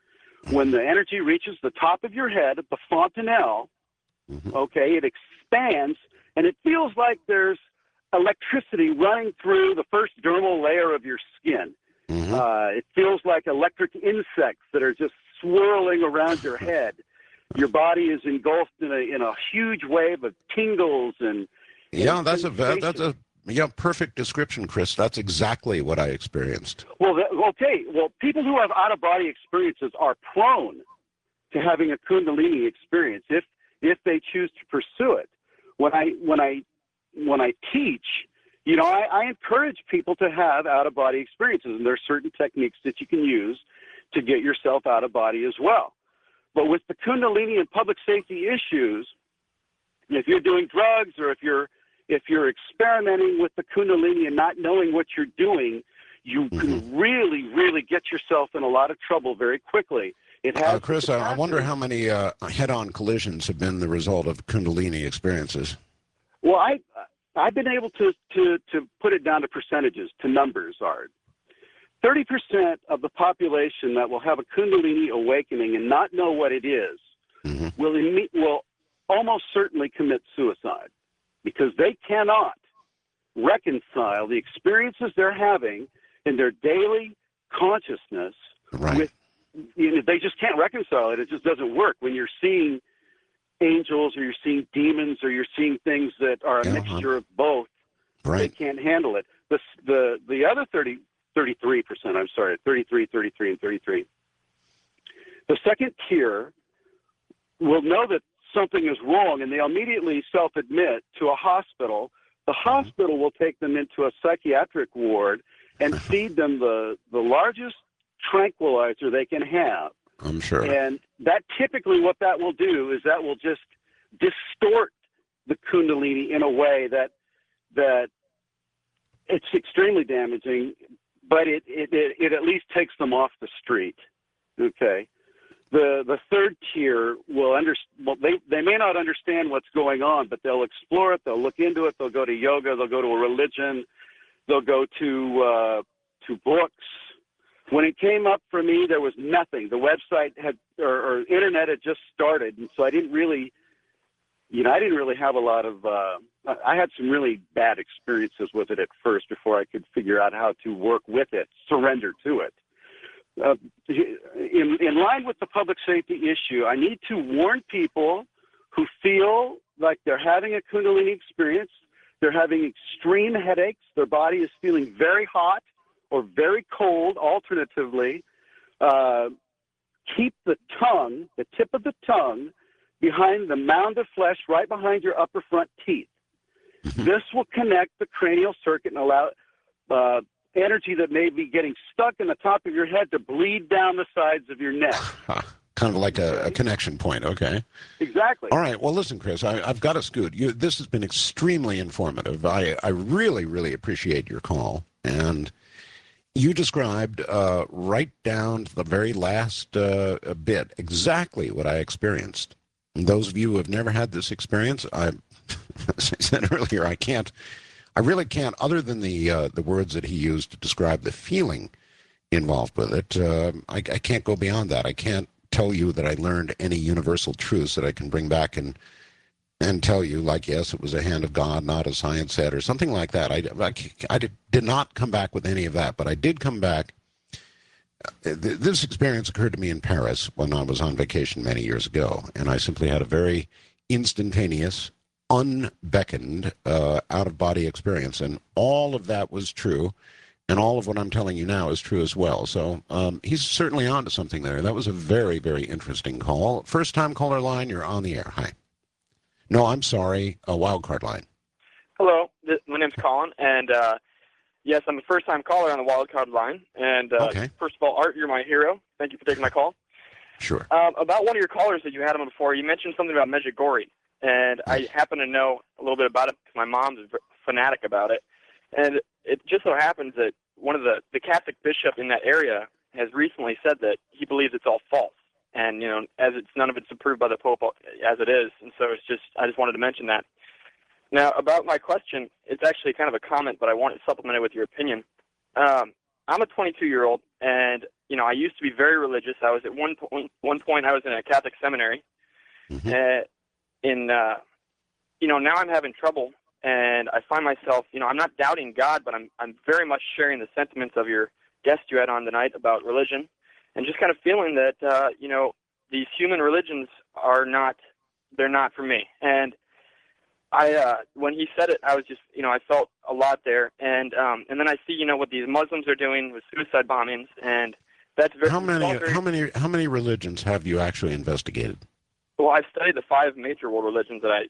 when the energy reaches the top of your head at the fontanelle, okay, it expands, and it feels like there's electricity running through the first dermal layer of your skin. It feels like electric insects that are just swirling around your head. Your body is engulfed in a huge wave of tingles and that's a perfect description, Chris. That's exactly what I experienced. Well, people who have out-of-body experiences are prone to having a Kundalini experience if they choose to pursue it. When I teach, I encourage people to have out-of-body experiences, and there are certain techniques that you can use to get yourself out of body as well. But with the Kundalini and public safety issues, if you're doing drugs or if you're experimenting with the Kundalini and not knowing what you're doing, you can really, really get yourself in a lot of trouble very quickly. It has Chris, I wonder how many head-on collisions have been the result of Kundalini experiences. Well, I've been able to put it down to percentages, to numbers, Art. 30% of the population that will have a Kundalini awakening and not know what it is will almost certainly commit suicide because they cannot reconcile the experiences they're having in their daily consciousness with, they just can't reconcile it. It just doesn't work. When you're seeing angels or you're seeing demons or you're seeing things that are a mixture of both, they can't handle it. The other 33%, I'm sorry, 33, and 33. The second tier will know that something is wrong, and they'll immediately self-admit to a hospital. The hospital will take them into a psychiatric ward and feed them the largest tranquilizer they can have. I'm sure. And that typically what that will do is that will just distort the Kundalini in a way that it's extremely damaging, but it at least takes them off the street. Okay. The third tier will they may not understand what's going on, but they'll explore it, they'll look into it, they'll go to yoga, they'll go to a religion, they'll go to books. When it came up for me, there was nothing. The website or internet had just started, and so I didn't really have a lot of. I had some really bad experiences with it at first before I could figure out how to work with it, surrender to it. In line with the public safety issue, I need to warn people who feel like they're having a Kundalini experience, they're having extreme headaches, their body is feeling very hot or very cold, alternatively, keep the tip of the tongue, behind the mound of flesh right behind your upper front teeth. This will connect the cranial circuit and allow energy that may be getting stuck in the top of your head to bleed down the sides of your neck. Kind of like a connection point, okay. Exactly. All right, well, listen, Chris, I've got to scoot. This has been extremely informative. I really, really appreciate your call. And you described right down to the very last bit exactly what I experienced. And those of you who have never had this experience, as I said earlier, I really can't, other than the words that he used to describe the feeling involved with it, I can't go beyond that. I can't tell you that I learned any universal truths that I can bring back and tell you, like, yes, it was a hand of God, not as science said, or something like that. I did not come back with any of that, but I did come back. This experience occurred to me in Paris when I was on vacation many years ago, and I simply had a very instantaneous, unbeckoned, out-of-body experience, and all of that was true, and all of what I'm telling you now is true as well. So he's certainly on to something there. That was a very, very interesting call. First-time caller line, you're on the air. Hi. No, I'm sorry, a wildcard line. Hello, my name's Colin, and yes, I'm a first-time caller on the wildcard line. And First of all, Art, you're my hero. Thank you for taking my call. Sure. About one of your callers that you had on before, you mentioned something about Medjugorje, and I happen to know a little bit about it because my mom's a fanatic about it. And it just so happens that one of the Catholic bishop in that area has recently said that he believes it's all false. And, as none of it's approved by the Pope as it is. And so I just wanted to mention that. Now, about my question, it's actually kind of a comment, but I want to supplement it with your opinion. I'm a 22-year-old, and, I used to be very religious. I was at one point I was in a Catholic seminary. Now I'm having trouble, and I find myself, I'm not doubting God, but I'm very much sharing the sentiments of your guest you had on tonight about religion, and just kind of feeling that, these human religions they're not for me. And when he said it, I was just, I felt a lot there. And then I see, what these Muslims are doing with suicide bombings, and that's very. How many religions have you actually investigated? Well, I've studied the 5 major world religions that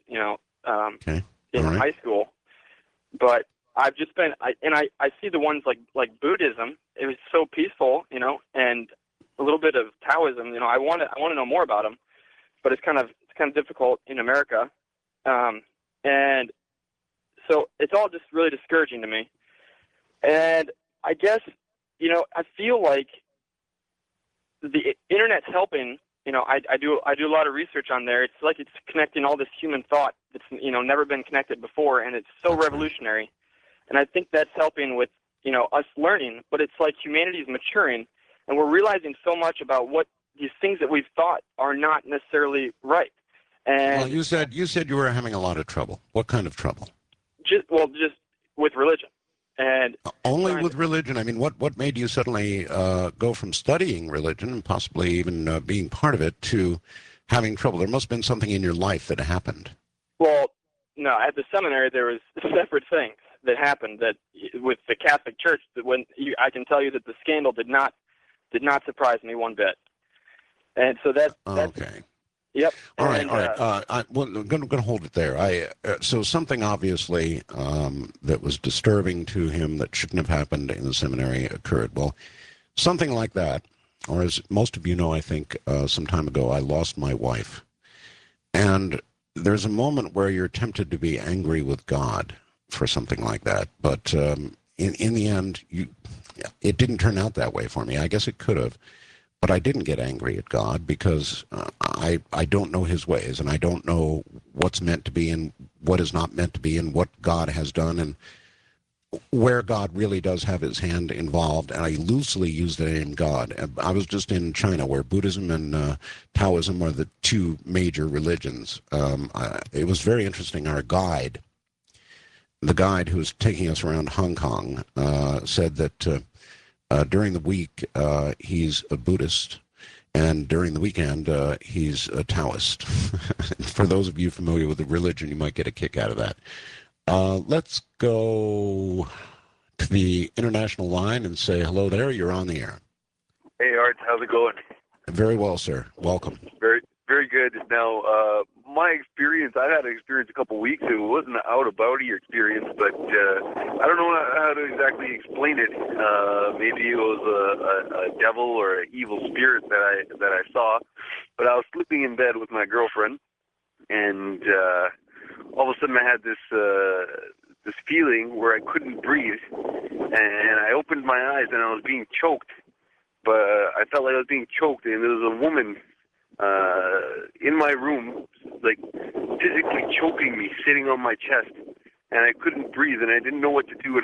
in high school, but I've just been, I see the ones like Buddhism. It was so peaceful, and a little bit of Taoism. I want to know more about them, but it's kind of difficult in America, and so it's all just really discouraging to me. And I guess I feel like the internet's helping. I do a lot of research on there. It's like it's connecting all this human thought that's never been connected before, and it's so revolutionary. And I think that's helping with us learning. But it's like humanity is maturing, and we're realizing so much about what these things that we've thought are not necessarily right. And well, you said you were having a lot of trouble. What kind of trouble? Just with religion. And only with religion? I mean, what made you suddenly go from studying religion and possibly even being part of it to having trouble? There must have been something in your life that happened. Well, no, at the seminary there was separate things that happened that with the Catholic Church that I can tell you that the scandal did not surprise me one bit. And so that's okay. Yep. All right. I'm going to hold it there. So something obviously that was disturbing to him that shouldn't have happened in the seminary occurred. Well, something like that, or as most of you know, I think some time ago, I lost my wife. And there's a moment where you're tempted to be angry with God for something like that. But in the end, it didn't turn out that way for me. I guess it could have. But I didn't get angry at God because I don't know his ways, and I don't know what's meant to be and what is not meant to be, and what God has done, and where God really does have his hand involved. And I loosely use the name God. I was just in China, where Buddhism and Taoism are the 2 major religions. It was very interesting. Our guide, the guide who was taking us around Hong Kong, said that during the week, he's a Buddhist, and during the weekend, he's a Taoist. For those of you familiar with the religion, you might get a kick out of that. Let's go to the international line and say hello there. You're on the air. Hey, Art. How's it going? Very well, sir. Welcome. Very, very good. Now, my experience, I had an experience a couple weeks ago. It wasn't an out-of-body experience, but I don't know how to exactly explain it. Maybe it was a devil or an evil spirit that I saw. But I was sleeping in bed with my girlfriend, and all of a sudden I had this feeling where I couldn't breathe, and I opened my eyes and I was being choked. But I felt like I was being choked, and there was a woman in my room, like physically choking me, sitting on my chest, and I couldn't breathe, and I didn't know what to do.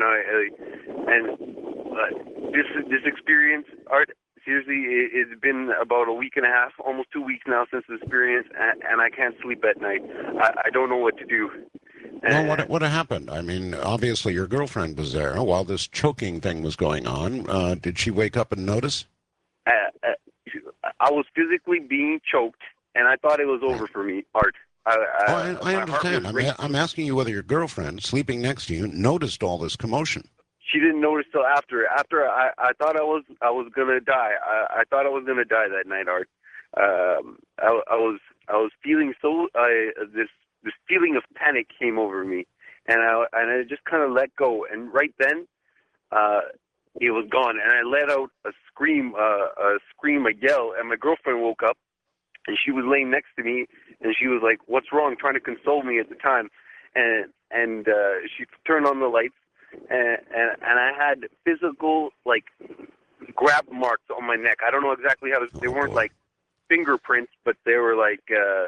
This experience, Art, seriously, it's been about a week and a half, almost 2 weeks now since the experience, and I can't sleep at night. I don't know what to do. Well, what happened? I mean, obviously your girlfriend was there while this choking thing was going on. Did she wake up and notice? I was physically being choked, and I thought it was over for me, Art. I understand. I'm asking you whether your girlfriend, sleeping next to you, noticed all this commotion. She didn't notice till after. After I thought I was gonna die. I thought I was gonna die that night, Art. I was feeling this feeling of panic came over me, and I just kind of let go. And right then, it was gone, and I let out a scream, a yell, and my girlfriend woke up, and she was laying next to me, and she was like, "What's wrong?" trying to console me at the time, and she turned on the lights, and I had physical grab marks on my neck. I don't know exactly how they weren't like fingerprints, but they were like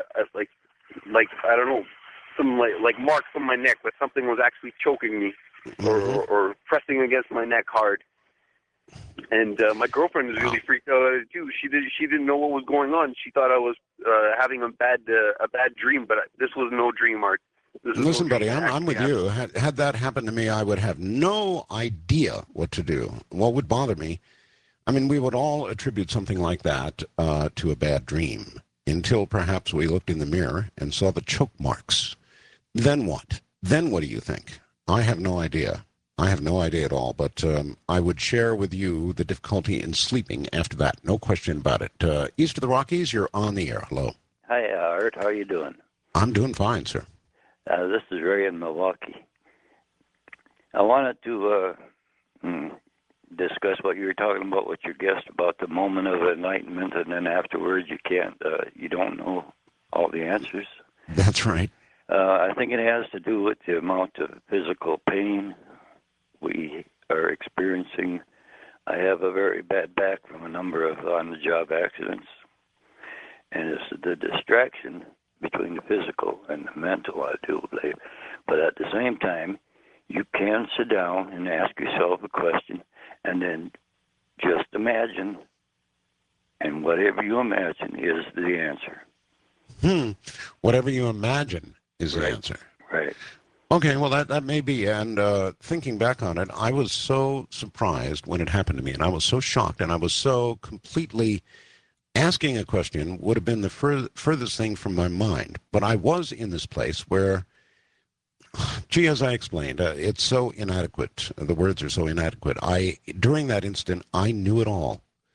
I don't know, some like marks on my neck, but something was actually choking me or pressing against my neck hard. And my girlfriend was really freaked out too. She didn't know what was going on. She thought I was having a bad dream, but this was no dream, Art. Listen, buddy, I'm with you. Had that happened to me, I would have no idea what to do. What would bother me? I mean, we would all attribute something like that to a bad dream until perhaps we looked in the mirror and saw the choke marks. Then what? Then what do you think? I have no idea. I have no idea at all, but I would share with you the difficulty in sleeping after that. No question about it. East of the Rockies, you're on the air. Hello. Hi, Art. How are you doing? I'm doing fine, sir. This is Ray in Milwaukee. I wanted to discuss what you were talking about with your guest about the moment of enlightenment, and then afterwards you don't know all the answers. That's right. I think it has to do with the amount of physical pain we are experiencing. I have a very bad back from a number of on-the-job accidents, and it's the distraction between the physical and the mental, I do believe. But at the same time, you can sit down and ask yourself a question, and then just imagine, and whatever you imagine is the answer. Whatever you imagine is the answer. Right. Okay, well, that may be, and thinking back on it, I was so surprised when it happened to me, and I was so shocked, and I was so completely asking a question would have been the furthest thing from my mind. But I was in this place where, gee, as I explained, it's so inadequate. The words are so inadequate. During that instant, I knew it all.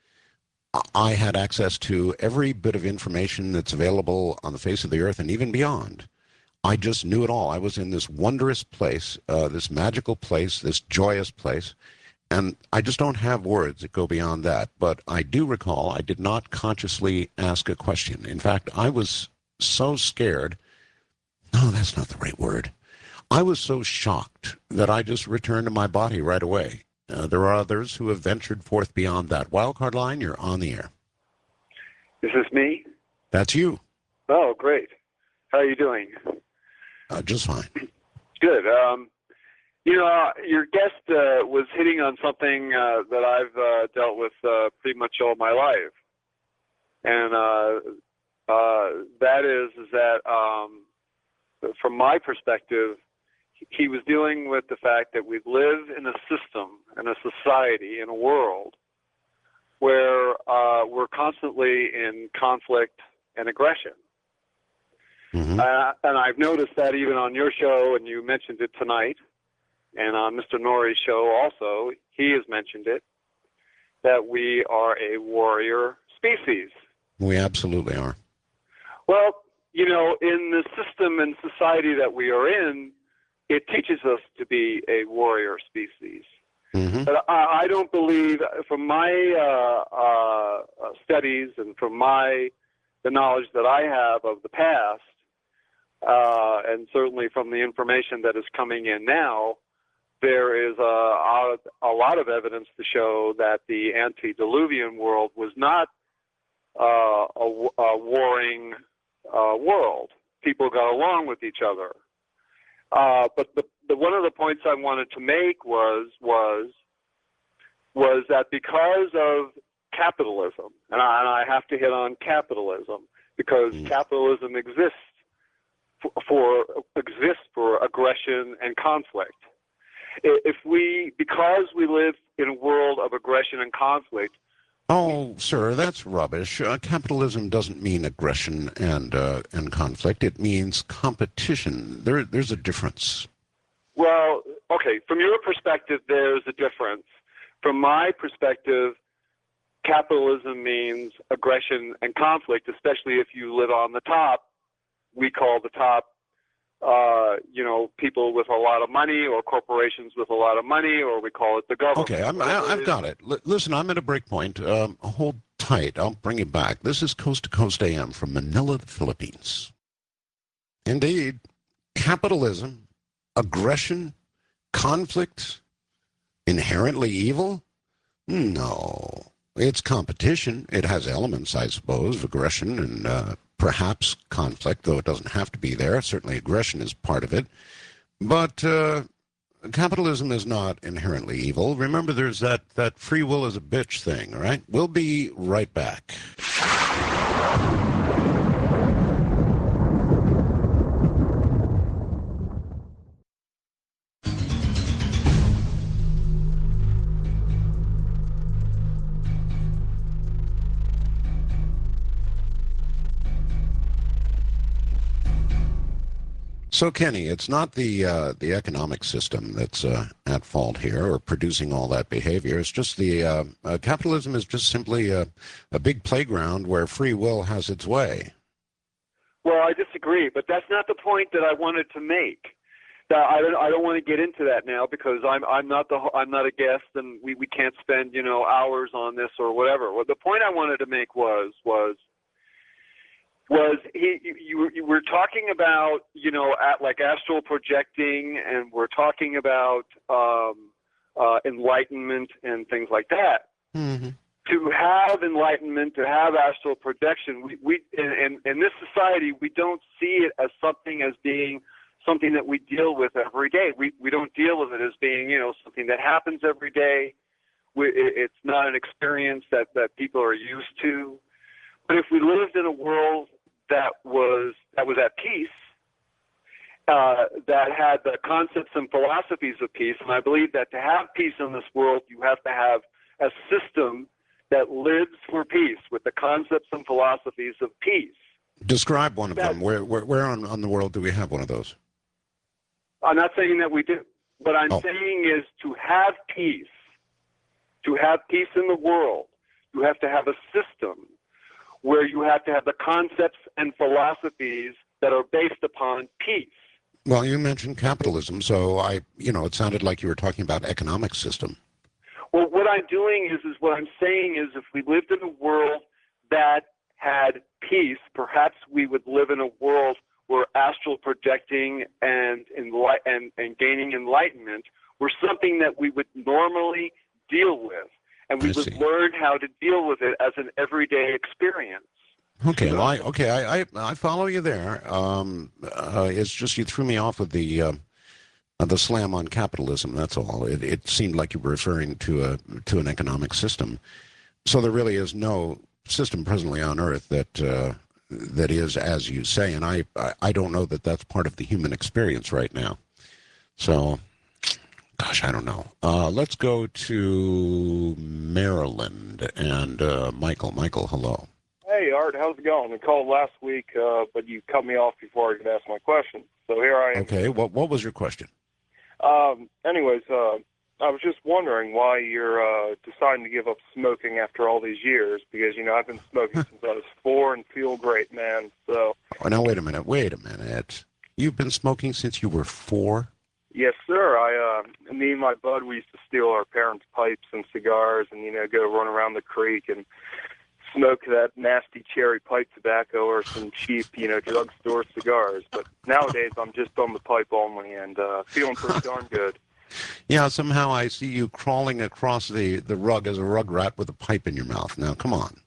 I had access to every bit of information that's available on the face of the earth and even beyond. I just knew it all. I was in this wondrous place, this magical place, this joyous place, and I just don't have words that go beyond that. But I do recall I did not consciously ask a question. In fact, I was so scared. No, that's not the right word. I was so shocked that I just returned to my body right away. There are others who have ventured forth beyond that. Wildcard line, you're on the air. Is this me? That's you. Oh, great. How are you doing? Just fine. Good. Your guest was hitting on something that I've dealt with pretty much all my life. And that is that from my perspective, he was dealing with the fact that we live in a system, in a society, in a world where we're constantly in conflict and aggression. Mm-hmm. And I've noticed that even on your show, and you mentioned it tonight, and on Mr. Norrie's show also, he has mentioned it, that we are a warrior species. We absolutely are. Well, in the system and society that we are in, it teaches us to be a warrior species. Mm-hmm. But I don't believe, from my studies and from the knowledge that I have of the past, and certainly from the information that is coming in now, there is a lot of evidence to show that the antediluvian world was not a warring world. People got along with each other. But one of the points I wanted to make was that because of capitalism, and I have to hit on capitalism, because capitalism exists for aggression and conflict. Because we live in a world of aggression and conflict. Oh, sir, that's rubbish. Capitalism doesn't mean aggression and conflict. It means competition. There's a difference. Well, okay, from your perspective, there's a difference. From my perspective, capitalism means aggression and conflict, especially if you live on the top. We call the top, people with a lot of money, or corporations with a lot of money, or we call it the government. Okay, I've got it. Listen, I'm at a break point. Hold tight. I'll bring you back. This is Coast to Coast AM from Manila, the Philippines. Indeed, capitalism, aggression, conflict, inherently evil? No. It's competition. It has elements, I suppose, of aggression and perhaps conflict, though it doesn't have to be there. Certainly aggression is part of it. But capitalism is not inherently evil. Remember, there's that free will is a bitch thing, all right? We'll be right back. So, Kenny, it's not the economic system that's at fault here or producing all that behavior. It's just the capitalism is just simply a big playground where free will has its way. Well, I disagree, but that's not the point that I wanted to make. I don't want to get into that now because I'm not a guest and we can't spend hours on this or whatever. Well, the point I wanted to make was you were talking about like astral projecting, and we're talking about enlightenment and things like that. Mm-hmm. To have enlightenment, to have astral projection, we in this society we don't see it as being something that we deal with every day. We don't deal with it as being something that happens every day. It's not an experience that people are used to. But if we lived in a world that was at peace, that had the concepts and philosophies of peace, and I believe that to have peace in this world, you have to have a system that lives for peace with the concepts and philosophies of peace. Describe one of them. Where on the world do we have one of those? I'm not saying that we do. What I'm saying is to have peace in the world, you have to have a system where you have to have the concepts and philosophies that are based upon peace. Well, you mentioned capitalism, so it sounded like you were talking about economic system. Well, what I'm doing is what I'm saying is if we lived in a world that had peace, perhaps we would live in a world where astral projecting and gaining enlightenment were something that we would normally deal with. And we would learn how to deal with it as an everyday experience. Okay, well, I follow you there. It's just you threw me off with the slam on capitalism. That's all. It seemed like you were referring to an economic system. So there really is no system presently on Earth that is as you say, and I don't know that that's part of the human experience right now. So. Gosh, I don't know. Let's go to Maryland and Michael. Michael, hello. Hey, Art, how's it going? I called last week, but you cut me off before I could ask my question. So here I am. Okay, what was your question? Anyways, I was just wondering why you're deciding to give up smoking after all these years, because, I've been smoking since I was 4 and feel great, man. So. Oh, now, wait a minute. You've been smoking since you were 4? Yes, sir. Me and my bud, we used to steal our parents' pipes and cigars and, go run around the creek and smoke that nasty cherry pipe tobacco or some cheap, drugstore cigars. But nowadays, I'm just on the pipe only and feeling pretty darn good. Yeah, somehow I see you crawling across the rug as a rug rat with a pipe in your mouth. Now, come on.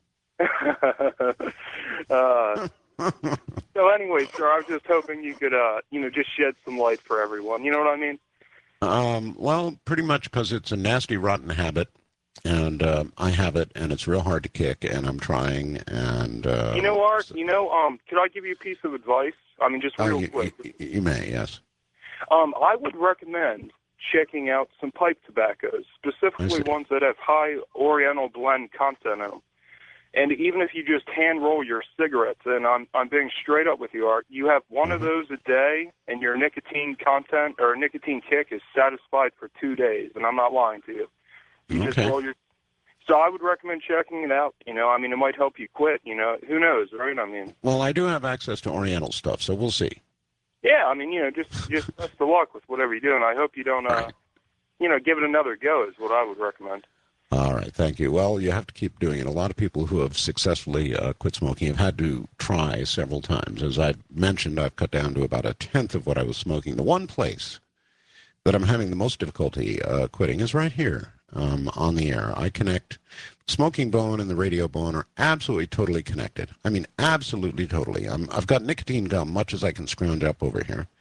So anyway, sir, I was just hoping you could, just shed some light for everyone. You know what I mean? Well, pretty much because it's a nasty, rotten habit, and I have it, and it's real hard to kick, and I'm trying, and... Art, could I give you a piece of advice? I mean, just real quick. You may, yes. I would recommend checking out some pipe tobaccos, specifically ones that have high Oriental blend content in them. And even if you just hand roll your cigarettes, and I'm being straight up with you, Art, you have one of those a day, and your nicotine content or nicotine kick is satisfied for 2 days. And I'm not lying to you. You just roll your. So I would recommend checking it out. It might help you quit. Who knows, right? Well, I do have access to Oriental stuff, so we'll see. Yeah, just best of luck with whatever you do, and I hope you don't, give it another go is what I would recommend. All right, thank you. Well, you have to keep doing it. A lot of people who have successfully quit smoking have had to try several times. As I mentioned, I've cut down to about 1/10 of what I was smoking. The one place that I'm having the most difficulty quitting is right here on the air. I connect. Smoking bone and the radio bone are absolutely totally connected. I mean, absolutely totally. I've got nicotine gum, much as I can scrounge up over here.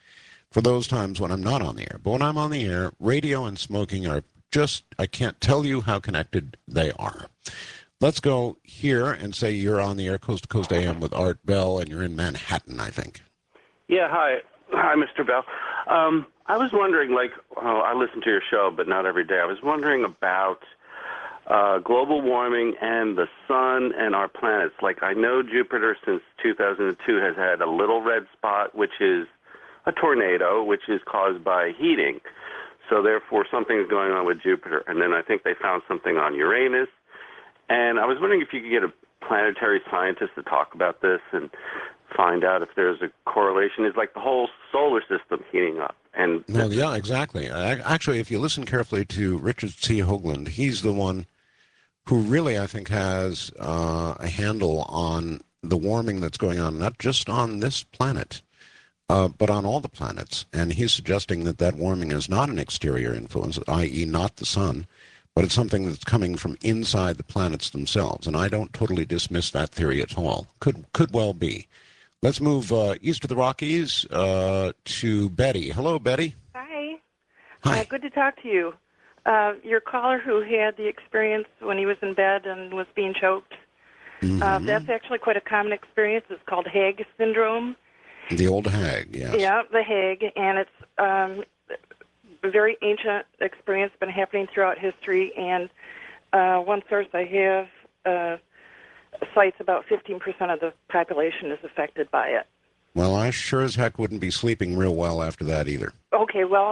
for those times when I'm not on the air. But when I'm on the air, radio and smoking are just, I can't tell you how connected they are. Let's go here and say you're on the air, Coast to Coast AM with Art Bell, and you're in Manhattan, I think. Yeah, hi. Hi, Mr. Bell. I was wondering, I listen to your show, but not every day. I was wondering about global warming and the sun and our planets. Like, I know Jupiter since 2002 has had a little red spot, which is a tornado, which is caused by heating. So therefore, something is going on with Jupiter. And then I think they found something on Uranus. And I was wondering if you could get a planetary scientist to talk about this and find out if there's a correlation. Is like the whole solar system heating up. And well, yeah, exactly. Actually, if you listen carefully to Richard C. Hoagland, he's the one who really, I think, has a handle on the warming that's going on, not just on this planet, but on all the planets. And he's suggesting that that warming is not an exterior influence, i.e. not the sun, but it's something that's coming from inside the planets themselves. And I don't totally dismiss that theory at all. Could well be. Let's move east of the Rockies to Betty. Hello, Betty. Hi. Hi. Good to talk to you. Your caller who had the experience when he was in bed and was being choked, that's actually quite a common experience. It's called Hag syndrome. The old hag, yes. Yeah, the Hag, and it's a very ancient experience, been happening throughout history, and one source I have cites about 15% of the population is affected by it. Well, I sure as heck wouldn't be sleeping real well after that either. Okay, well,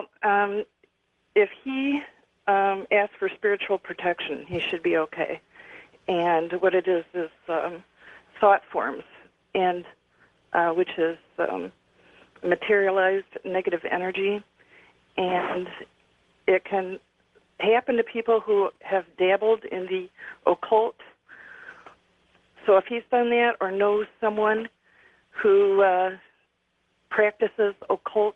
if he asks for spiritual protection, he should be okay. And what it is thought forms, and which is materialized negative energy, and it can happen to people who have dabbled in the occult. So if he's done that or knows someone who practices occult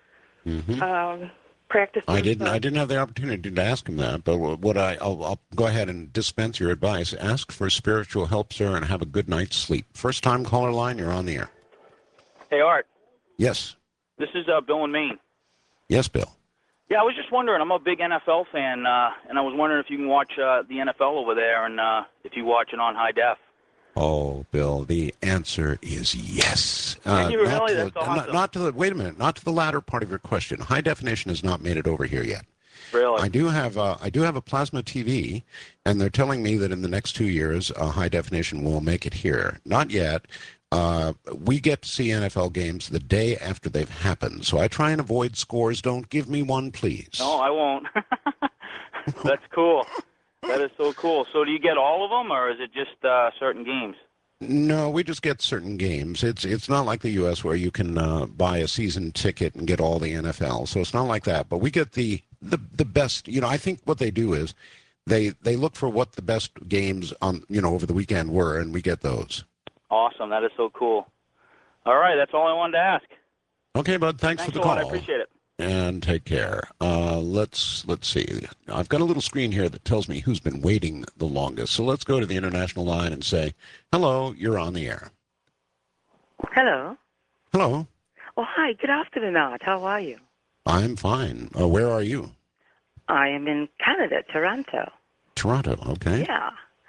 practices, I didn't have the opportunity to ask him that, but I'll go ahead and dispense your advice. Ask for spiritual help, sir, and have a good night's sleep. First time caller line, you're on the air. Hey, Art. Yes. This is Bill in Maine. Yes, Bill. Yeah, I was just wondering. I'm a big NFL fan, and I was wondering if you can watch the NFL over there, and if you watch it on high def. Oh, Bill, the answer is yes. Can you really? That's awesome. Wait a minute, not to the latter part of your question. High definition has not made it over here yet. Really? I do have a plasma TV, and they're telling me that in the next 2 years, high definition will make it here. Not yet. We get to see NFL games the day after they've happened, so I try and avoid scores. Don't give me one, please. No, I won't. That's cool. That is so cool. So do you get all of them, or is it just certain games? No, we just get certain games. It's not like the U.S. where you can buy a season ticket and get all the NFL. So it's not like that. But we get the best. You know, I think what they do is they look for what the best games on over the weekend were, and we get those. Awesome. That is so cool. All right, that's all I wanted to ask. Okay, bud. Thanks for the call. I appreciate it. And take care. Let's see. I've got a little screen here that tells me who's been waiting the longest. So let's go to the international line and say, hello, you're on the air. Hello. Hello. Oh, hi. Good afternoon, Art. How are you? I'm fine. Where are you? I am in Canada, Toronto. Toronto, okay. Yeah.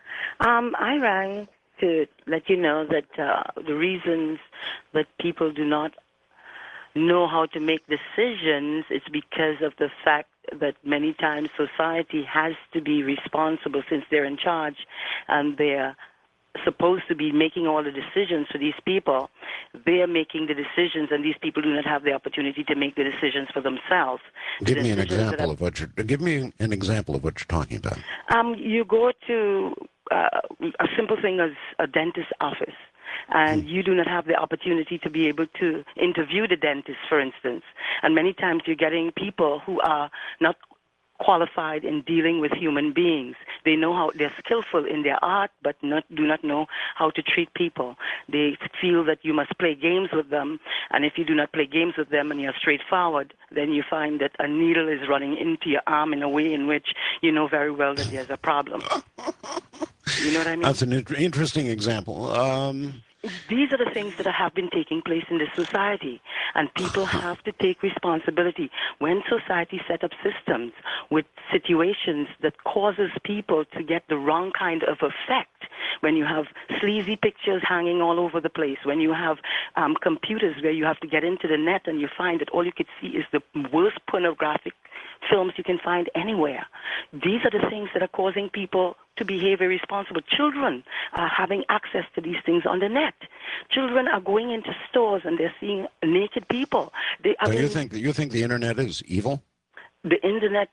I rang to let you know that the reasons that people do not know how to make decisions is because of the fact that many times society has to be responsible since they're in charge and they're supposed to be making all the decisions for these people. They're making the decisions, and these people do not have the opportunity to make the decisions for themselves. Give me an example of what you're talking about. You go to a simple thing as a dentist's office, and you do not have the opportunity to be able to interview the dentist, for instance. And many times you're getting people who are not qualified in dealing with human beings. They know how they're skillful in their art, but do not know how to treat people. They feel that you must play games with them, and if you do not play games with them and you're straightforward, then you find that a needle is running into your arm in a way in which you know very well that there's a problem. You know what I mean? That's an interesting example. These are the things that have been taking place in this society. And people have to take responsibility. When society set up systems with situations that causes people to get the wrong kind of effect, when you have sleazy pictures hanging all over the place, when you have computers where you have to get into the net and you find that all you could see is the worst pornographic films you can find anywhere. These are the things that are causing people to behave irresponsible. Children are having access to these things on the net. Children are going into stores and they're seeing naked people. So you think the internet is evil? The internet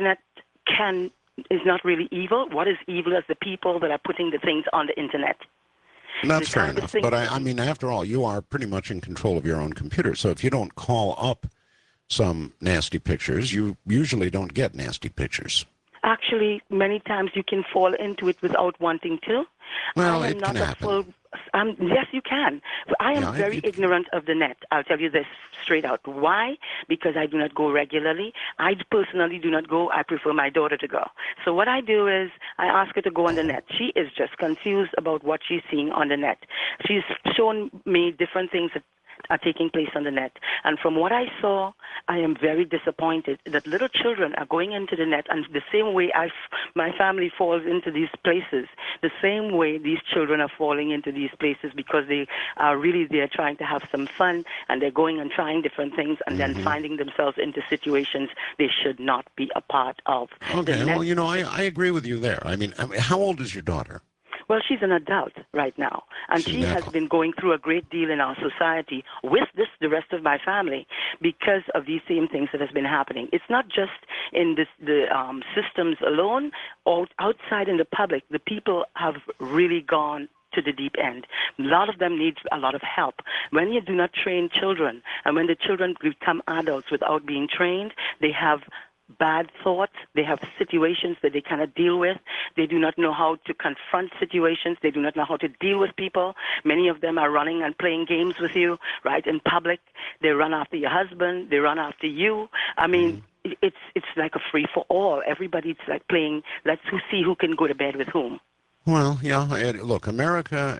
is not really evil. What is evil is the people that are putting the things on the internet. That's fair enough. But I mean, after all, you are pretty much in control of your own computer. So if you don't call up some nasty pictures, you usually don't get nasty pictures. Actually, many times you can fall into it without wanting to. Well, it can happen. Yes, you can. I am very ignorant of the net. I'll tell you this straight out. Why? Because I do not go regularly. I personally do not go. I prefer my daughter to go. So what I do is I ask her to go on the net. She is just confused about what she's seeing on the net. She's shown me different things that are taking place on the net. And from what I saw, I am very disappointed that little children are going into the net, and the same way my family falls into these places, the same way these children are falling into these places because they are really there trying to have some fun, and they're going and trying different things and then finding themselves into situations they should not be a part of. Okay, well, you know, I agree with you there. I mean, how old is your daughter? Well, she's an adult right now, and she has been going through a great deal in our society with the rest of my family, because of these same things that has been happening. It's not just in the systems alone, or outside in the public. The people have really gone to the deep end. A lot of them need a lot of help. When you do not train children, and when the children become adults without being trained, they have bad thoughts, they have situations that they cannot deal with, they do not know how to confront situations, they do not know how to deal with people. Many of them are running and playing games with you, right, in public. They run after your husband, they run after you. I mean, it's like a free-for-all. Everybody's like playing, let's see who can go to bed with whom. Well, yeah, look, America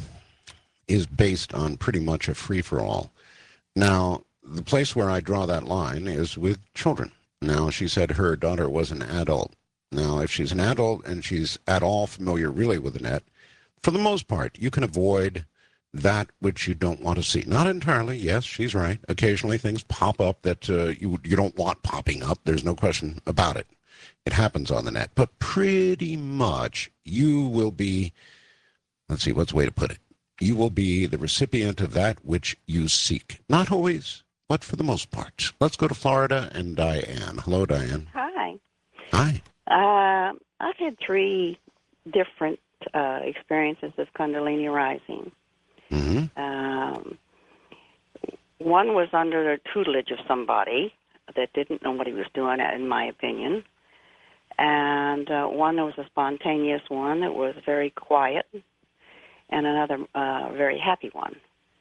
is based on pretty much a free-for-all. Now, the place where I draw that line is with children. Now, she said her daughter was an adult. Now, if she's an adult and she's at all familiar really with the net, for the most part, you can avoid that which you don't want to see. Not entirely, yes, she's right. Occasionally things pop up that you don't want popping up. There's no question about it. It happens on the net. But pretty much you will be, let's see, what's the way to put it? You will be the recipient of that which you seek. Not always, but for the most part. Let's go to Florida and Diane. Hello, Diane. Hi. Hi. I've had 3 different experiences of Kundalini rising. One was under the tutelage of somebody that didn't know what he was doing, in my opinion. And one was a spontaneous one that was very quiet, and another very happy one.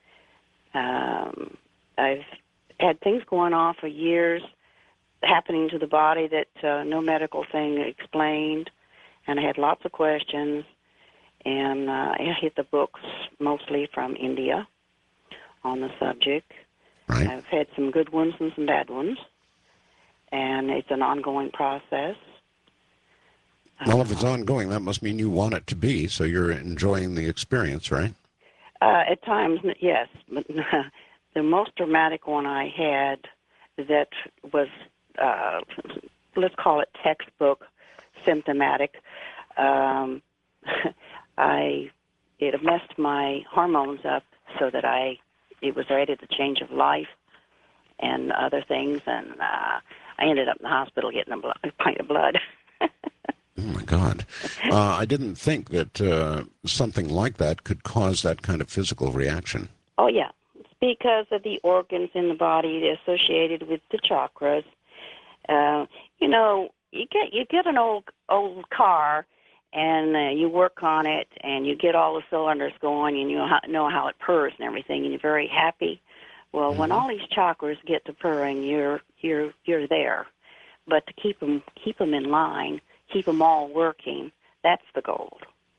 I've had things going on for years happening to the body that no medical thing explained, and I had lots of questions, and I hit the books mostly from India on the subject. Right. I've had some good ones and some bad ones, and it's an ongoing process. Well, if it's ongoing, that must mean you want it to be, so you're enjoying the experience, right? At times, yes, but the most dramatic one I had that was, let's call it textbook symptomatic. It messed my hormones up so that it was right at the change of life and other things, and I ended up in the hospital getting a pint of blood. Oh, my God. I didn't think that something like that could cause that kind of physical reaction. Oh, yeah. Because of the organs in the body associated with the chakras. You know, you get an old car, and you work on it, and you get all the cylinders going, and you know how it purrs and everything, and you're very happy. Well, when all these chakras get to purring, you're there. But to keep them in line, keep them all working, that's the goal.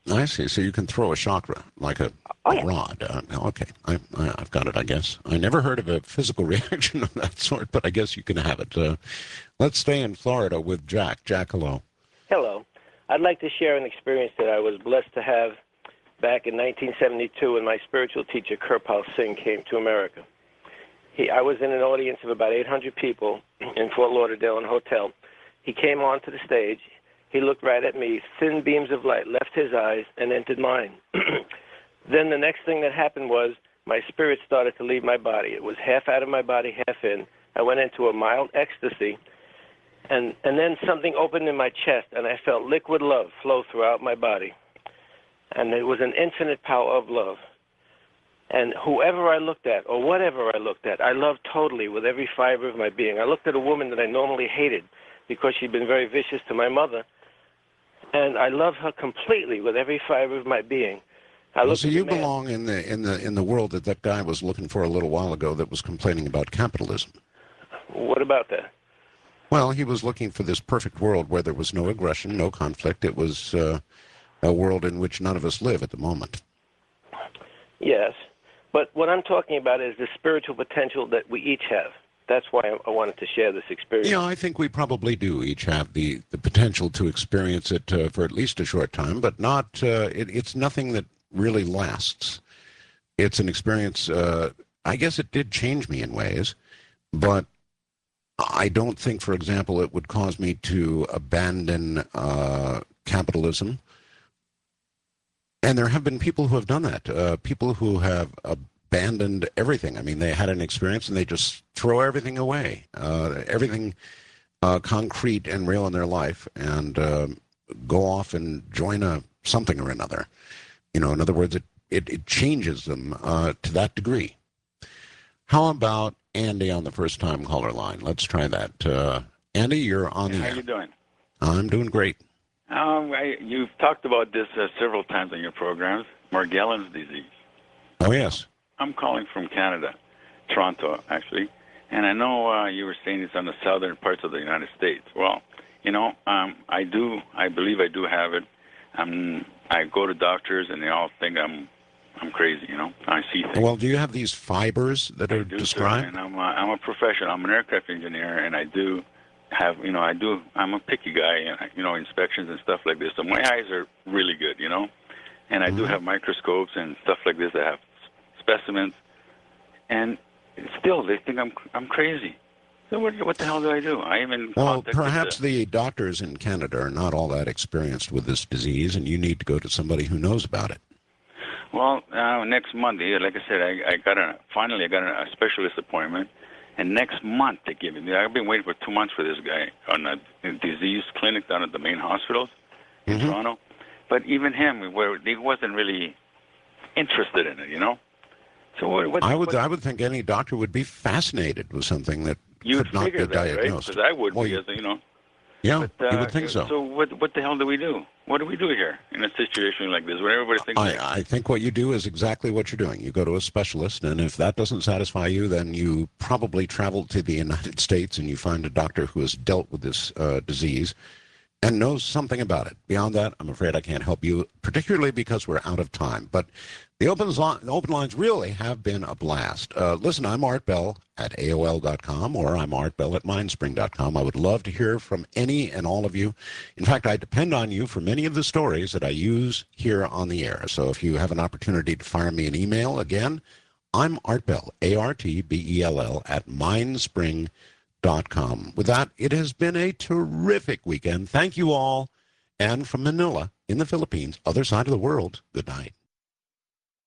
I see. So you can throw a chakra like a rod. Okay, I've got it, I guess. I never heard of a physical reaction of that sort, but I guess you can have it. Let's stay in Florida with Jack. Jack, hello. Hello. I'd like to share an experience that I was blessed to have back in 1972 when my spiritual teacher, Kirpal Singh, came to America. I was in an audience of about 800 people in Fort Lauderdale in a hotel. He came onto the stage. He looked right at me. Thin beams of light left his eyes and entered mine. Then the next thing that happened was my spirit started to leave my body. It was half out of my body, half in. I went into a mild ecstasy, and then something opened in my chest, and I felt liquid love flow throughout my body. And it was an infinite power of love. And whoever I looked at, or whatever I looked at, I loved totally with every fiber of my being. I looked at a woman that I normally hated because she'd been very vicious to my mother, and I love her completely with every fiber of my being. So you belong in the world that guy was looking for a little while ago that was complaining about capitalism. What about that? Well, he was looking for this perfect world where there was no aggression, no conflict. It was a world in which none of us live at the moment. Yes, but what I'm talking about is the spiritual potential that we each have. That's why I wanted to share this experience. Yeah, I think we probably do each have the potential to experience it for at least a short time, but not. It's nothing that really lasts. It's an experience. I guess it did change me in ways, but I don't think, for example, it would cause me to abandon capitalism. And there have been people who have done that. People who have abandoned everything. I mean, they had an experience and they just throw everything away, everything concrete and real in their life, and go off and join something or another. You know, in other words, it changes them to that degree. How about Andy on the first-time caller line? Let's try that. Andy, you're on the air. How you doing? I'm doing great. You've talked about this several times on your programs, Morgellons disease. Oh, yes. I'm calling from Canada, Toronto, actually, and I know you were saying it's on the southern parts of the United States. Well, you know, I believe I do have it. I go to doctors, and they all think I'm crazy, you know. I see things. Well, do you have these fibers that are described? Sir, and I'm a professional. I'm an aircraft engineer, and I do have, you know, I'm a picky guy, and, you know, inspections and stuff like this. So my eyes are really good, you know, and I do have microscopes and stuff like this that have specimens, and still they think I'm crazy. So what the hell do I do? I even perhaps the doctors in Canada are not all that experienced with this disease, and you need to go to somebody who knows about it. Well, next Monday, like I said, I got a specialist appointment, and next month they give me. I've been waiting for 2 months for this guy on a disease clinic down at the main hospitals in Toronto. But even him, he wasn't really interested in it, you know. So I would think any doctor would be fascinated with something that could not be diagnosed. Because I would, you know. Yeah, you would think so. So what the hell do we do? What do we do here in a situation like this where everybody thinks... I think what you do is exactly what you're doing. You go to a specialist, and if that doesn't satisfy you, then you probably travel to the United States and you find a doctor who has dealt with this disease and knows something about it. Beyond that, I'm afraid I can't help you, particularly because we're out of time. But the open lines really have been a blast. Listen, I'm Art Bell at AOL.com, or I'm Art Bell at Mindspring.com. I would love to hear from any and all of you. In fact, I depend on you for many of the stories that I use here on the air. So if you have an opportunity to fire me an email, again, I'm Art Bell, ARTBELL, at Mindspring.com. With that, it has been a terrific weekend. Thank you all. And from Manila, in the Philippines, other side of the world, good night.